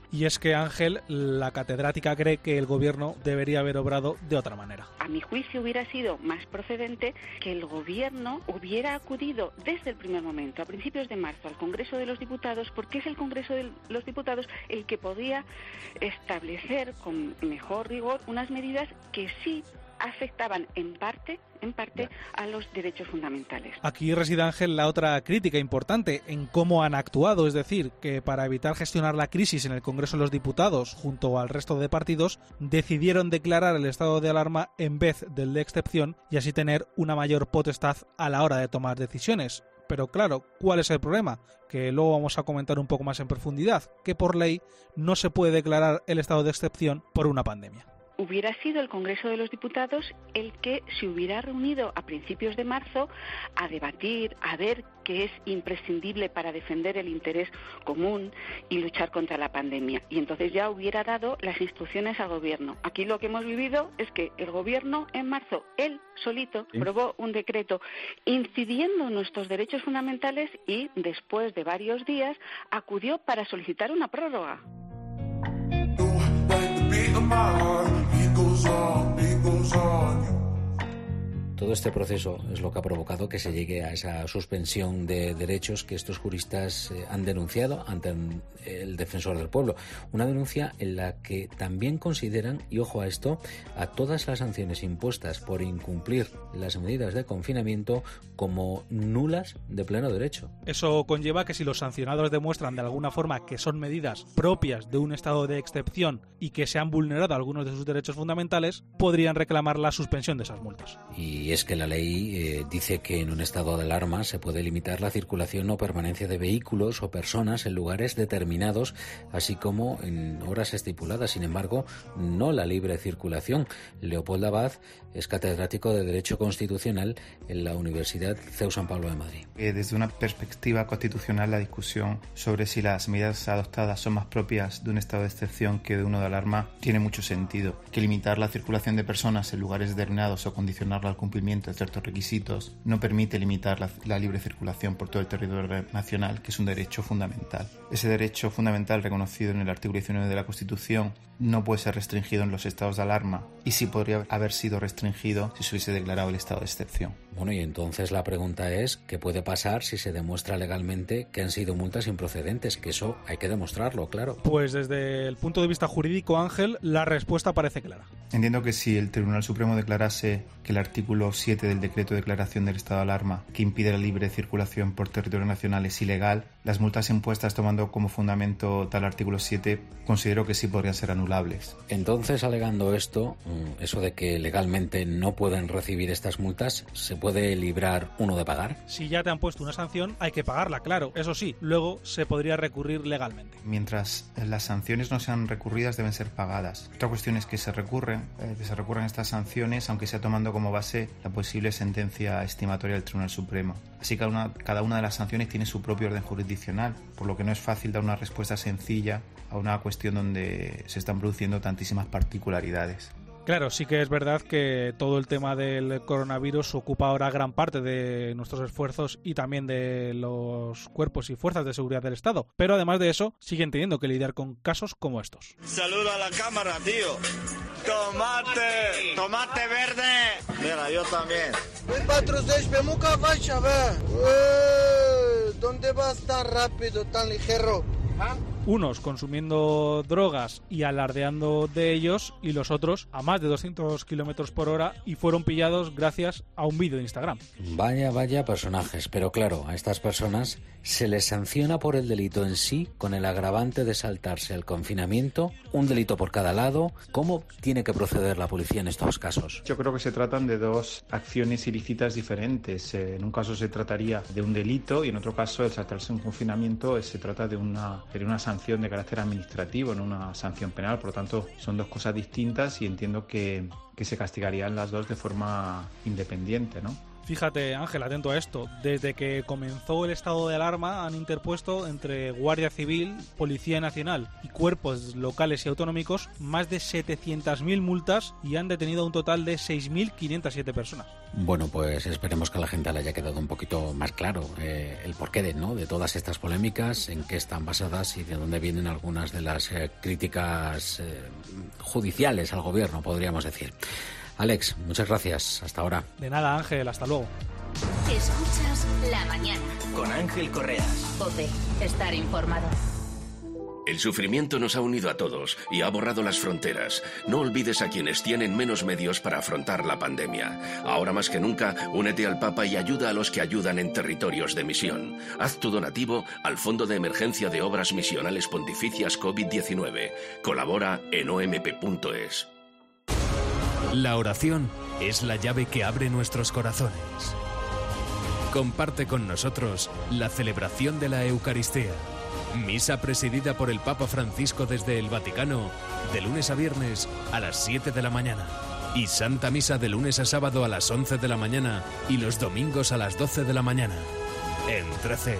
Y es que, Ángel, la catedrática cree que el gobierno debería haber obrado de otra manera. A mi juicio hubiera sido más procedente que el gobierno hubiera acudido desde el primer momento, a principios de marzo, al Congreso de los Diputados, porque es el Congreso de los Diputados el que podía establecer con mejor rigor unas medidas que sí afectaban en parte a los derechos fundamentales. Aquí reside, Ángel, la otra crítica importante en cómo han actuado, es decir, que para evitar gestionar la crisis en el Congreso de los Diputados junto al resto de partidos, decidieron declarar el estado de alarma en vez del de excepción y así tener una mayor potestad a la hora de tomar decisiones. Pero claro, ¿cuál es el problema? Que luego vamos a comentar un poco más en profundidad, que por ley no se puede declarar el estado de excepción por una pandemia. Hubiera sido el Congreso de los Diputados el que se hubiera reunido a principios de marzo a debatir, a ver qué es imprescindible para defender el interés común y luchar contra la pandemia. Y entonces ya hubiera dado las instrucciones al Gobierno. Aquí lo que hemos vivido es que el Gobierno en marzo, él solito, aprobó un decreto incidiendo en nuestros derechos fundamentales y después de varios días acudió para solicitar una prórroga. Todo este proceso es lo que ha provocado que se llegue a esa suspensión de derechos que estos juristas han denunciado ante el Defensor del Pueblo. Una denuncia en la que también consideran, y ojo a esto, a todas las sanciones impuestas por incumplir las medidas de confinamiento como nulas de pleno derecho. Eso conlleva que si los sancionados demuestran de alguna forma que son medidas propias de un estado de excepción y que se han vulnerado algunos de sus derechos fundamentales, podrían reclamar la suspensión de esas multas. Y es que la ley dice que en un estado de alarma se puede limitar la circulación o permanencia de vehículos o personas en lugares determinados, así como en horas estipuladas. Sin embargo, no la libre circulación. Leopoldo Abad es catedrático de Derecho Constitucional en la Universidad CEU San Pablo de Madrid. Desde una perspectiva constitucional, la discusión sobre si las medidas adoptadas son más propias de un estado de excepción que de uno de alarma tiene mucho sentido. Que limitar la circulación de personas en lugares determinados o condicionarla al cumplimiento de ciertos requisitos no permite limitar la libre circulación por todo el territorio nacional, que es un derecho fundamental. Ese derecho fundamental reconocido en el artículo 19 de la Constitución no puede ser restringido en los estados de alarma y sí podría haber sido restringido si se hubiese declarado el estado de excepción. Bueno, y entonces la pregunta es, ¿qué puede pasar si se demuestra legalmente que han sido multas improcedentes? Que eso hay que demostrarlo, claro. Pues desde el punto de vista jurídico, Ángel, la respuesta parece clara. Entiendo que si el Tribunal Supremo declarase que el artículo 7 del decreto de declaración del estado de alarma, que impide la libre circulación por territorio nacional, es ilegal, las multas impuestas tomando como fundamento tal artículo 7, considero que sí podrían ser anulables. Entonces, alegando esto, eso de que legalmente no pueden recibir estas multas, ¿se puede librar uno de pagar? Si ya te han puesto una sanción, hay que pagarla, claro. Eso sí, luego se podría recurrir legalmente. Mientras las sanciones no sean recurridas, deben ser pagadas. Otra cuestión es que se recurren estas sanciones, aunque sea tomando como base la posible sentencia estimatoria del Tribunal Supremo. Así cada una de las sanciones tiene su propio orden jurisdiccional, por lo que no es fácil dar una respuesta sencilla a una cuestión donde se están produciendo tantísimas particularidades. Claro, sí que es verdad que todo el tema del coronavirus ocupa ahora gran parte de nuestros esfuerzos y también de los cuerpos y fuerzas de seguridad del Estado. Pero además de eso, siguen teniendo que lidiar con casos como estos. Saluda a la cámara, tío. ¡Tomate! ¡Tomate verde! Mira, yo también. ¿Dónde vas tan rápido, tan ligero? Unos consumiendo drogas y alardeando de ellos, y los otros a más de 200 kilómetros por hora, y fueron pillados gracias a un vídeo de Instagram. Vaya personajes, pero claro, a estas personas se les sanciona por el delito en sí, con el agravante de saltarse el confinamiento, un delito por cada lado. ¿Cómo tiene que proceder la policía en estos casos? Yo creo que se tratan de dos acciones ilícitas diferentes. En un caso se trataría de un delito y en otro caso el saltarse un confinamiento se trata de una sanción de carácter administrativo, no una sanción penal. Por lo tanto, son dos cosas distintas y entiendo que se castigarían las dos de forma independiente, ¿no? Fíjate, Ángel, atento a esto. Desde que comenzó el estado de alarma han interpuesto entre Guardia Civil, Policía Nacional y cuerpos locales y autonómicos más de 700.000 multas y han detenido a un total de 6.507 personas. Bueno, pues esperemos que a la gente le haya quedado un poquito más claro el porqué de todas estas polémicas, en qué están basadas y de dónde vienen algunas de las críticas judiciales al gobierno, podríamos decir. Alex, muchas gracias. Hasta ahora. De nada, Ángel. Hasta luego. Escuchas La Mañana. Con Ángel Correas. COPE. Estar informado. El sufrimiento nos ha unido a todos y ha borrado las fronteras. No olvides a quienes tienen menos medios para afrontar la pandemia. Ahora más que nunca, únete al Papa y ayuda a los que ayudan en territorios de misión. Haz tu donativo al Fondo de Emergencia de Obras Misionales Pontificias COVID-19. Colabora en omp.es. La oración es la llave que abre nuestros corazones. Comparte con nosotros la celebración de la Eucaristía. Misa presidida por el Papa Francisco desde el Vaticano, de lunes a viernes a las 7 de la mañana. Y Santa Misa de lunes a sábado a las 11 de la mañana y los domingos a las 12 de la mañana. En 13.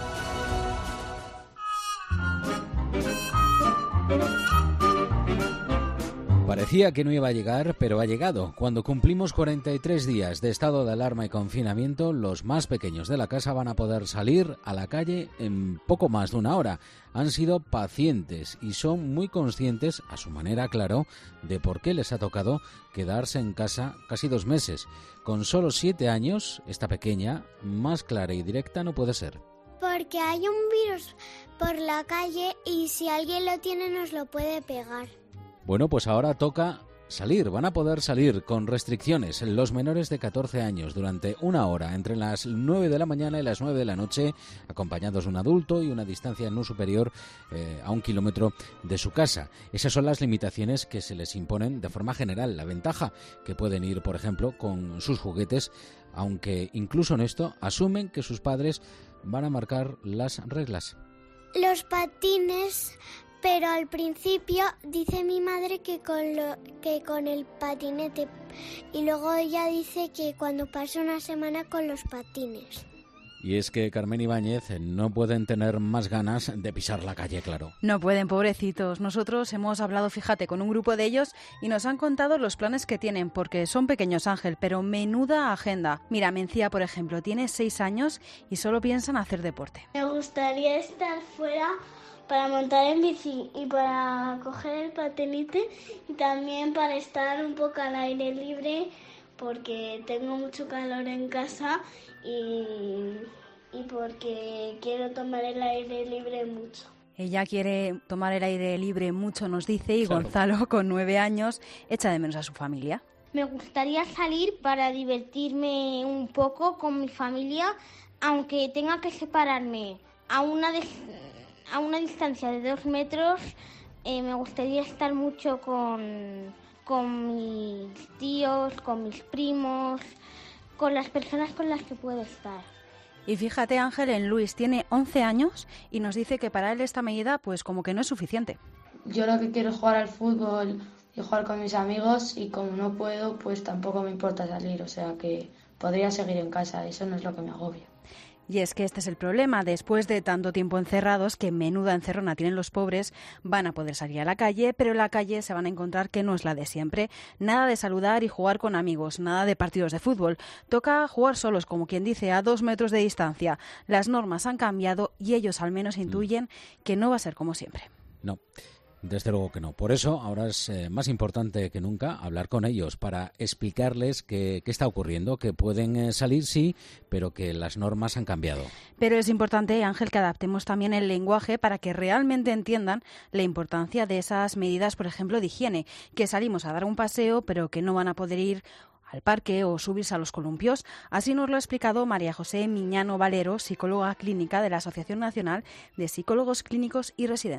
Parecía que no iba a llegar, pero ha llegado. Cuando cumplimos 43 días de estado de alarma y confinamiento, los más pequeños de la casa van a poder salir a la calle en poco más de una hora. Han sido pacientes y son muy conscientes, a su manera, claro, de por qué les ha tocado quedarse en casa casi 2 meses. Con solo 7 años, esta pequeña, más clara y directa no puede ser. Porque hay un virus por la calle y si alguien lo tiene nos lo puede pegar. Bueno, pues ahora toca salir. Van a poder salir con restricciones los menores de 14 años durante 1 hora, entre las 9 de la mañana y las 9 de la noche, acompañados de un adulto y una distancia no superior a 1 kilómetro de su casa. Esas son las limitaciones que se les imponen de forma general. La ventaja, que pueden ir, por ejemplo, con sus juguetes, aunque incluso en esto asumen que sus padres van a marcar las reglas. Los patines... Pero al principio dice mi madre que con el patinete y luego ella dice que cuando pase una semana con los patines. Y es que Carmen Ibáñez no pueden tener más ganas de pisar la calle, claro. No pueden, pobrecitos. Nosotros hemos hablado, fíjate, con un grupo de ellos y nos han contado los planes que tienen, porque son pequeños, Ángel, pero menuda agenda. Mira, Mencía, por ejemplo, tiene 6 años y solo piensan hacer deporte. Me gustaría estar fuera para montar en bici y para coger el patinete y también para estar un poco al aire libre porque tengo mucho calor en casa y porque quiero tomar el aire libre mucho. Ella quiere tomar el aire libre mucho, nos dice, y claro. Gonzalo, con 9 años, echa de menos a su familia. Me gustaría salir para divertirme un poco con mi familia, aunque tenga que separarme a una distancia de 2 metros. Me gustaría estar mucho con mis tíos, con mis primos, con las personas con las que puedo estar. Y fíjate, Ángel, en Luis tiene 11 años y nos dice que para él esta medida pues como que no es suficiente. Yo lo que quiero es jugar al fútbol y jugar con mis amigos y como no puedo pues tampoco me importa salir, o sea que podría seguir en casa, eso no es lo que me agobia. Y es que este es el problema, después de tanto tiempo encerrados, que menuda encerrona tienen los pobres, van a poder salir a la calle, pero en la calle se van a encontrar que no es la de siempre. Nada de saludar y jugar con amigos, nada de partidos de fútbol. Toca jugar solos, como quien dice, a 2 metros de distancia. Las normas han cambiado y ellos al menos intuyen que no va a ser como siempre. No. Desde luego que no. Por eso ahora es más importante que nunca hablar con ellos para explicarles qué está ocurriendo, que pueden salir, sí, pero que las normas han cambiado. Pero es importante, Ángel, que adaptemos también el lenguaje para que realmente entiendan la importancia de esas medidas, por ejemplo, de higiene, que salimos a dar un paseo, pero que no van a poder ir al parque o subirse a los columpios. Así nos lo ha explicado María José Miñano Valero, psicóloga clínica de la Asociación Nacional de Psicólogos Clínicos y Residentes.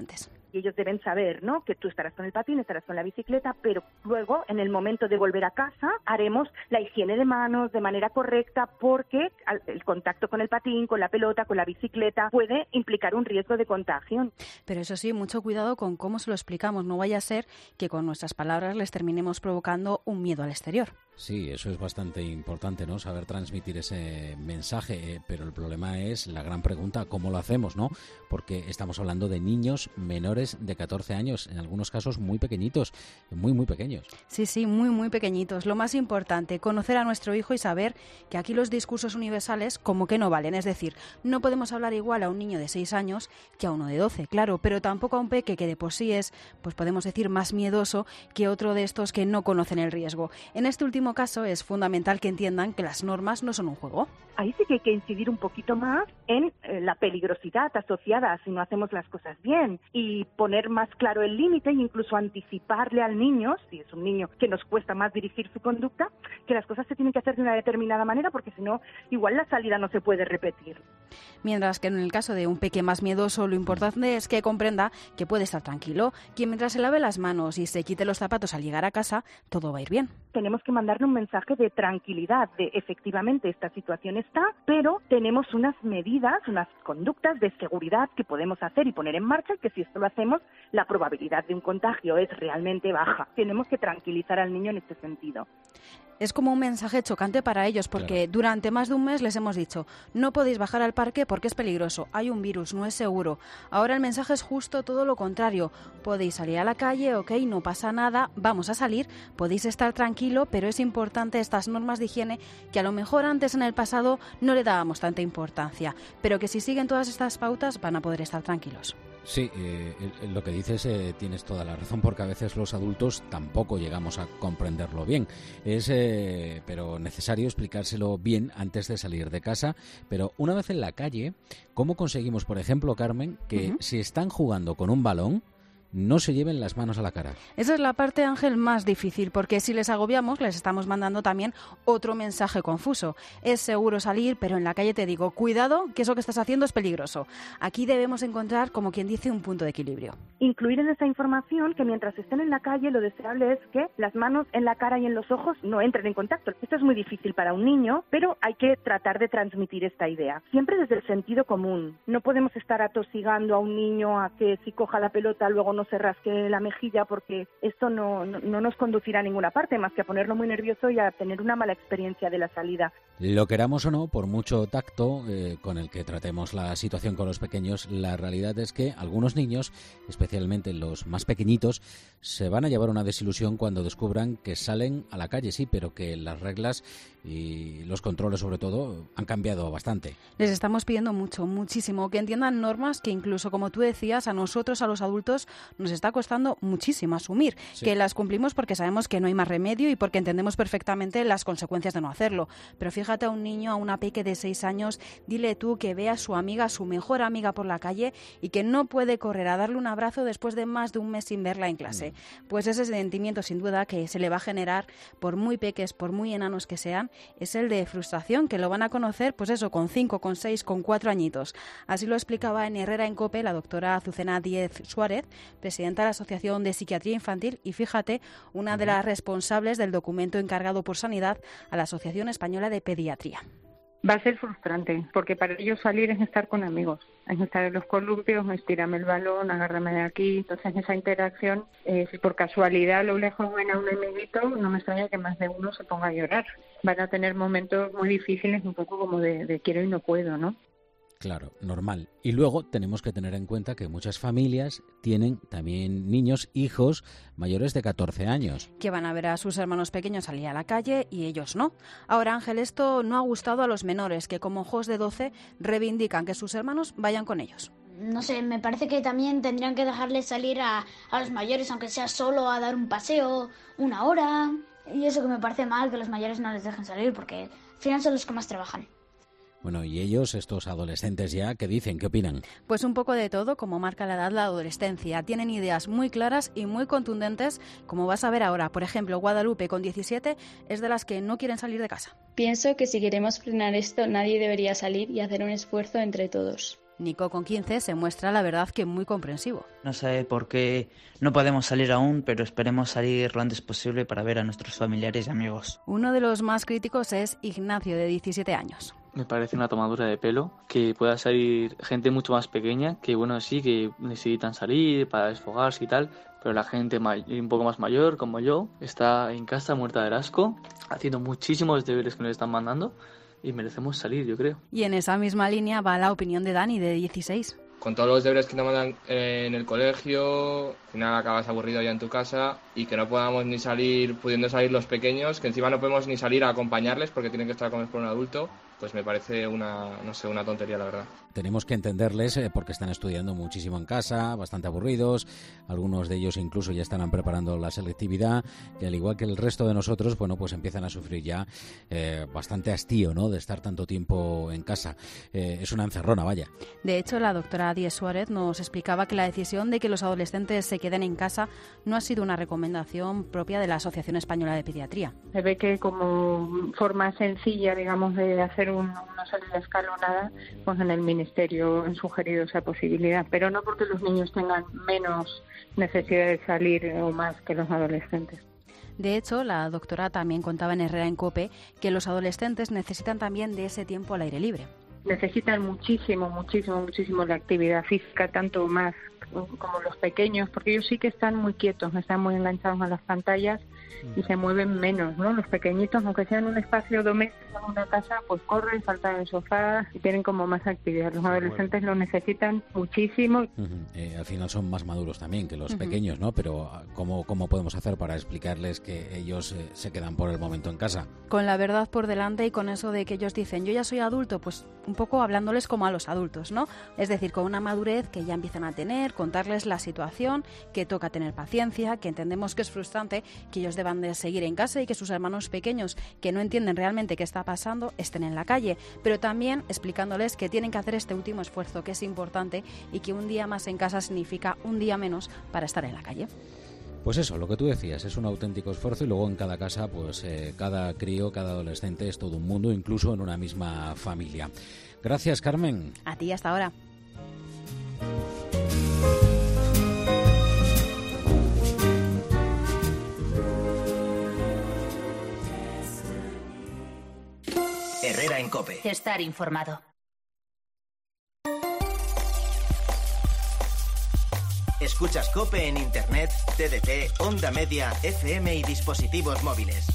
y ellos deben saber, ¿no?, que tú estarás con el patín, estarás con la bicicleta, pero luego, en el momento de volver a casa, haremos la higiene de manos de manera correcta, porque el contacto con el patín, con la pelota, con la bicicleta, puede implicar un riesgo de contagio. Pero eso sí, mucho cuidado con cómo se lo explicamos. No vaya a ser que con nuestras palabras les terminemos provocando un miedo al exterior. Sí, eso es bastante importante, ¿no?, saber transmitir ese mensaje, pero el problema es la gran pregunta, ¿cómo lo hacemos?, ¿no? Porque estamos hablando de niños menores de 14 años, en algunos casos muy pequeñitos, muy pequeños. Sí, muy pequeñitos. Lo más importante, conocer a nuestro hijo y saber que aquí los discursos universales como que no valen. Es decir, no podemos hablar igual a un niño de 6 años que a uno de 12, claro, pero tampoco a un peque que de por sí es, pues podemos decir, más miedoso que otro de estos que no conocen el riesgo. En este último caso es fundamental que entiendan que las normas no son un juego. Ahí sí que hay que incidir un poquito más en la peligrosidad asociada si no hacemos las cosas bien y poner más claro el límite e incluso anticiparle al niño, si es un niño que nos cuesta más dirigir su conducta, que las cosas se tienen que hacer de una determinada manera porque si no, igual la salida no se puede repetir. Mientras que en el caso de un peque más miedoso, lo importante es que comprenda que puede estar tranquilo, que mientras se lave las manos y se quite los zapatos al llegar a casa, todo va a ir bien. Tenemos que mandarle un mensaje de tranquilidad, de efectivamente esta situación está, pero tenemos unas medidas, unas conductas de seguridad que podemos hacer y poner en marcha y que si esto lo hacemos, la probabilidad de un contagio es realmente baja. Tenemos que tranquilizar al niño en este sentido. Es como un mensaje chocante para ellos porque durante más de un mes les hemos dicho no podéis bajar al parque porque es peligroso, hay un virus, no es seguro. Ahora el mensaje es justo todo lo contrario. Podéis salir a la calle, ok, no pasa nada, vamos a salir, podéis estar tranquilo, pero es importante estas normas de higiene que a lo mejor antes en el pasado no le dábamos tanta importancia, pero que si siguen todas estas pautas van a poder estar tranquilos. Sí, lo que dices tienes toda la razón, porque a veces los adultos tampoco llegamos a comprenderlo bien. Es pero necesario explicárselo bien antes de salir de casa. Pero una vez en la calle, ¿cómo conseguimos, por ejemplo, Carmen, que si están jugando con un balón, no se lleven las manos a la cara? Esa es la parte, Ángel, más difícil, porque si les agobiamos, les estamos mandando también otro mensaje confuso. Es seguro salir, pero en la calle te digo, cuidado, que eso que estás haciendo es peligroso. Aquí debemos encontrar, como quien dice, un punto de equilibrio. Incluir en esa información que mientras estén en la calle, lo deseable es que las manos en la cara y en los ojos no entren en contacto. Esto es muy difícil para un niño, pero hay que tratar de transmitir esta idea. Siempre desde el sentido común. No podemos estar atosigando a un niño a que si coja la pelota luego no se rasque la mejilla, porque esto no nos conducirá a ninguna parte más que a ponerlo muy nervioso y a tener una mala experiencia de la salida. Lo queramos o no, por mucho tacto con el que tratemos la situación con los pequeños, la realidad es que algunos niños, especialmente los más pequeñitos, se van a llevar una desilusión cuando descubran que salen a la calle, sí, pero que las reglas y los controles, sobre todo, han cambiado bastante. Les estamos pidiendo muchísimo, que entiendan normas que incluso, como tú decías, a nosotros, a los adultos, nos está costando muchísimo asumir, que las cumplimos porque sabemos que no hay más remedio y porque entendemos perfectamente las consecuencias de no hacerlo. Pero fíjate a un niño, a una peque de 6 años, dile tú que ve a su amiga, su mejor amiga por la calle y que no puede correr a darle un abrazo después de más de un mes sin verla en clase. Pues ese sentimiento, sin duda, que se le va a generar, por muy peques, por muy enanos que sean, es el de frustración, que lo van a conocer, pues eso, con 5, con 6, con 4 añitos. Así lo explicaba en Herrera en COPE la doctora Azucena Díez Suárez, presidenta de la Asociación de Psiquiatría Infantil y, fíjate, una de las responsables del documento encargado por Sanidad a la Asociación Española de Pediatría. Va a ser frustrante, porque para ellos salir es estar con amigos, es estar en los columpios, estírame el balón, agárrame de aquí. Entonces esa interacción, si por casualidad a lo lejos ven a un amiguito, no me extraña que más de uno se ponga a llorar. Van a tener momentos muy difíciles, un poco como de quiero y no puedo, ¿no? Claro, normal. Y luego tenemos que tener en cuenta que muchas familias tienen también niños, hijos mayores de 14 años. Que van a ver a sus hermanos pequeños salir a la calle y ellos no. Ahora, Ángel, esto no ha gustado a los menores, que como ojos de 12 reivindican que sus hermanos vayan con ellos. No sé, me parece que también tendrían que dejarles salir a los mayores, aunque sea solo a dar un paseo, 1 hora. Y eso que me parece mal, que los mayores no les dejen salir, porque al final son los que más trabajan. Bueno, y ellos, estos adolescentes ya, ¿qué dicen? ¿Qué opinan? Pues un poco de todo, como marca la edad la adolescencia. Tienen ideas muy claras y muy contundentes, como vas a ver ahora. Por ejemplo, Guadalupe, con 17, es de las que no quieren salir de casa. Pienso que si queremos frenar esto, nadie debería salir y hacer un esfuerzo entre todos. Nico, con 15, se muestra la verdad que muy comprensivo. No sé por qué no podemos salir aún, pero esperemos salir lo antes posible para ver a nuestros familiares y amigos. Uno de los más críticos es Ignacio, de 17 años. Me parece una tomadura de pelo, que pueda salir gente mucho más pequeña, que bueno, sí, que necesitan salir para desfogarse y tal, pero la gente un poco más mayor, como yo, está en casa muerta del asco, haciendo muchísimos deberes que nos están mandando y merecemos salir, yo creo. Y en esa misma línea va la opinión de Dani, de 16. Con todos los deberes que te mandan en el colegio, al final acabas aburrido ya en tu casa y que no podamos ni salir, pudiendo salir los pequeños, que encima no podemos ni salir a acompañarles porque tienen que estar con un adulto, pues me parece una tontería, la verdad. Tenemos que entenderles porque están estudiando muchísimo en casa, bastante aburridos, algunos de ellos incluso ya estarán preparando la selectividad, y al igual que el resto de nosotros, bueno, pues empiezan a sufrir ya bastante hastío, ¿no?, de estar tanto tiempo en casa. Es una encerrona, vaya. De hecho, la doctora Díez Suárez nos explicaba que la decisión de que los adolescentes se queden en casa no ha sido una recomendación propia de la Asociación Española de Pediatría. Se ve que como forma sencilla, digamos, de hacer una salida escalonada, pues en el Ministerio han sugerido esa posibilidad, pero no porque los niños tengan menos necesidad de salir o más que los adolescentes. De hecho, la doctora también contaba en Herrera en COPE que los adolescentes necesitan también de ese tiempo al aire libre. Necesitan muchísimo la actividad física, tanto más como los pequeños, porque ellos sí que están muy quietos, están muy enganchados a las pantallas y se mueven menos, ¿no? Los pequeñitos, aunque sean un espacio doméstico en una casa, pues corren, saltan en el sofá y tienen como más actividad. Los adolescentes lo necesitan muchísimo. Al final son más maduros también que los pequeños, ¿no? Pero ¿cómo podemos hacer para explicarles que ellos se quedan por el momento en casa? Con la verdad por delante y con eso de que ellos dicen, yo ya soy adulto, pues un poco hablándoles como a los adultos, ¿no? Es decir, con una madurez que ya empiezan a tener, contarles la situación, que toca tener paciencia, que entendemos que es frustrante, que ellos deban de seguir en casa y que sus hermanos pequeños, que no entienden realmente qué está pasando, estén en la calle, pero también explicándoles que tienen que hacer este último esfuerzo, que es importante y que un día más en casa significa un día menos para estar en la calle. Pues eso, lo que tú decías, es un auténtico esfuerzo y luego en cada casa, pues cada crío, cada adolescente es todo un mundo, incluso en una misma familia. Gracias, Carmen. A ti, hasta ahora. Herrera en COPE. Estar informado. Escuchas COPE en Internet, TDT, Onda Media, FM y dispositivos móviles.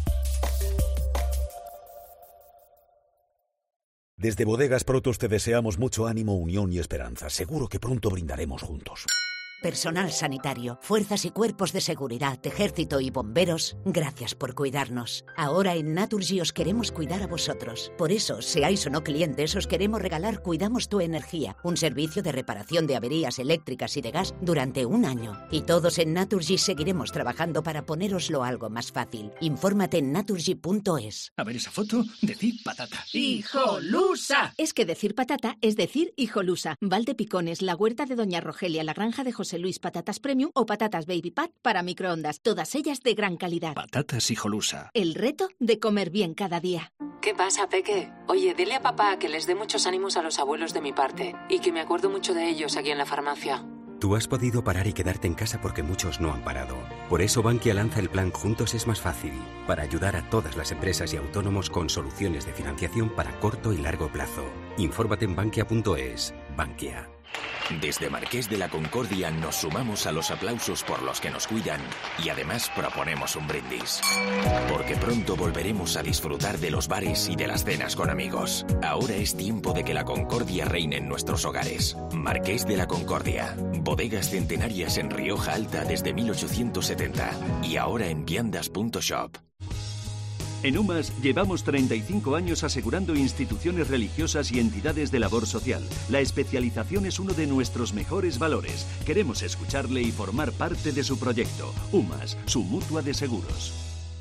Desde Bodegas Protos te deseamos mucho ánimo, unión y esperanza. Seguro que pronto brindaremos juntos. Personal sanitario, fuerzas y cuerpos de seguridad, ejército y bomberos, gracias por cuidarnos. Ahora en Naturgy os queremos cuidar a vosotros. Por eso, seáis o no clientes, os queremos regalar Cuidamos tu Energía, un servicio de reparación de averías eléctricas y de gas durante 1 año. Y todos en Naturgy seguiremos trabajando para ponéroslo algo más fácil. Infórmate en naturgy.es. A ver esa foto, decir patata. ¡Hijolusa! Es que decir patata es decir hijolusa. Valdepicones, la huerta de Doña Rogelia, la granja de José Luis, patatas premium o patatas baby pat para microondas, todas ellas de gran calidad. Patatas Hijolusa. El reto de comer bien cada día. ¿Qué pasa, Peque? Oye, dile a papá que les dé muchos ánimos a los abuelos de mi parte y que me acuerdo mucho de ellos aquí en la farmacia. Tú has podido parar y quedarte en casa porque muchos no han parado. Por eso Bankia lanza el plan Juntos es más fácil, para ayudar a todas las empresas y autónomos con soluciones de financiación para corto y largo plazo. Infórmate en bankia.es. Bankia. Desde Marqués de la Concordia nos sumamos a los aplausos por los que nos cuidan y además proponemos un brindis. Porque pronto volveremos a disfrutar de los bares y de las cenas con amigos. Ahora es tiempo de que la concordia reine en nuestros hogares. Marqués de la Concordia. Bodegas centenarias en Rioja Alta desde 1870 y ahora en viandas.shop. En UMAS llevamos 35 años asegurando instituciones religiosas y entidades de labor social. La especialización es uno de nuestros mejores valores. Queremos escucharle y formar parte de su proyecto. UMAS, su mutua de seguros.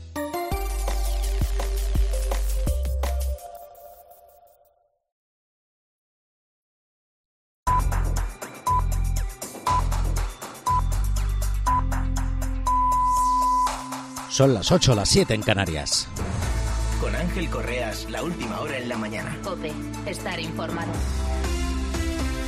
Son las 8, las 7 en Canarias. Con Ángel Correas, la última hora en la mañana. COPE, estar informado.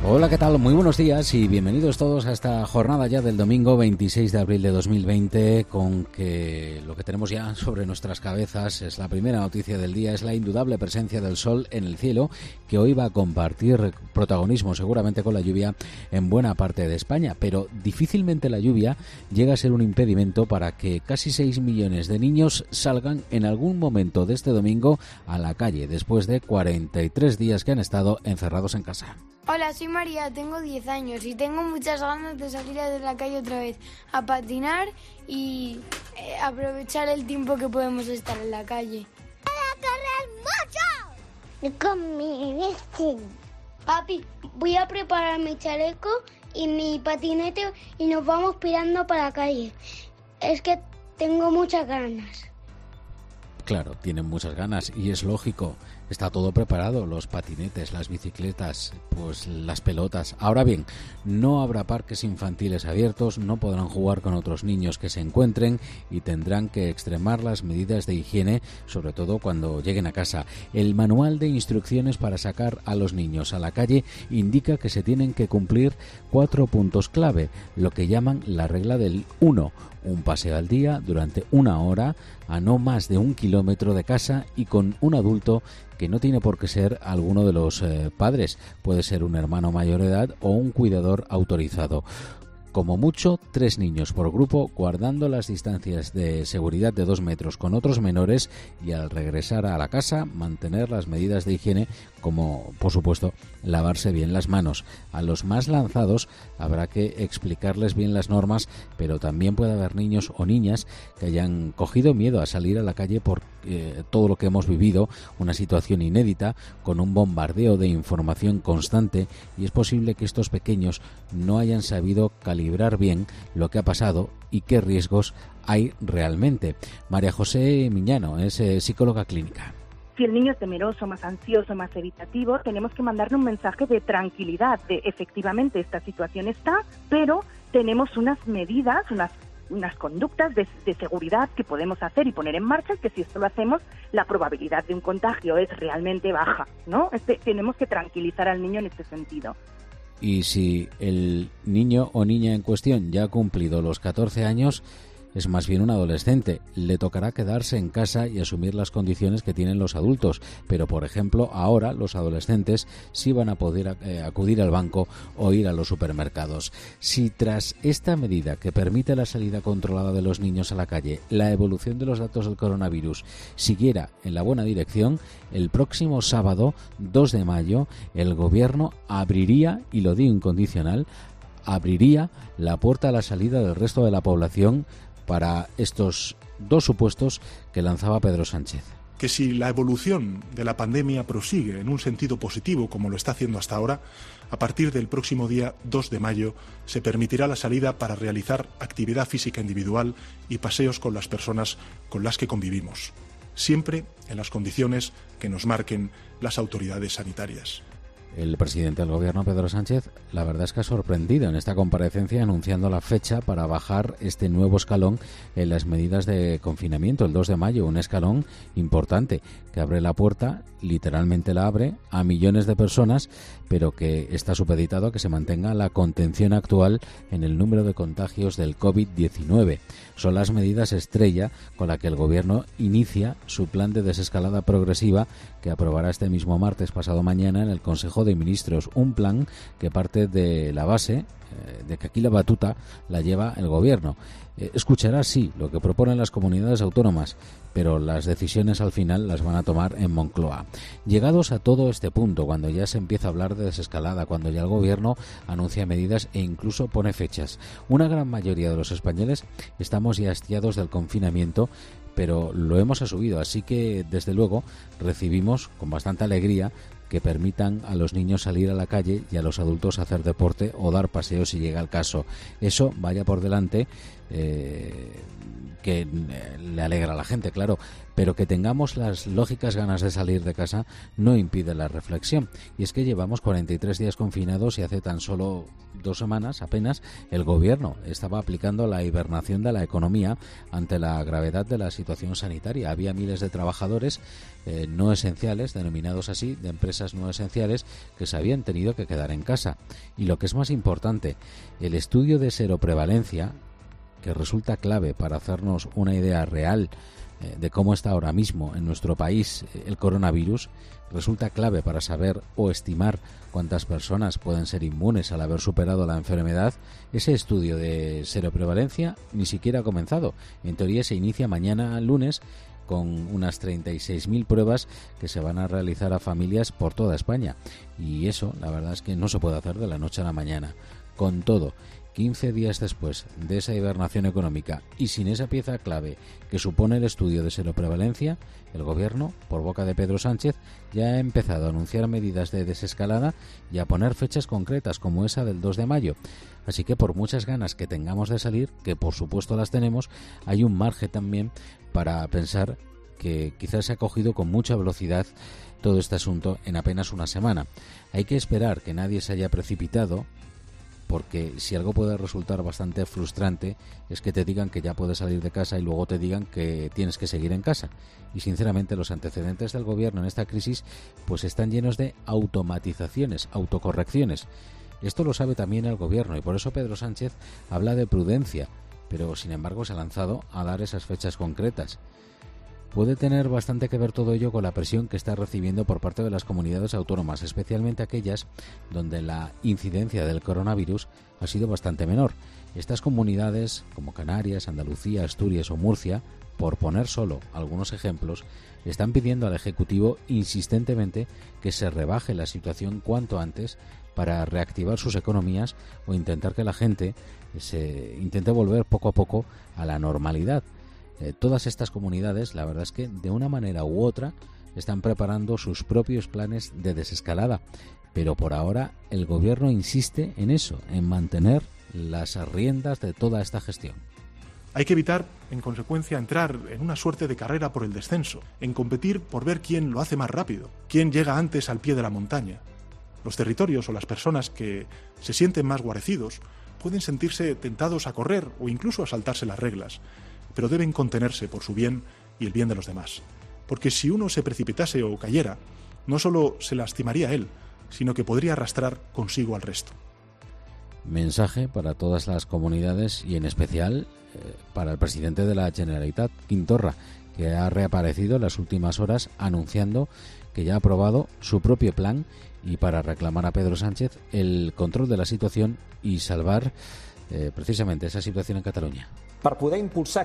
Hola, ¿qué tal? Muy buenos días y bienvenidos todos a esta jornada ya del domingo 26 de abril de 2020, con que lo que tenemos ya sobre nuestras cabezas es la primera noticia del día, es la indudable presencia del sol en el cielo, que hoy va a compartir protagonismo seguramente con la lluvia en buena parte de España, pero difícilmente la lluvia llega a ser un impedimento para que casi 6 millones de niños salgan en algún momento de este domingo a la calle, después de 43 días que han estado encerrados en casa. Hola, soy María, tengo 10 años y tengo muchas ganas de salir a la calle otra vez a patinar y aprovechar el tiempo que podemos estar en la calle. ¡A correr mucho! Con mi bici. Papi, voy a preparar mi chaleco y mi patinete y nos vamos pirando para la calle. Es que tengo muchas ganas. Claro, tienen muchas ganas y es lógico. Está todo preparado, los patinetes, las bicicletas, pues las pelotas. Ahora bien, no habrá parques infantiles abiertos, no podrán jugar con otros niños que se encuentren y tendrán que extremar las medidas de higiene, sobre todo cuando lleguen a casa. El manual de instrucciones para sacar a los niños a la calle indica que se tienen que cumplir 4 puntos clave, lo que llaman la regla del 1. Un paseo al día durante 1 hora a no más de 1 kilómetro de casa y con un adulto que no tiene por qué ser alguno de los padres, puede ser un hermano mayor de edad o un cuidador autorizado. Como mucho, 3 niños por grupo, guardando las distancias de seguridad de 2 metros con otros menores y al regresar a la casa mantener las medidas de higiene, como por supuesto lavarse bien las manos. A los más lanzados habrá que explicarles bien las normas, pero también puede haber niños o niñas que hayan cogido miedo a salir a la calle por todo lo que hemos vivido, una situación inédita con un bombardeo de información constante, y es posible que estos pequeños no hayan sabido calibrar bien lo que ha pasado y qué riesgos hay realmente. María José Miñano es psicóloga clínica. Si el niño es temeroso, más ansioso, más evitativo, tenemos que mandarle un mensaje de tranquilidad, de efectivamente esta situación está, pero tenemos unas medidas, unas conductas de seguridad que podemos hacer y poner en marcha, y que si esto lo hacemos, la probabilidad de un contagio es realmente baja, ¿no? Tenemos que tranquilizar al niño en este sentido. Y si el niño o niña en cuestión ya ha cumplido los 14 años, es más bien un adolescente, le tocará quedarse en casa y asumir las condiciones que tienen los adultos, pero por ejemplo ahora los adolescentes sí van a poder acudir al banco o ir a los supermercados. Si tras esta medida que permite la salida controlada de los niños a la calle, la evolución de los datos del coronavirus siguiera en la buena dirección, el próximo sábado 2 de mayo el gobierno abriría, y lo digo incondicional, abriría la puerta a la salida del resto de la población para estos 2 supuestos que lanzaba Pedro Sánchez. Que si la evolución de la pandemia prosigue en un sentido positivo, como lo está haciendo hasta ahora, a partir del próximo día 2 de mayo se permitirá la salida para realizar actividad física individual y paseos con las personas con las que convivimos, siempre en las condiciones que nos marquen las autoridades sanitarias. El presidente del gobierno, Pedro Sánchez, la verdad es que ha sorprendido en esta comparecencia anunciando la fecha para bajar este nuevo escalón en las medidas de confinamiento, el 2 de mayo, un escalón importante que abre la puerta, literalmente la abre, a millones de personas, pero que está supeditado a que se mantenga la contención actual en el número de contagios del COVID-19. Son las medidas estrella con las que el gobierno inicia su plan de desescalada progresiva que aprobará este mismo martes pasado mañana en el Consejo de Ministros, un plan que parte de la base de que aquí la batuta la lleva el gobierno. Escuchará, sí, lo que proponen las comunidades autónomas, pero las decisiones al final las van a tomar en Moncloa. Llegados a todo este punto, cuando ya se empieza a hablar de desescalada, cuando ya el gobierno anuncia medidas e incluso pone fechas, una gran mayoría de los españoles estamos ya hastiados del confinamiento, pero lo hemos asumido, así que desde luego recibimos con bastante alegría que permitan a los niños salir a la calle y a los adultos hacer deporte o dar paseos si llega el caso. Eso vaya por delante, que le alegra a la gente, claro, pero que tengamos las lógicas ganas de salir de casa no impide la reflexión. Y es que llevamos 43 días confinados y hace tan solo 2 semanas apenas el gobierno estaba aplicando la hibernación de la economía ante la gravedad de la situación sanitaria. Había miles de trabajadores no esenciales, denominados así, de empresas empresas no esenciales que se habían tenido que quedar en casa. Y lo que es más importante, el estudio de seroprevalencia, que resulta clave para hacernos una idea real de cómo está ahora mismo en nuestro país el coronavirus, resulta clave para saber o estimar cuántas personas pueden ser inmunes al haber superado la enfermedad. Ese estudio de seroprevalencia ni siquiera ha comenzado. En teoría se inicia mañana lunes con unas 36.000 pruebas que se van a realizar a familias por toda España. Y eso, la verdad es que no se puede hacer de la noche a la mañana. Con todo, 15 días después de esa hibernación económica y sin esa pieza clave que supone el estudio de seroprevalencia, el Gobierno, por boca de Pedro Sánchez, ya ha empezado a anunciar medidas de desescalada y a poner fechas concretas como esa del 2 de mayo. Así que por muchas ganas que tengamos de salir, que por supuesto las tenemos, hay un margen también para pensar que quizás se ha cogido con mucha velocidad todo este asunto en apenas una semana. Hay que esperar que nadie se haya precipitado, porque si algo puede resultar bastante frustrante es que te digan que ya puedes salir de casa y luego te digan que tienes que seguir en casa. Y sinceramente los antecedentes del Gobierno en esta crisis pues están llenos de automatizaciones, autocorrecciones. Esto lo sabe también el Gobierno y por eso Pedro Sánchez habla de prudencia, pero sin embargo se ha lanzado a dar esas fechas concretas. Puede tener bastante que ver todo ello con la presión que está recibiendo por parte de las comunidades autónomas, especialmente aquellas donde la incidencia del coronavirus ha sido bastante menor. Estas comunidades, como Canarias, Andalucía, Asturias o Murcia, por poner solo algunos ejemplos, están pidiendo al Ejecutivo insistentemente que se rebaje la situación cuanto antes para reactivar sus economías o intentar que la gente se intente volver poco a poco a la normalidad. Todas estas comunidades, la verdad es que de una manera u otra están preparando sus propios planes de desescalada, pero por ahora el Gobierno insiste en eso, en mantener las riendas de toda esta gestión. Hay que evitar, en consecuencia, entrar en una suerte de carrera por el descenso, en competir por ver quién lo hace más rápido, quién llega antes al pie de la montaña. Los territorios o las personas que se sienten más guarecidos pueden sentirse tentados a correr o incluso a saltarse las reglas, pero deben contenerse por su bien y el bien de los demás. Porque si uno se precipitase o cayera, no solo se lastimaría él, sino que podría arrastrar consigo al resto. Mensaje para todas las comunidades y en especial para el presidente de la Generalitat, Quim Torra, que ha reaparecido en las últimas horas anunciando que ya ha aprobado su propio plan y para reclamar a Pedro Sánchez el control de la situación y salvar precisamente esa situación en Cataluña. Para poder impulsar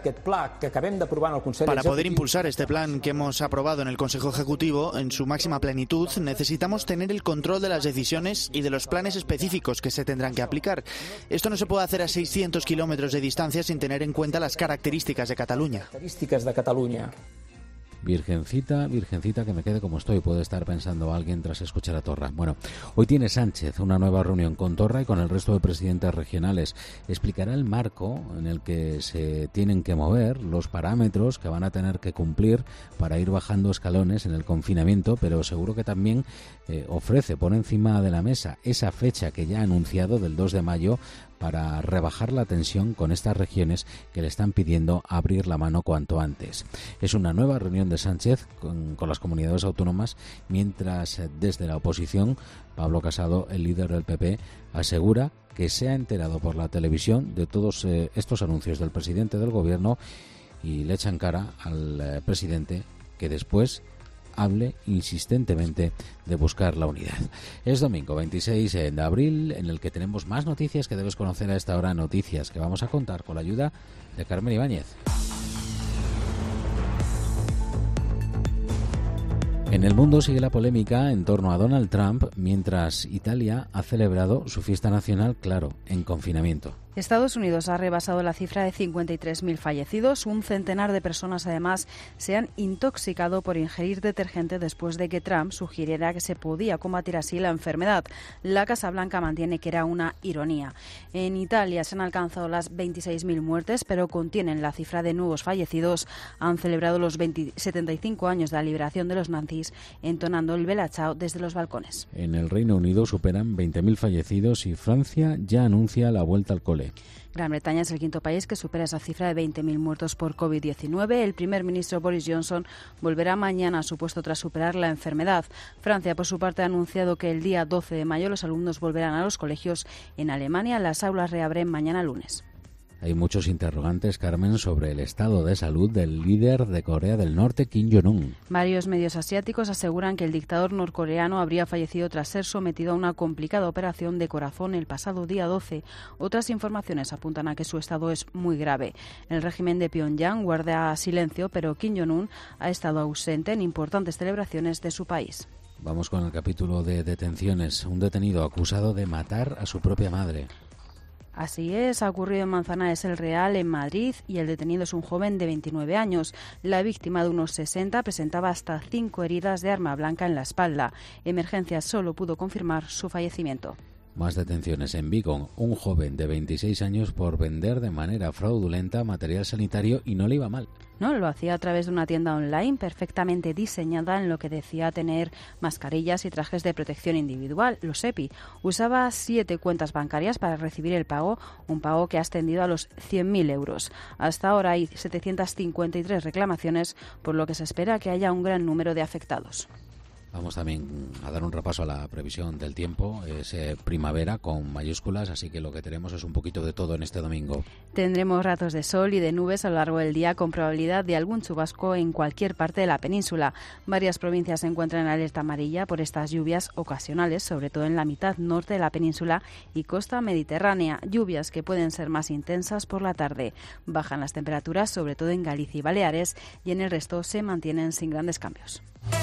este plan que hemos aprobado en el Consejo Ejecutivo en su máxima plenitud, necesitamos tener el control de las decisiones y de los planes específicos que se tendrán que aplicar. Esto no se puede hacer a 600 kilómetros de distancia sin tener en cuenta las características de Cataluña. Virgencita, virgencita, que me quede como estoy, puede estar pensando alguien tras escuchar a Torra. Bueno, hoy tiene Sánchez una nueva reunión con Torra y con el resto de presidentes regionales. Explicará el marco en el que se tienen que mover, los parámetros que van a tener que cumplir para ir bajando escalones en el confinamiento, pero seguro que también pone encima de la mesa esa fecha que ya ha anunciado del 2 de mayo para rebajar la tensión con estas regiones que le están pidiendo abrir la mano cuanto antes. Es una nueva reunión de Sánchez con las comunidades autónomas, mientras desde la oposición, Pablo Casado, el líder del PP, asegura que se ha enterado por la televisión de todos estos anuncios del presidente del Gobierno y le echan cara al presidente que después hable insistentemente de buscar la unidad. Es domingo 26 de abril, en el que tenemos más noticias que debes conocer a esta hora, noticias que vamos a contar con la ayuda de Carmen Ibáñez. En el mundo sigue la polémica en torno a Donald Trump, mientras Italia ha celebrado su fiesta nacional, claro, en confinamiento. Estados Unidos ha rebasado la cifra de 53.000 fallecidos. Un centenar de personas, además, se han intoxicado por ingerir detergente después de que Trump sugiriera que se podía combatir así la enfermedad. La Casa Blanca mantiene que era una ironía. En Italia se han alcanzado las 26.000 muertes, pero contienen la cifra de nuevos fallecidos. Han celebrado los 75 años de la liberación de los nazis, entonando el Bella Ciao desde los balcones. En el Reino Unido superan 20.000 fallecidos y Francia ya anuncia la vuelta al cole. Sole. Gran Bretaña es el quinto país que supera esa cifra de 20.000 muertos por COVID-19. El primer ministro Boris Johnson volverá mañana a su puesto tras superar la enfermedad. Francia, por su parte, ha anunciado que el día 12 de mayo los alumnos volverán a los colegios. En Alemania, las aulas reabren mañana lunes. Hay muchos interrogantes, Carmen, sobre el estado de salud del líder de Corea del Norte, Kim Jong-un. Varios medios asiáticos aseguran que el dictador norcoreano habría fallecido tras ser sometido a una complicada operación de corazón el pasado día 12. Otras informaciones apuntan a que su estado es muy grave. El régimen de Pyongyang guarda silencio, pero Kim Jong-un ha estado ausente en importantes celebraciones de su país. Vamos con el capítulo de detenciones. Un detenido acusado de matar a su propia madre. Así es, ha ocurrido en Manzanares el Real, en Madrid, y el detenido es un joven de 29 años. La víctima, de unos 60, presentaba hasta 5 heridas de arma blanca en la espalda. Emergencias solo pudo confirmar su fallecimiento. Más detenciones en Vigo. Un joven de 26 años por vender de manera fraudulenta material sanitario y no le iba mal. No, lo hacía a través de una tienda online perfectamente diseñada en lo que decía tener mascarillas y trajes de protección individual, los EPI. Usaba 7 cuentas bancarias para recibir el pago, un pago que ha ascendido a los 100.000 euros. Hasta ahora hay 753 reclamaciones, por lo que se espera que haya un gran número de afectados. Vamos también a dar un repaso a la previsión del tiempo. Es primavera con mayúsculas, así que lo que tenemos es un poquito de todo en este domingo. Tendremos ratos de sol y de nubes a lo largo del día, con probabilidad de algún chubasco en cualquier parte de la península. Varias provincias se encuentran en alerta amarilla por estas lluvias ocasionales, sobre todo en la mitad norte de la península y costa mediterránea. Lluvias que pueden ser más intensas por la tarde. Bajan las temperaturas, sobre todo en Galicia y Baleares, y en el resto se mantienen sin grandes cambios.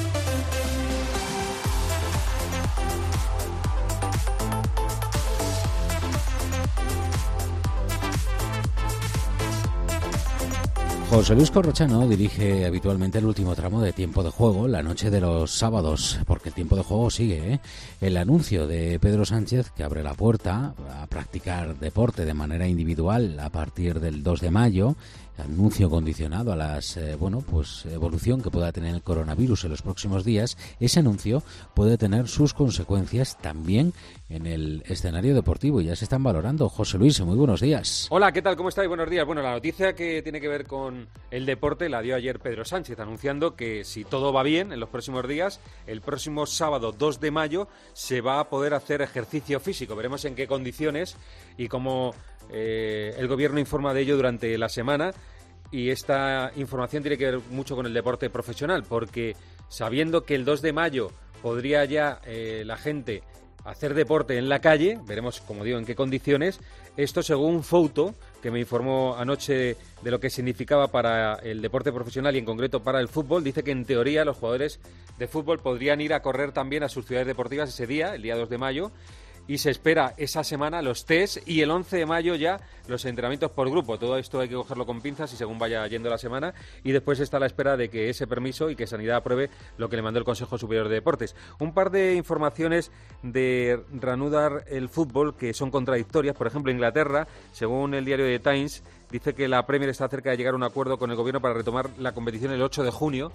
José Luis Corrochano dirige habitualmente el último tramo de Tiempo de Juego, la noche de los sábados, porque el tiempo de juego sigue, ¿eh? El anuncio de Pedro Sánchez, que abre la puerta a practicar deporte de manera individual a partir del 2 de mayo, anuncio condicionado a las evolución que pueda tener el coronavirus en los próximos días. Ese anuncio puede tener sus consecuencias también en el escenario deportivo y ya se están valorando. José Luis, muy buenos días. Hola, ¿qué tal? ¿Cómo estáis? Buenos días. Bueno, la noticia que tiene que ver con el deporte la dio ayer Pedro Sánchez, anunciando que si todo va bien en los próximos días, el próximo sábado 2 de mayo se va a poder hacer ejercicio físico. Veremos en qué condiciones y cómo el gobierno informa de ello durante la semana. Y esta información tiene que ver mucho con el deporte profesional, porque sabiendo que el 2 de mayo podría ya la gente hacer deporte en la calle, veremos, como digo, en qué condiciones. Esto según Fouto, que me informó anoche de lo que significaba para el deporte profesional y en concreto para el fútbol, dice que en teoría los jugadores de fútbol podrían ir a correr también a sus ciudades deportivas ese día, el día 2 de mayo, y se espera esa semana los test y el 11 de mayo ya los entrenamientos por grupo. Todo esto hay que cogerlo con pinzas y según vaya yendo la semana, y después está a la espera de que ese permiso y que Sanidad apruebe lo que le mandó el Consejo Superior de Deportes. Un par de informaciones de reanudar el fútbol que son contradictorias. Por ejemplo, Inglaterra, según el diario The Times, dice que la Premier está cerca de llegar a un acuerdo con el gobierno para retomar la competición el 8 de junio.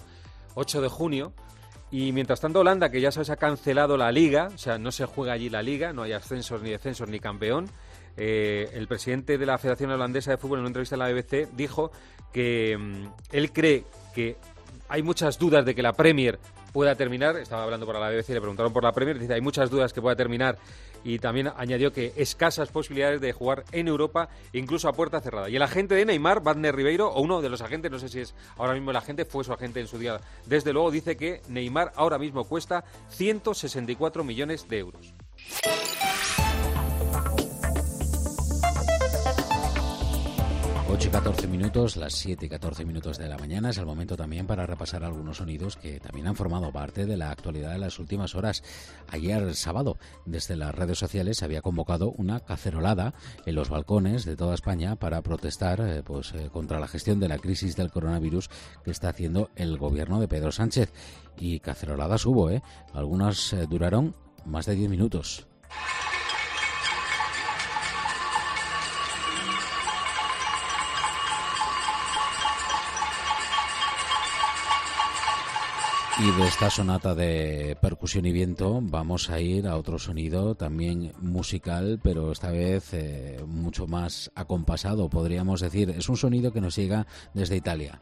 Y mientras tanto Holanda, que ya sabes ha cancelado la Liga, o sea, no se juega allí la Liga, no hay ascensos ni descensos ni campeón. El presidente de la Federación Holandesa de Fútbol en una entrevista a la BBC dijo que él cree que hay muchas dudas de que la Premier pueda terminar. Estaba hablando para la BBC y le preguntaron por la Premier, dice hay muchas dudas que pueda terminar, y también añadió que escasas posibilidades de jugar en Europa, incluso a puerta cerrada. Y el agente de Neymar, Wagner Ribeiro, o uno de los agentes, no sé si es ahora mismo el agente, fue su agente en su día, desde luego, dice que Neymar ahora mismo cuesta 164 millones de euros. 8 y 14 minutos, las 7 y 14 minutos de la mañana. Es el momento también para repasar algunos sonidos que también han formado parte de la actualidad de las últimas horas. Ayer sábado, desde las redes sociales, se había convocado una cacerolada en los balcones de toda España para protestar contra la gestión de la crisis del coronavirus que está haciendo el gobierno de Pedro Sánchez. Y caceroladas hubo, algunas duraron más de 10 minutos. Y de esta sonata de percusión y viento vamos a ir a otro sonido también musical, pero esta vez mucho más acompasado, podríamos decir. Es un sonido que nos llega desde Italia.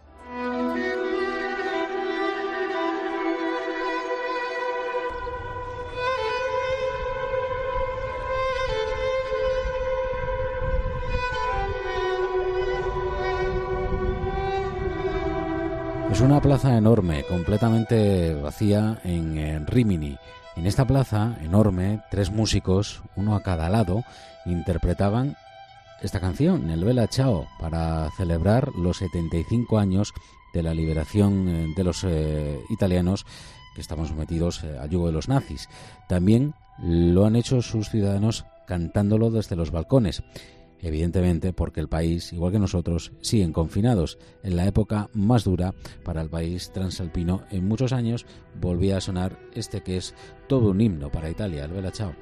Es una plaza enorme, completamente vacía en Rímini. En esta plaza enorme, 3 músicos, uno a cada lado, interpretaban esta canción, el Bella Ciao, para celebrar los 75 años de la liberación de los italianos que estaban sometidos al yugo de los nazis. También lo han hecho sus ciudadanos cantándolo desde los balcones. Evidentemente porque el país, igual que nosotros, siguen confinados. En la época más dura para el país transalpino, en muchos años, volvía a sonar este que es todo un himno para Italia, el Bella Ciao.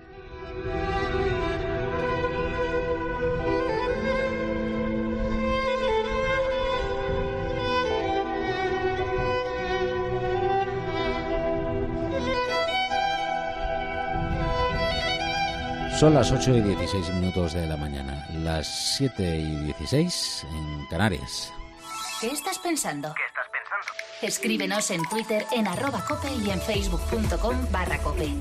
Son las 8:16 de la mañana, las 7:16 en Canarias. ¿Qué estás pensando? Escríbenos en Twitter en @cope y en facebook.com/cope.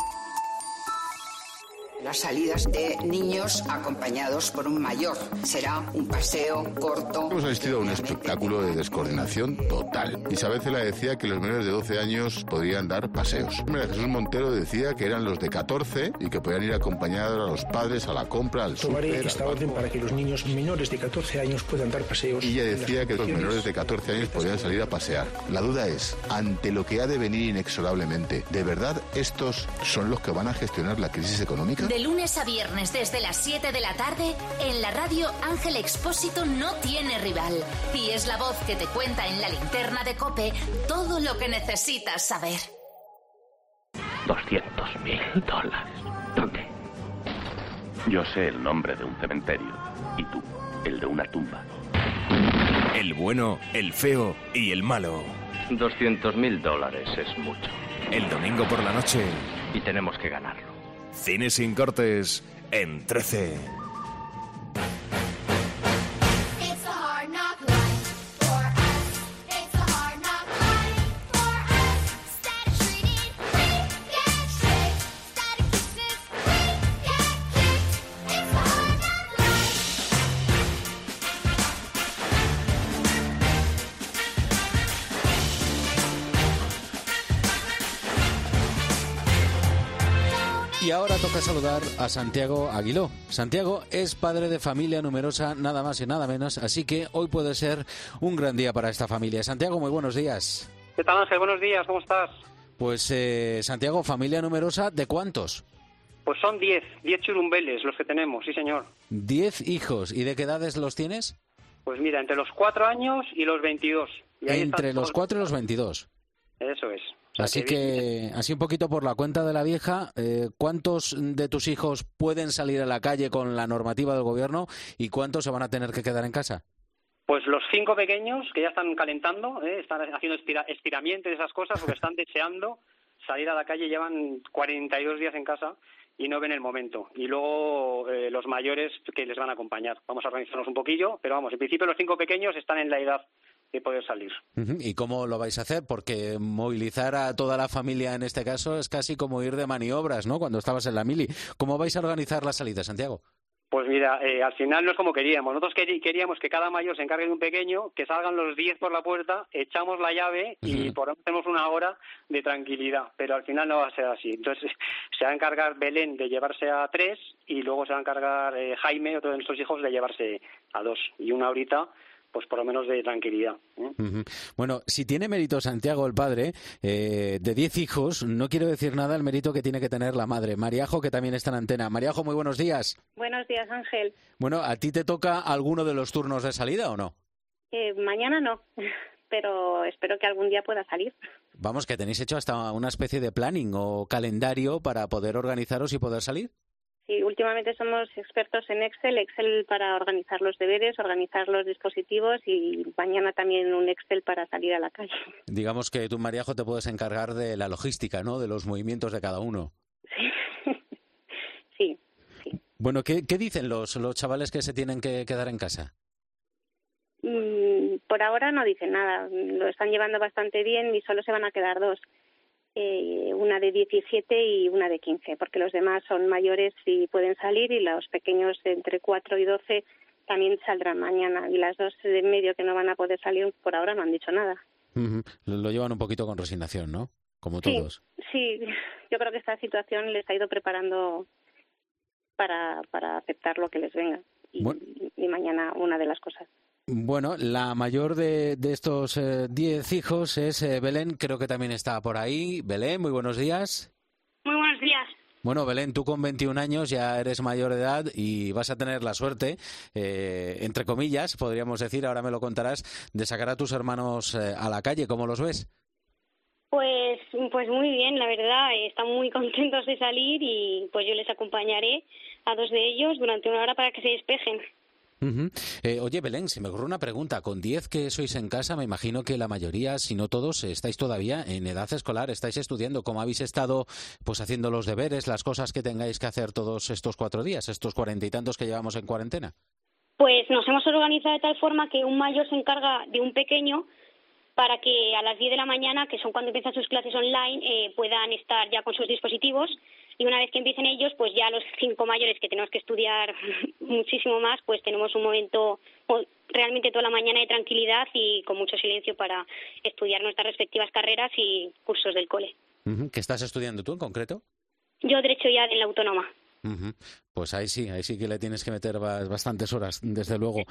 Las salidas de niños acompañados por un mayor. Será un paseo corto. Hemos asistido a un espectáculo de descoordinación total. Isabel Cela decía que los menores de 12 años podían dar paseos. María Jesús Montero decía que eran los de 14 y que podían ir acompañados a los padres a la compra, al súper. Esta orden para que los niños menores de 14 años puedan dar paseos. Y ella decía que los menores de 14 años podían salir a pasear. La duda es, ante lo que ha de venir inexorablemente, ¿de verdad estos son los que van a gestionar la crisis económica? De lunes a viernes desde las 7 de la tarde, en la radio Ángel Expósito no tiene rival. Y es la voz que te cuenta en la linterna de COPE todo lo que necesitas saber. $200.000. ¿Dónde? Yo sé el nombre de un cementerio. Y tú, el de una tumba. El bueno, el feo y el malo. $200.000 es mucho. El domingo por la noche. Y tenemos que ganarlo. Cine sin cortes en 13. Y ahora toca saludar a Santiago Aguiló. Santiago es padre de familia numerosa, nada más y nada menos, así que hoy puede ser un gran día para esta familia. Santiago, muy buenos días. ¿Qué tal, Ángel? Buenos días, ¿cómo estás? Pues, Santiago, familia numerosa, ¿de cuántos? Pues son 10 churumbeles los que tenemos, sí señor. 10 hijos, ¿y de qué edades los tienes? Pues mira, entre los 4 años y los 22. Y ahí entre los 4 y los 22. Eso es. Así que, así un poquito por la cuenta de la vieja, ¿cuántos de tus hijos pueden salir a la calle con la normativa del gobierno y cuántos se van a tener que quedar en casa? Pues los 5 pequeños que ya están calentando, están haciendo estiramientos y esas cosas porque están deseando salir a la calle, llevan 42 días en casa y no ven el momento. Y luego los mayores que les van a acompañar. Vamos a organizarnos un poquillo, pero vamos, en principio los 5 pequeños están en la edad de poder salir. ¿Y cómo lo vais a hacer? Porque movilizar a toda la familia en este caso es casi como ir de maniobras, ¿no? Cuando estabas en la mili. ¿Cómo vais a organizar la salida, Santiago? Pues mira, al final no es como queríamos. Nosotros queríamos que cada mayor se encargue de un pequeño, que salgan los 10 por la puerta, echamos la llave y por lo menos tenemos una hora de tranquilidad. Pero al final no va a ser así. Entonces se va a encargar Belén de llevarse a 3 y luego se va a encargar Jaime, otro de nuestros hijos, de llevarse a 2. Y una horita, pues por lo menos de tranquilidad. Bueno, si tiene mérito Santiago, el padre, de 10 hijos, no quiero decir nada el mérito que tiene que tener la madre. Mariajo, que también está en antena. Mariajo, muy buenos días. Buenos días, Ángel. Bueno, ¿a ti te toca alguno de los turnos de salida o no? Mañana no, pero espero que algún día pueda salir. Vamos, que tenéis hecho hasta una especie de planning o calendario para poder organizaros y poder salir. Sí, últimamente somos expertos en Excel para organizar los deberes, organizar los dispositivos y mañana también un Excel para salir a la calle. Digamos que tú, Mariajo, te puedes encargar de la logística, ¿no? De los movimientos de cada uno. Sí. Bueno, ¿qué dicen los chavales que se tienen que quedar en casa? Por ahora no dicen nada, lo están llevando bastante bien y solo se van a quedar 2. Una de 17 y una de 15, porque los demás son mayores y pueden salir, y los pequeños entre 4 y 12 también saldrán mañana, y las 2 de en medio que no van a poder salir por ahora no han dicho nada. Lo llevan un poquito con resignación, ¿no? Como todos. Sí, yo creo que esta situación les ha ido preparando para aceptar lo que les venga, y mañana una de las cosas. Bueno, la mayor de estos 10 hijos es Belén, creo que también está por ahí. Belén, muy buenos días. Muy buenos días. Bueno, Belén, tú con 21 años ya eres mayor de edad y vas a tener la suerte, entre comillas, podríamos decir, ahora me lo contarás, de sacar a tus hermanos a la calle. ¿Cómo los ves? Pues muy bien, la verdad, están muy contentos de salir y pues yo les acompañaré a 2 de ellos durante 1 hora para que se despejen. Oye, Belén, se me ocurre una pregunta. Con 10 que sois en casa, me imagino que la mayoría, si no todos, estáis todavía en edad escolar, estáis estudiando. ¿Cómo habéis estado pues haciendo los deberes, las cosas que tengáis que hacer todos estos 4 días, estos 40 y tantos que llevamos en cuarentena? Pues nos hemos organizado de tal forma que un mayor se encarga de un pequeño para que a las 10 de la mañana, que son cuando empiezan sus clases online, puedan estar ya con sus dispositivos, y una vez que empiecen ellos, pues ya los 5 mayores que tenemos que estudiar muchísimo más, pues tenemos un momento realmente toda la mañana de tranquilidad y con mucho silencio para estudiar nuestras respectivas carreras y cursos del cole. ¿Qué estás estudiando tú en concreto? Yo Derecho ya en la Autónoma. Pues ahí sí que le tienes que meter bastantes horas, desde luego.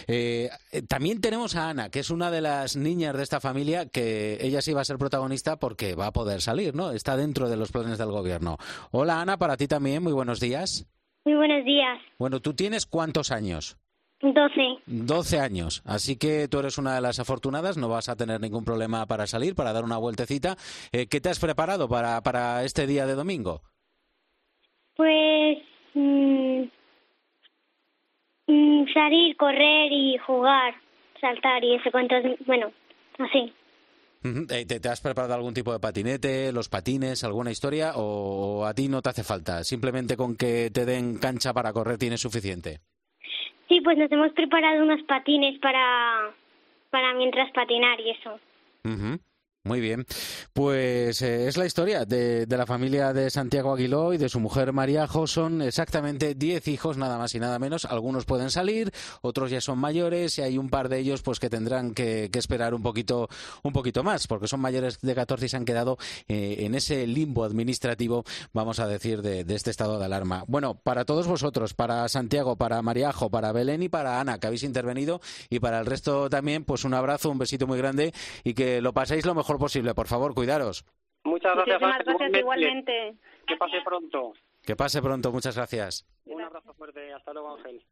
También tenemos a Ana, que es una de las niñas de esta familia, que ella sí va a ser protagonista porque va a poder salir, ¿no? Está dentro de los planes del gobierno. Hola, Ana, para ti también, muy buenos días. Muy buenos días. Bueno, ¿tú tienes cuántos años? 12. 12 años, así que tú eres una de las afortunadas, no vas a tener ningún problema para salir, para dar una vueltecita. ¿Qué te has preparado para este día de domingo? Pues salir, correr y jugar, saltar y ese cuento, bueno, así. ¿Te has preparado algún tipo de patinete, los patines, alguna historia, o a ti no te hace falta? Simplemente con que te den cancha para correr tienes suficiente. Sí, pues nos hemos preparado unos patines para mientras patinar y eso. Muy bien, pues es la historia de la familia de Santiago Aguiló y de su mujer Mariajo. Son exactamente 10 hijos, nada más y nada menos. Algunos pueden salir, otros ya son mayores, y hay un par de ellos pues que tendrán que esperar un poquito más, porque son mayores de 14 y se han quedado en ese limbo administrativo, vamos a decir, de este estado de alarma. Bueno, para todos vosotros, para Santiago, para Mariajo, para Belén y para Ana, que habéis intervenido, y para el resto también, pues un abrazo, un besito muy grande, y que lo paséis lo mejor posible, por favor, cuidaros. Muchas gracias. Muchísimas gracias igualmente. Que pase pronto. Que pase pronto, muchas gracias. Un abrazo fuerte, hasta luego, Ángel.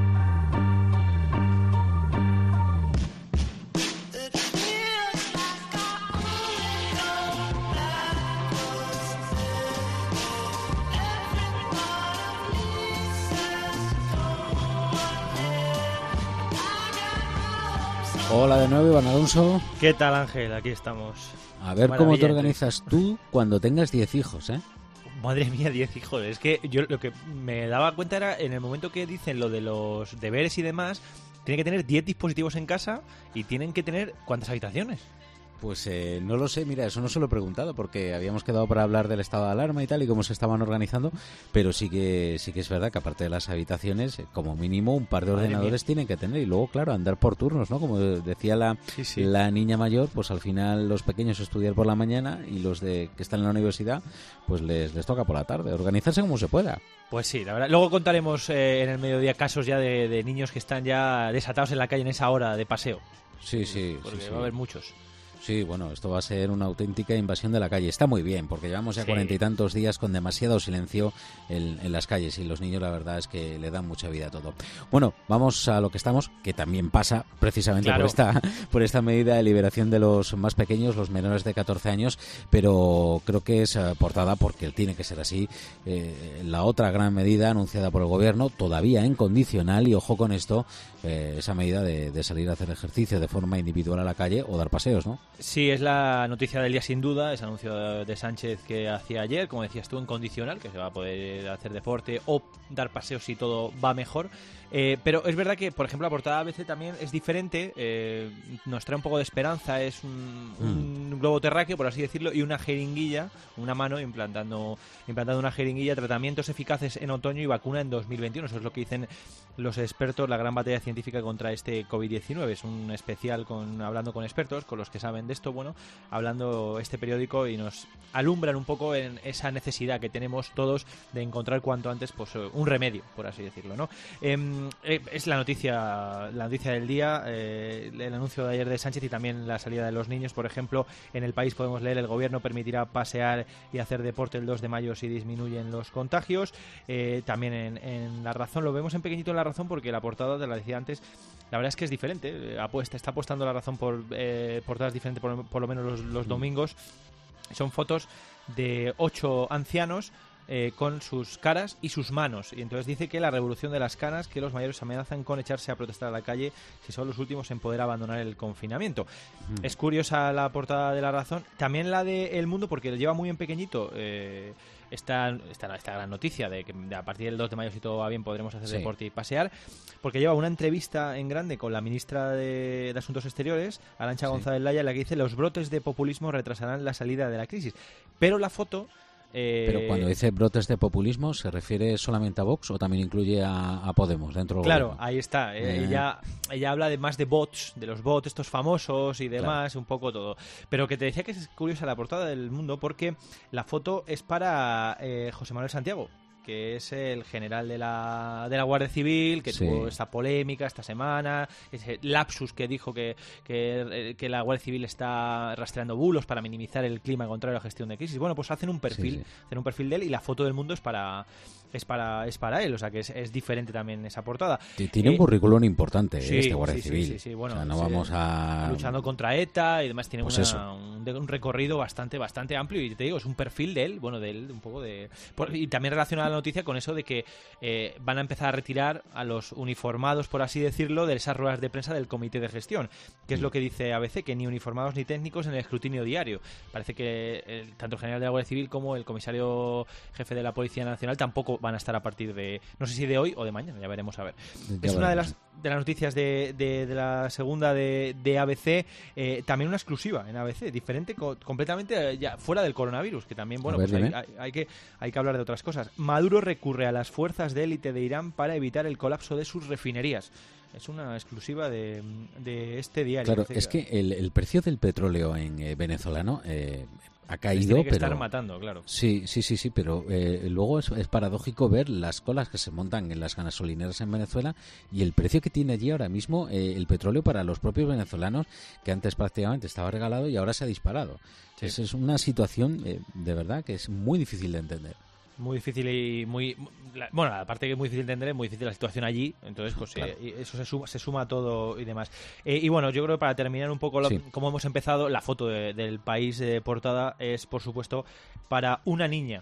Hola de nuevo, Iván Alonso. ¿Qué tal, Ángel? Aquí estamos. A ver cómo te organizas tú cuando tengas 10 hijos, ¿eh? Madre mía, 10 hijos. Es que yo lo que me daba cuenta era, en el momento que dicen lo de los deberes y demás, tienen que tener 10 dispositivos en casa y tienen que tener ¿cuántas habitaciones? Pues no lo sé, mira, eso no se lo he preguntado porque habíamos quedado para hablar del estado de alarma y tal y cómo se estaban organizando, pero sí que es verdad que aparte de las habitaciones, como mínimo un par de ordenadores tienen que tener, y luego, claro, andar por turnos, ¿no? Como decía la niña mayor, pues al final los pequeños estudiar por la mañana y los que están en la universidad, pues les toca por la tarde, organizarse como se pueda. Pues sí, la verdad. Luego contaremos en el mediodía casos ya de niños que están ya desatados en la calle en esa hora de paseo. Sí. Porque va a haber muchos. Sí, bueno, esto va a ser una auténtica invasión de la calle. Está muy bien, porque llevamos ya 40 y tantos días con demasiado silencio en las calles y los niños la verdad es que le dan mucha vida a todo. Bueno, vamos a lo que estamos, que también pasa precisamente por esta medida de liberación de los más pequeños, los menores de 14 años, pero creo que es portada porque tiene que ser así. La otra gran medida anunciada por el Gobierno, todavía en condicional, y ojo con esto, esa medida de salir a hacer ejercicio de forma individual a la calle o dar paseos, ¿no? Sí, es la noticia del día sin duda, ese anuncio de Sánchez que hacía ayer, como decías tú, en condicional, que se va a poder hacer deporte o dar paseos si todo va mejor. Pero es verdad que, por ejemplo, la portada ABC también es diferente, nos trae un poco de esperanza, es un globo terráqueo, por así decirlo, y una jeringuilla, una mano implantando una jeringuilla, tratamientos eficaces en otoño y vacuna en 2021. Eso es lo que dicen los expertos, la gran batalla científica contra este COVID-19. Es un especial hablando con expertos, con los que saben de esto, bueno, hablando este periódico, y nos alumbran un poco en esa necesidad que tenemos todos de encontrar cuanto antes pues un remedio, por así decirlo, ¿no? Es la noticia del día, el anuncio de ayer de Sánchez y también la salida de los niños. Por ejemplo, en El País podemos leer: el Gobierno permitirá pasear y hacer deporte el 2 de mayo si disminuyen los contagios. También en La Razón, lo vemos en pequeñito en La Razón porque la portada, te la decía antes, la verdad es que es diferente, está apostando La Razón por portadas diferentes por lo menos los domingos. Son fotos de 8 ancianos con sus caras y sus manos, y entonces dice que la revolución de las canas, que los mayores amenazan con echarse a protestar a la calle si son los últimos en poder abandonar el confinamiento. Es curiosa la portada de La Razón, también la de El Mundo, porque lo lleva muy en pequeñito esta gran noticia de que a partir del 2 de mayo, si todo va bien, podremos hacer deporte y pasear, porque lleva una entrevista en grande con la ministra de Asuntos Exteriores, Arantxa González Laya, en la que dice: los brotes de populismo retrasarán la salida de la crisis. Pero la foto... Pero cuando dice brotes de populismo, ¿se refiere solamente a Vox o también incluye a Podemos dentro del Claro, gobierno? Ahí está. Ella habla más de bots, de los bots estos famosos y demás, un poco todo. Pero que te decía que es curiosa la portada del Mundo porque la foto es para José Manuel Santiago, que es el general de la Guardia Civil, que tuvo esta polémica esta semana, ese lapsus que dijo que la Guardia Civil está rastreando bulos para minimizar el clima contrario a la gestión de crisis. Bueno, pues hacen un perfil de él, y la foto del Mundo es para él, o sea que es diferente también esa portada. Tiene un currículum importante este Guardia Civil. Sí, bueno, o sea, no vamos a... luchando contra ETA y demás, tiene un recorrido bastante amplio, y te digo, es un perfil de él, un poco de... Y también relaciona la noticia con eso de que van a empezar a retirar a los uniformados, por así decirlo, de esas ruedas de prensa del comité de gestión, que es lo que dice ABC, que ni uniformados ni técnicos en el escrutinio diario. Parece que tanto el general de la Guardia Civil como el comisario jefe de la Policía Nacional tampoco van a estar a partir de, no sé si de hoy o de mañana, ya veremos a ver. Es una de las noticias de la segunda de ABC, también una exclusiva en ABC, diferente completamente, ya fuera del coronavirus, que también, bueno, pues hay que hablar de otras cosas. Maduro recurre a las fuerzas de élite de Irán para evitar el colapso de sus refinerías. Es una exclusiva de este diario. Claro, es que el precio del petróleo en venezolano ha caído, tiene que pero estar matando, claro. Sí, pero luego es paradójico ver las colas que se montan en las gasolineras en Venezuela y el precio que tiene allí ahora mismo el petróleo para los propios venezolanos, que antes prácticamente estaba regalado y ahora se ha disparado. Sí. Es una situación de verdad que es muy difícil de entender. Muy difícil y bueno, aparte que es muy difícil de entender, es muy difícil la situación allí, entonces pues claro. Eso se suma a todo y demás. Y bueno, yo creo que para terminar un poco como hemos empezado, la foto del País de portada es, por supuesto, para una niña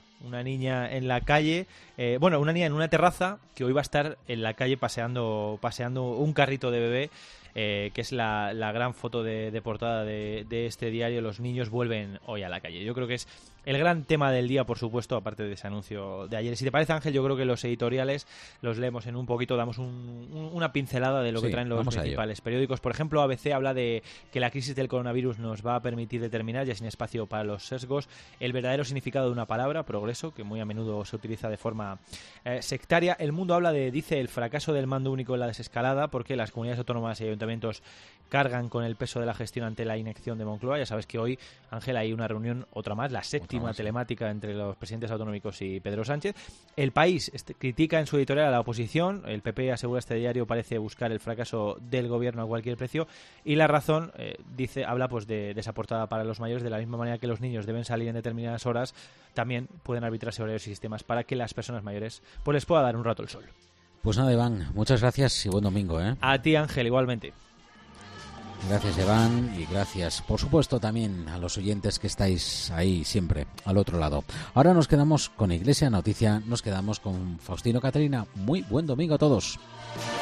en la calle, una niña en una terraza, que hoy va a estar en la calle paseando un carrito de bebé. Que es la gran foto de portada de este diario. Los niños vuelven hoy a la calle. Yo creo que es el gran tema del día, por supuesto, aparte de ese anuncio de ayer. Si te parece, Ángel, yo creo que los editoriales los leemos en un poquito, damos una pincelada de lo que traen los principales periódicos. Por ejemplo, ABC habla de que la crisis del coronavirus nos va a permitir determinar, ya sin espacio para los sesgos, el verdadero significado de una palabra, progreso, que muy a menudo se utiliza de forma sectaria. El Mundo habla dice, el fracaso del mando único en la desescalada, porque las comunidades autónomas y ayuntamientos ayuntamientos cargan con el peso de la gestión ante la inacción de Moncloa. Ya sabes que hoy, Ángel, hay una reunión, otra más, la séptima telemática entre los presidentes autonómicos y Pedro Sánchez. El País critica en su editorial a la oposición. El PP, asegura este diario, parece buscar el fracaso del gobierno a cualquier precio. Y La Razón habla pues de esa portada para los mayores, de la misma manera que los niños deben salir en determinadas horas, también pueden arbitrarse horarios y sistemas para que las personas mayores pues les pueda dar un rato el sol. Pues nada, Iván, muchas gracias y buen domingo, ¿eh? A ti, Ángel, igualmente. Gracias, Iván, y gracias, por supuesto, también a los oyentes que estáis ahí siempre, al otro lado. Ahora nos quedamos con Iglesia Noticia, nos quedamos con Faustino Caterina. Muy buen domingo a todos.